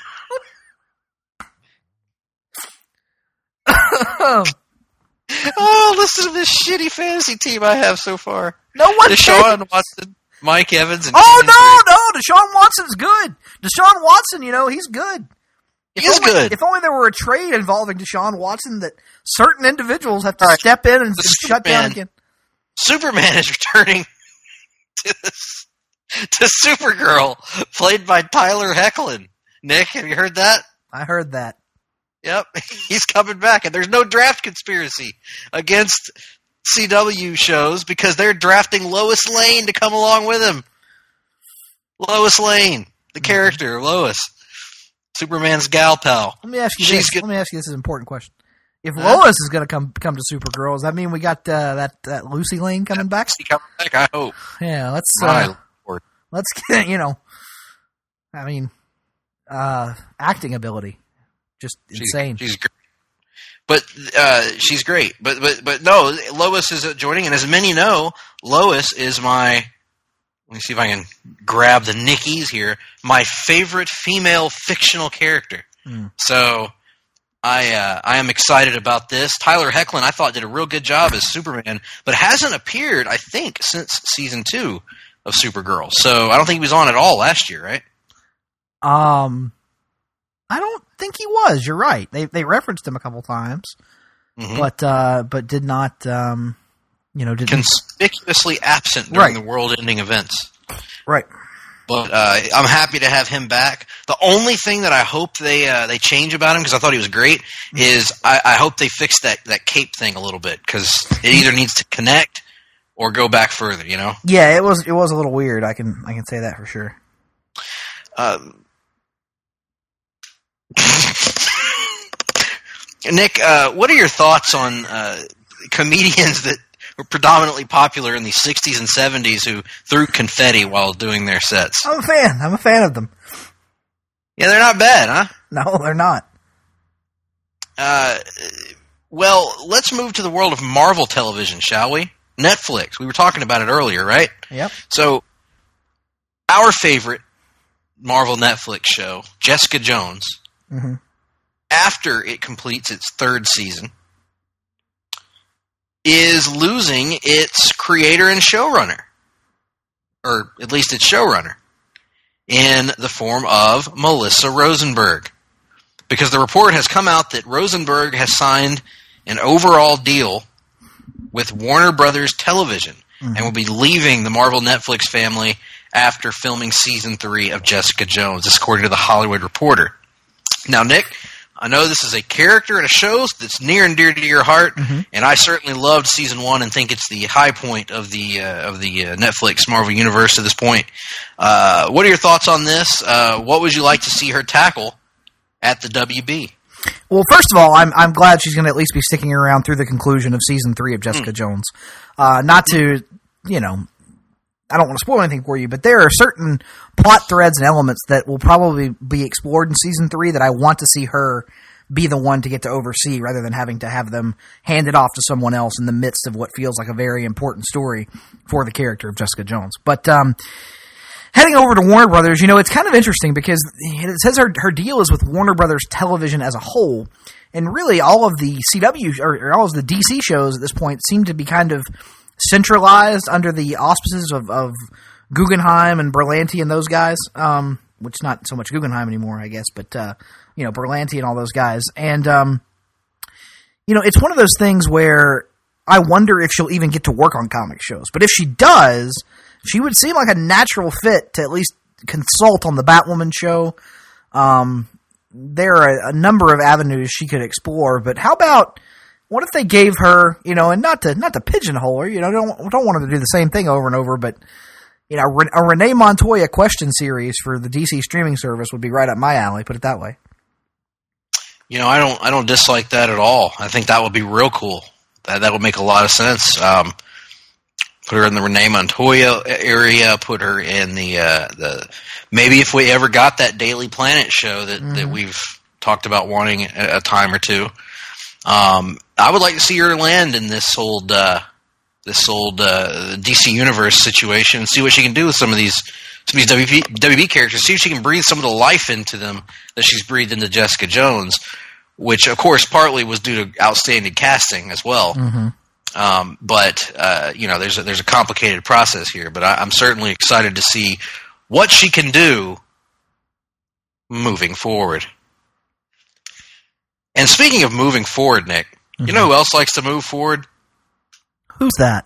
S2: Oh, listen to this shitty fantasy team I have so far.
S4: No one.
S2: Deshaun Watson, Mike Evans, and
S4: oh no, no, Deshaun Watson's good. Deshaun Watson, you know, he's good.
S2: He is
S4: only,
S2: good.
S4: If only there were a trade involving Deshaun Watson that certain individuals have to right. step in and, and shut down again.
S2: Superman is returning to this. To Supergirl, played by Tyler Hoechlin. Nick, have you heard that?
S4: I heard that.
S2: Yep, he's coming back, and there's no draft conspiracy against C W shows because they're drafting Lois Lane to come along with him. Lois Lane, the mm-hmm. character of Lois, Superman's gal pal.
S4: Let me ask you
S2: She's
S4: this.
S2: Good.
S4: Let me ask you this is an important question. If huh? Lois is going to come come to Supergirl, does that mean we got uh, that that Lucy Lane coming back?
S2: Lucy coming back, I hope.
S4: Yeah, let's. Uh, Let's get, you know, I mean, uh, acting ability, just
S2: she's,
S4: insane.
S2: She's great, but uh, she's great. But but but no, Lois is joining, and as many know, Lois is my. Let me see if I can grab the Nickies here. My favorite female fictional character.
S4: Mm.
S2: So I uh, I am excited about this. Tyler Hoechlin, I thought, did a real good job as Superman, but hasn't appeared, I think, since season two of Supergirl. So I don't think he was on at all last year, right?
S4: Um, I don't think he was. You're right. They they referenced him a couple times, mm-hmm. but uh, but did not. Um, you know, did
S2: conspicuously absent during
S4: right.
S2: the world-ending events.
S4: Right.
S2: But uh, I'm happy to have him back. The only thing that I hope they uh, they change about him, because I thought he was great, mm-hmm. is I, I hope they fix that, that cape thing a little bit, because it either needs to connect or go back further, you know?
S4: Yeah, it was it was a little weird. I can I can say that for sure.
S2: Um, Nick, uh, what are your thoughts on uh, comedians that were predominantly popular in the sixties and seventies who threw confetti while doing their sets?
S4: I'm a fan. I'm a fan of them.
S2: Yeah, they're not bad, huh?
S4: No, they're not.
S2: Uh, well, let's move to the world of Marvel television, shall we? Netflix. We were talking about it earlier, right?
S4: Yep.
S2: So, our favorite Marvel Netflix show, Jessica Jones,
S4: mm-hmm.
S2: after it completes its third season, is losing its creator and showrunner. Or at least its showrunner. In the form of Melissa Rosenberg. Because the report has come out that Rosenberg has signed an overall deal with Warner Brothers Television, mm-hmm. and will be leaving the Marvel Netflix family after filming season three of Jessica Jones, this according to the Hollywood Reporter. Now, Nick, I know this is a character and a show that's near and dear to your heart,
S4: mm-hmm.
S2: and I certainly loved season one and think it's the high point of the uh, of the uh, Netflix Marvel universe to this point. Uh, what are your thoughts on this? Uh, what would you like to see her tackle at the W B?
S4: Well, first of all, I'm I'm glad she's going to at least be sticking around through the conclusion of season three of Jessica mm. Jones. Uh, not to, you know, I don't want to spoil anything for you, but there are certain plot threads and elements that will probably be explored in season three that I want to see her be the one to get to oversee rather than having to have them handed off to someone else in the midst of what feels like a very important story for the character of Jessica Jones. But, um... heading over to Warner Brothers, you know, it's kind of interesting because it says her her deal is with Warner Brothers Television as a whole, and really all of the C W or, or all of the D C shows at this point seem to be kind of centralized under the auspices of, of Guggenheim and Berlanti and those guys, um, which not so much Guggenheim anymore, I guess, but uh, you know, Berlanti and all those guys, and um, you know, it's one of those things where I wonder if she'll even get to work on comic shows, but if she does, she would seem like a natural fit to at least consult on the Batwoman show. Um, there are a number of avenues she could explore, but how about what if they gave her, you know, and not to not to pigeonhole her, you know, don't don't want her to do the same thing over and over, but you know, a Renee Montoya question series for the D C streaming service would be right up my alley. Put it that way.
S2: You know, I don't, I don't dislike that at all. I think that would be real cool. That that would make a lot of sense. Um, put her in the Renee Montoya area. Put her in the uh, the maybe if we ever got that Daily Planet show that, mm-hmm. that we've talked about wanting a, a time or two. Um, I would like to see her land in this old uh, this old uh, D C Universe situation and see what she can do with some of these some of these W B, W B characters. See if she can breathe some of the life into them that she's breathed into Jessica Jones, which of course partly was due to outstanding casting as well.
S4: Mm-hmm.
S2: Um, but uh, you know, there's a, there's a complicated process here. But I, I'm certainly excited to see what she can do moving forward. And speaking of moving forward, Nick, mm-hmm. you know who else likes to move forward?
S4: Who's that?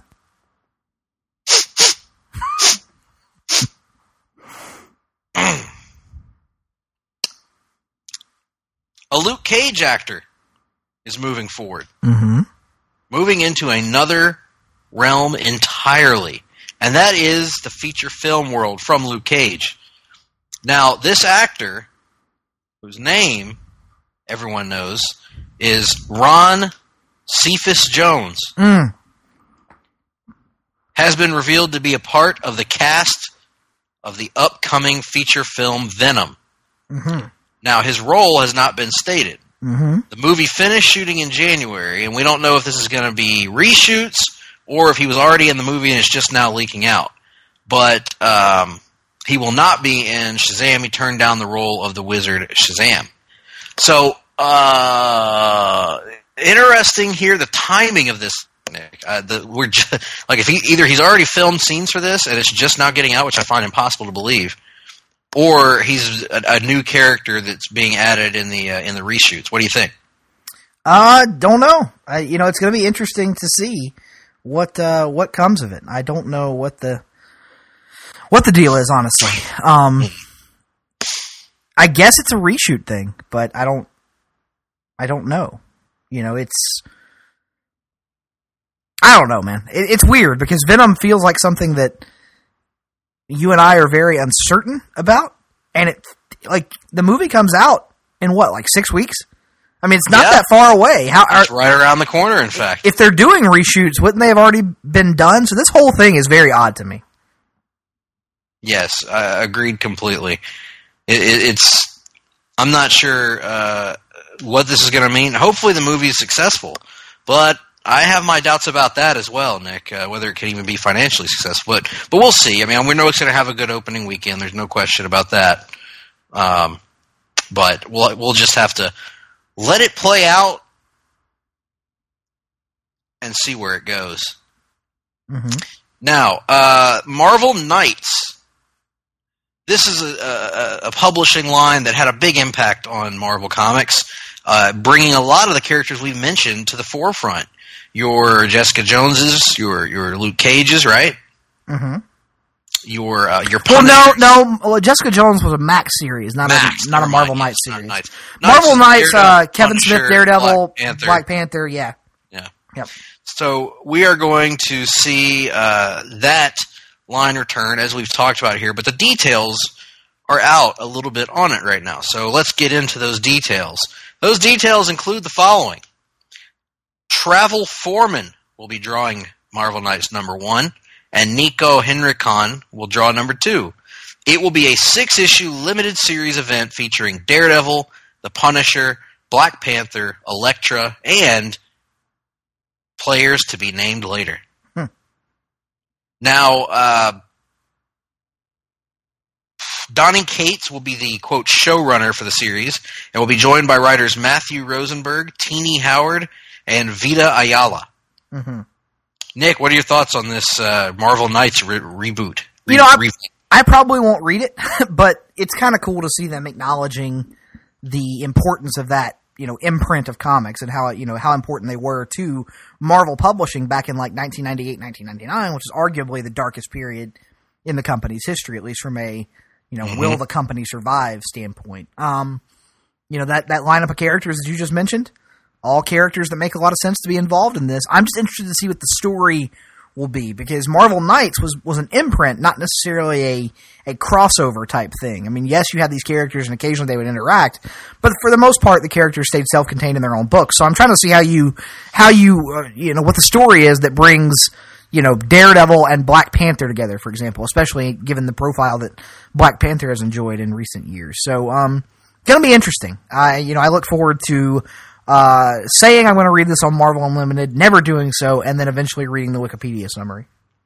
S2: A Luke Cage actor is moving forward.
S4: Mm-hmm.
S2: Moving into another realm entirely. And that is the feature film world from Luke Cage. Now, this actor, whose name everyone knows, is Ron Cephas Jones,
S4: mm.
S2: has been revealed to be a part of the cast of the upcoming feature film Venom.
S4: Mm-hmm.
S2: Now, his role has not been stated.
S4: Mm-hmm.
S2: The movie finished shooting in January, and we don't know if this is going to be reshoots or if he was already in the movie and it's just now leaking out. But um, he will not be in Shazam. He turned down the role of the wizard Shazam. So, uh, interesting here, the timing of this, Nick. Uh, the, we're just, like, if he either he's already filmed scenes for this and it's just now getting out, which I find impossible to believe, or he's a, a new character that's being added in the uh, in the reshoots. What do you think?
S4: Uh, don't know. I, you know, it's going to be interesting to see what uh, what comes of it. I don't know what the what the deal is, honestly. Um, I guess it's a reshoot thing, but I don't I don't know. You know, it's I don't know, man. It, it's weird because Venom feels like something that you and I are very uncertain about, and it like the movie comes out in what, like six weeks? I mean, it's not
S2: yeah.
S4: that far away. How
S2: it's are, right around the corner, in fact.
S4: If they're doing reshoots, wouldn't they have already been done? So this whole thing is very odd to me.
S2: Yes, I agreed completely. It, it, it's I'm not sure uh, what this is going to mean. Hopefully, the movie is successful, but I have my doubts about that as well, Nick, uh, whether it can even be financially successful. But but we'll see. I mean, we know it's going to have a good opening weekend. There's no question about that. Um, but we'll we'll just have to let it play out and see where it goes.
S4: Mm-hmm.
S2: Now, uh, Marvel Knights. This is a, a, a publishing line that had a big impact on Marvel Comics, uh, bringing a lot of the characters we've mentioned to the forefront. Your Jessica Joneses, your your Luke Cages, right?
S4: Mm-hmm.
S2: Your uh, your
S4: well, no, no. Well, Jessica Jones was a Max series, not
S2: Max,
S4: a not a Marvel Knights
S2: Knights
S4: series.
S2: Knights.
S4: Marvel Knights, uh, Kevin
S2: Punisher,
S4: Smith, Daredevil,
S2: Black Panther.
S4: Black Panther, yeah,
S2: yeah,
S4: yep.
S2: So we are going to see uh, that line return, as we've talked about here, but the details are out a little bit on it right now. So let's get into those details. Those details include the following: Travel Foreman will be drawing Marvel Knights number one, and Nico Henrikon will draw number two. It will be a six-issue limited series event featuring Daredevil, the Punisher, Black Panther, Elektra, and players to be named later.
S4: Hmm.
S2: Now, uh, Donny Cates will be the, quote, showrunner for the series, and will be joined by writers Matthew Rosenberg, Teenie Howard, and Vita Ayala.
S4: Mm-hmm.
S2: Nick, what are your thoughts on this uh, Marvel Knights re- reboot? Re-
S4: you know, I,
S2: re-
S4: I probably won't read it, but it's kind of cool to see them acknowledging the importance of that, you know, imprint of comics and how, you know, how important they were to Marvel publishing back in like nineteen ninety-eight, nineteen ninety-nine, which is arguably the darkest period in the company's history, at least from a, you know, mm-hmm. will the company survive standpoint. Um, you know, that, that lineup of characters that you just mentioned, all characters that make a lot of sense to be involved in this. I'm just interested to see what the story will be, because Marvel Knights was, was an imprint, not necessarily a, a crossover type thing. I mean, yes, you had these characters and occasionally they would interact, but for the most part, the characters stayed self-contained in their own books. So I'm trying to see how you, how you, uh, you know, what the story is that brings, you know, Daredevil and Black Panther together, for example, especially given the profile that Black Panther has enjoyed in recent years. So, um, gonna be interesting. I, you know, I look forward to, Uh, saying I'm going to read this on Marvel Unlimited, never doing so, and then eventually reading the Wikipedia summary.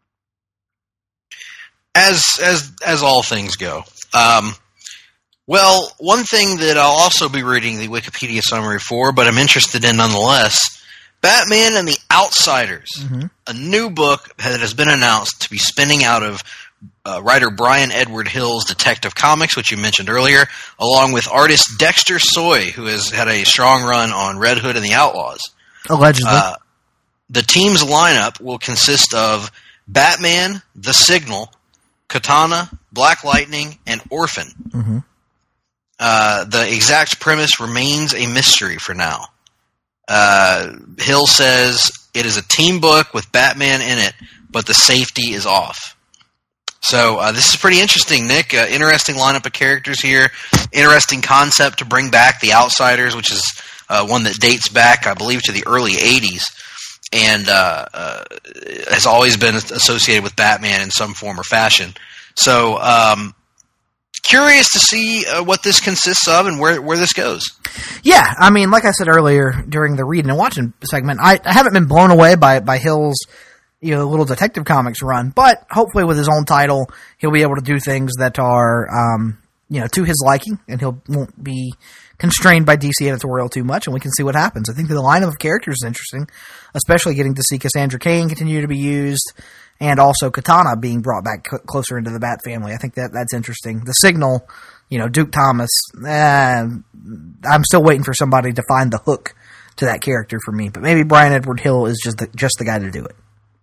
S2: As as as all things go. Um, well, one thing that I'll also be reading the Wikipedia summary for, but I'm interested in nonetheless, Batman and the Outsiders, mm-hmm. a new book that has been announced to be spinning out of Uh, writer Brian Edward Hill's Detective Comics, which you mentioned earlier, along with artist Dexter Soy, who has had a strong run on Red Hood and the Outlaws.
S4: Allegedly.
S2: Uh, the team's lineup will consist of Batman, The Signal, Katana, Black Lightning, and Orphan.
S4: Mm-hmm.
S2: Uh, the exact premise remains a mystery for now. Uh, Hill says it is a team book with Batman in it, but the safety is off. So uh, this is pretty interesting, Nick. Uh, interesting lineup of characters here. Interesting concept to bring back the Outsiders, which is uh, one that dates back, I believe, to the early eighties, and uh, uh, has always been associated with Batman in some form or fashion. So um, curious to see uh, what this consists of and where where this goes.
S4: Yeah, I mean, like I said earlier during the reading and watching segment, I, I haven't been blown away by by Hill's, you know, little Detective Comics run, but hopefully with his own title, he'll be able to do things that are, um, you know, to his liking, and he'll won't be constrained by D C editorial too much, and we can see what happens. I think the lineup of characters is interesting, especially getting to see Cassandra Cain continue to be used, and also Katana being brought back c- closer into the Bat family. I think that that's interesting. The Signal, you know, Duke Thomas, eh, I'm still waiting for somebody to find the hook to that character for me, but maybe Brian Edward Hill is just the, just the guy to do it.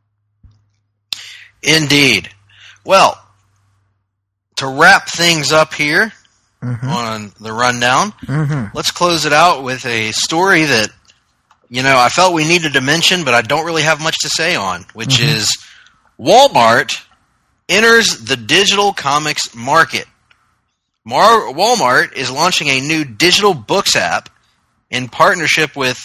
S2: Indeed. Well, to wrap things up here
S4: mm-hmm.
S2: on the rundown,
S4: mm-hmm.
S2: let's close it out with a story that, you know, I felt we needed to mention, but I don't really have much to say on, which
S4: mm-hmm.
S2: is Walmart enters the digital comics market. Mar- Walmart is launching a new digital books app in partnership with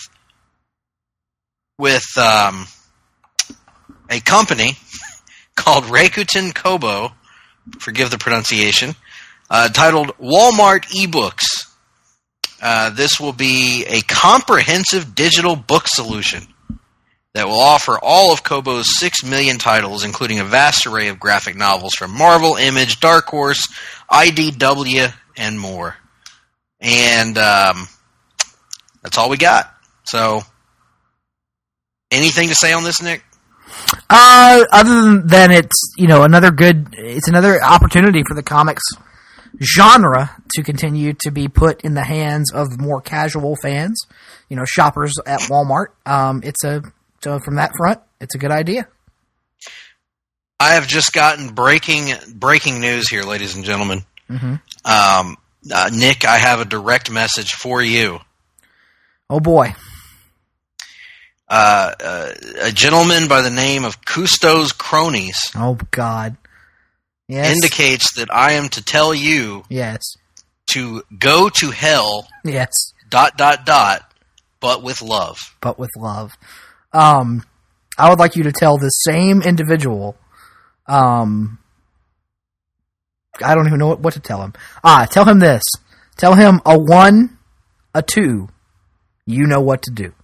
S2: with um, a company called Rakuten Kobo, forgive the pronunciation, uh, titled Walmart eBooks. Uh, this will be a comprehensive digital book solution that will offer all of Kobo's six million titles, including a vast array of graphic novels from Marvel, Image, Dark Horse, I D W, and more. And um, that's all we got. So, anything to say on this, Nick?
S4: Uh, other than it's, you know, another good, it's another opportunity for the comics genre to continue to be put in the hands of more casual fans, you know, shoppers at Walmart. Um, it's a, so from that front, it's a good idea.
S2: I have just gotten breaking breaking news here, ladies and gentlemen.
S4: Mm-hmm.
S2: Um, uh, Nick, I have a direct message for you.
S4: Oh boy.
S2: Uh, uh, a gentleman by the name of Cousteau's Cronies.
S4: Oh God. Yes.
S2: Indicates that I am to tell you.
S4: Yes.
S2: To go to hell.
S4: Yes.
S2: Dot dot dot. But with love.
S4: But with love. Um, I would like you to tell the same individual. Um, I don't even know what, what to tell him. Ah, tell him this. Tell him a one, a two. You know what to do.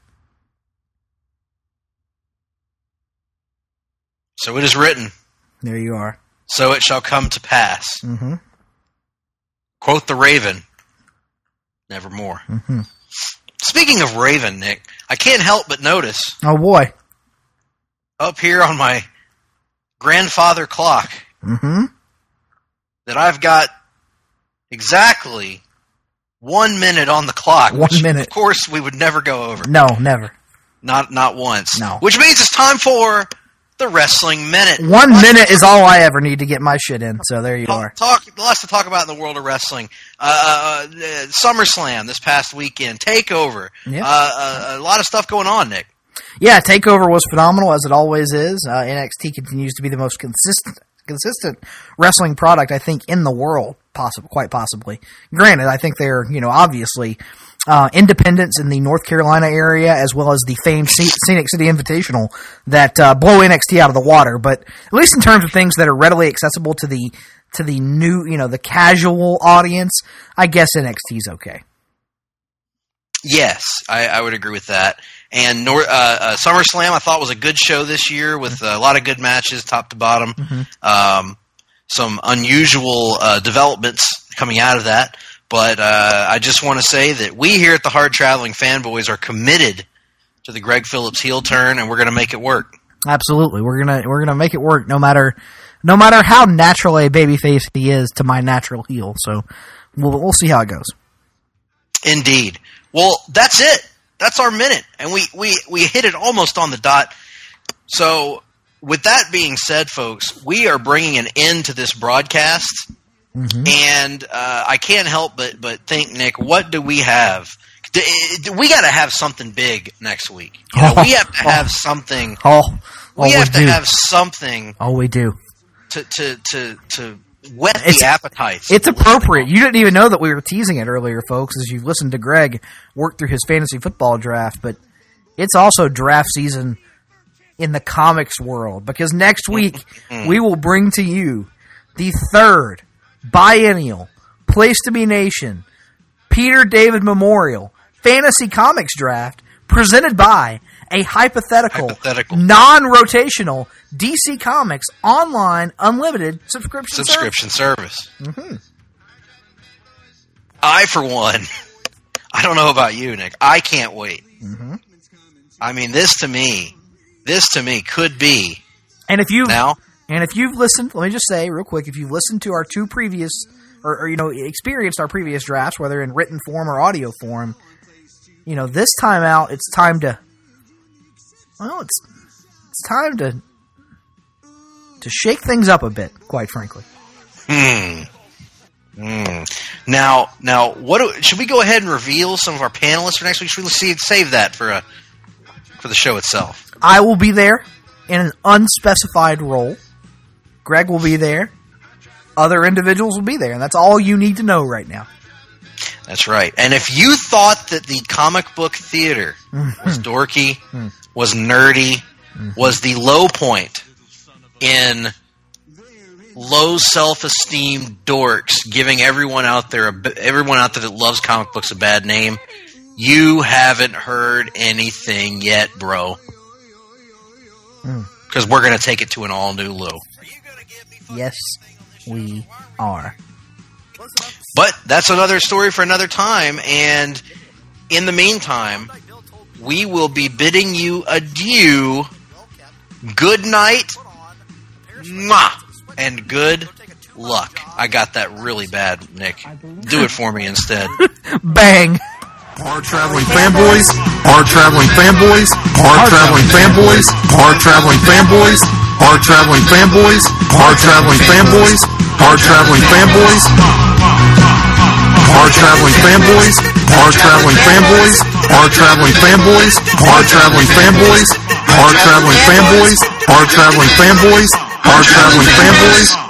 S2: So it is written.
S4: There you are.
S2: So it shall come to pass.
S4: Mm-hmm.
S2: Quote the Raven. Nevermore.
S4: Mm-hmm.
S2: Speaking of Raven, Nick, I can't help but notice.
S4: Oh boy.
S2: Up here on my grandfather clock.
S4: Mm-hmm.
S2: That I've got exactly one minute on the clock.
S4: One
S2: which,
S4: minute.
S2: Of course, we would never go over.
S4: No, never.
S2: Not not once.
S4: No.
S2: Which means it's time for the Wrestling Minute.
S4: One lots minute is all I ever need to get my shit in, so there you
S2: talk,
S4: are.
S2: Talk, lots to talk about in the world of wrestling. Uh, uh, SummerSlam this past weekend, TakeOver.
S4: Yep.
S2: Uh, uh, a lot of stuff going on, Nick.
S4: Yeah, TakeOver was phenomenal, as it always is. Uh, N X T continues to be the most consistent consistent wrestling product, I think, in the world, possible, quite possibly. Granted, I think they're, you know, obviously uh, independents in the North Carolina area, as well as the famed C- Scenic City Invitational that uh, blow N X T out of the water. But at least in terms of things that are readily accessible to the to the new, you know, the casual audience, I guess N X T's okay.
S2: Yes, I, I would agree with that. And Nor- uh, uh, SummerSlam, I thought, was a good show this year with a lot of good matches, top to bottom.
S4: Mm-hmm.
S2: Um, some unusual uh, developments coming out of that. But uh, I just want to say that we here at the Hard Traveling Fanboys are committed to the Greg Phillips heel turn, and we're going to make it work.
S4: Absolutely, we're gonna we're gonna make it work, no matter no matter how natural a babyface he is to my natural heel. So we'll we'll see how it goes.
S2: Indeed. Well, that's it. That's our minute, and we, we, we hit it almost on the dot. So, with that being said, folks, we are bringing an end to this broadcast,
S4: mm-hmm.
S2: and uh, I can't help but, but think, Nick, what do we have? We got to have something big next week. You know,
S4: oh,
S2: we have to
S4: oh,
S2: have something.
S4: Oh, oh
S2: we
S4: we
S2: have
S4: do.
S2: to have something.
S4: Oh, we do.
S2: To to to to. Whet
S4: it's,
S2: the appetites.
S4: It's appropriate. You didn't even know that we were teasing it earlier, folks, as you've listened to Greg work through his fantasy football draft, but it's also draft season in the comics world, because next week
S2: mm-hmm.
S4: we will bring to you the third biennial Place to Be Nation Peter David Memorial Fantasy Comics Draft presented by a hypothetical,
S2: hypothetical.
S4: non-rotational D C Comics online unlimited subscription
S2: subscription service.
S4: service. Mm-hmm.
S2: I, for one, I don't know about you, Nick. I can't wait.
S4: Mm-hmm.
S2: I mean, this to me, this to me could be.
S4: And if you
S2: now,
S4: and if you've listened, let me just say real quick, if you've listened to our two previous, or, or you know, experienced our previous drafts, whether in written form or audio form, you know, this time out, it's time to. Well, it's it's time to to shake things up a bit, quite frankly.
S2: Hmm. Hmm. Now, now, what do, should we go ahead and reveal some of our panelists for next week? Should we save, save that for a for the show itself?
S4: I will be there in an unspecified role. Greg will be there. Other individuals will be there, and that's all you need to know right now.
S2: That's right. And if you thought that the comic book theater
S4: mm-hmm.
S2: was dorky,
S4: mm-hmm.
S2: was nerdy, mm-hmm. was the low point in low self-esteem dorks giving everyone out there, a, everyone out there that loves comic books a bad name, you haven't heard anything yet, bro. Because mm. we're going to take it to an all-new low.
S4: Yes, we are.
S2: But that's another story for another time, and in the meantime, we will be bidding you adieu. Good night, mwah, and good luck. I got that really bad, Nick. Do it for me instead.
S4: Bang.
S3: Hard traveling fanboys, hard traveling fanboys, hard traveling fanboys, hard traveling fanboys, hard traveling fanboys, hard traveling fanboys, hard traveling fanboys, hard traveling fanboys, hard traveling fanboys, hard traveling fanboys, hard traveling fanboys, hard traveling fanboys, hard traveling fanboys, hard traveling fanboys.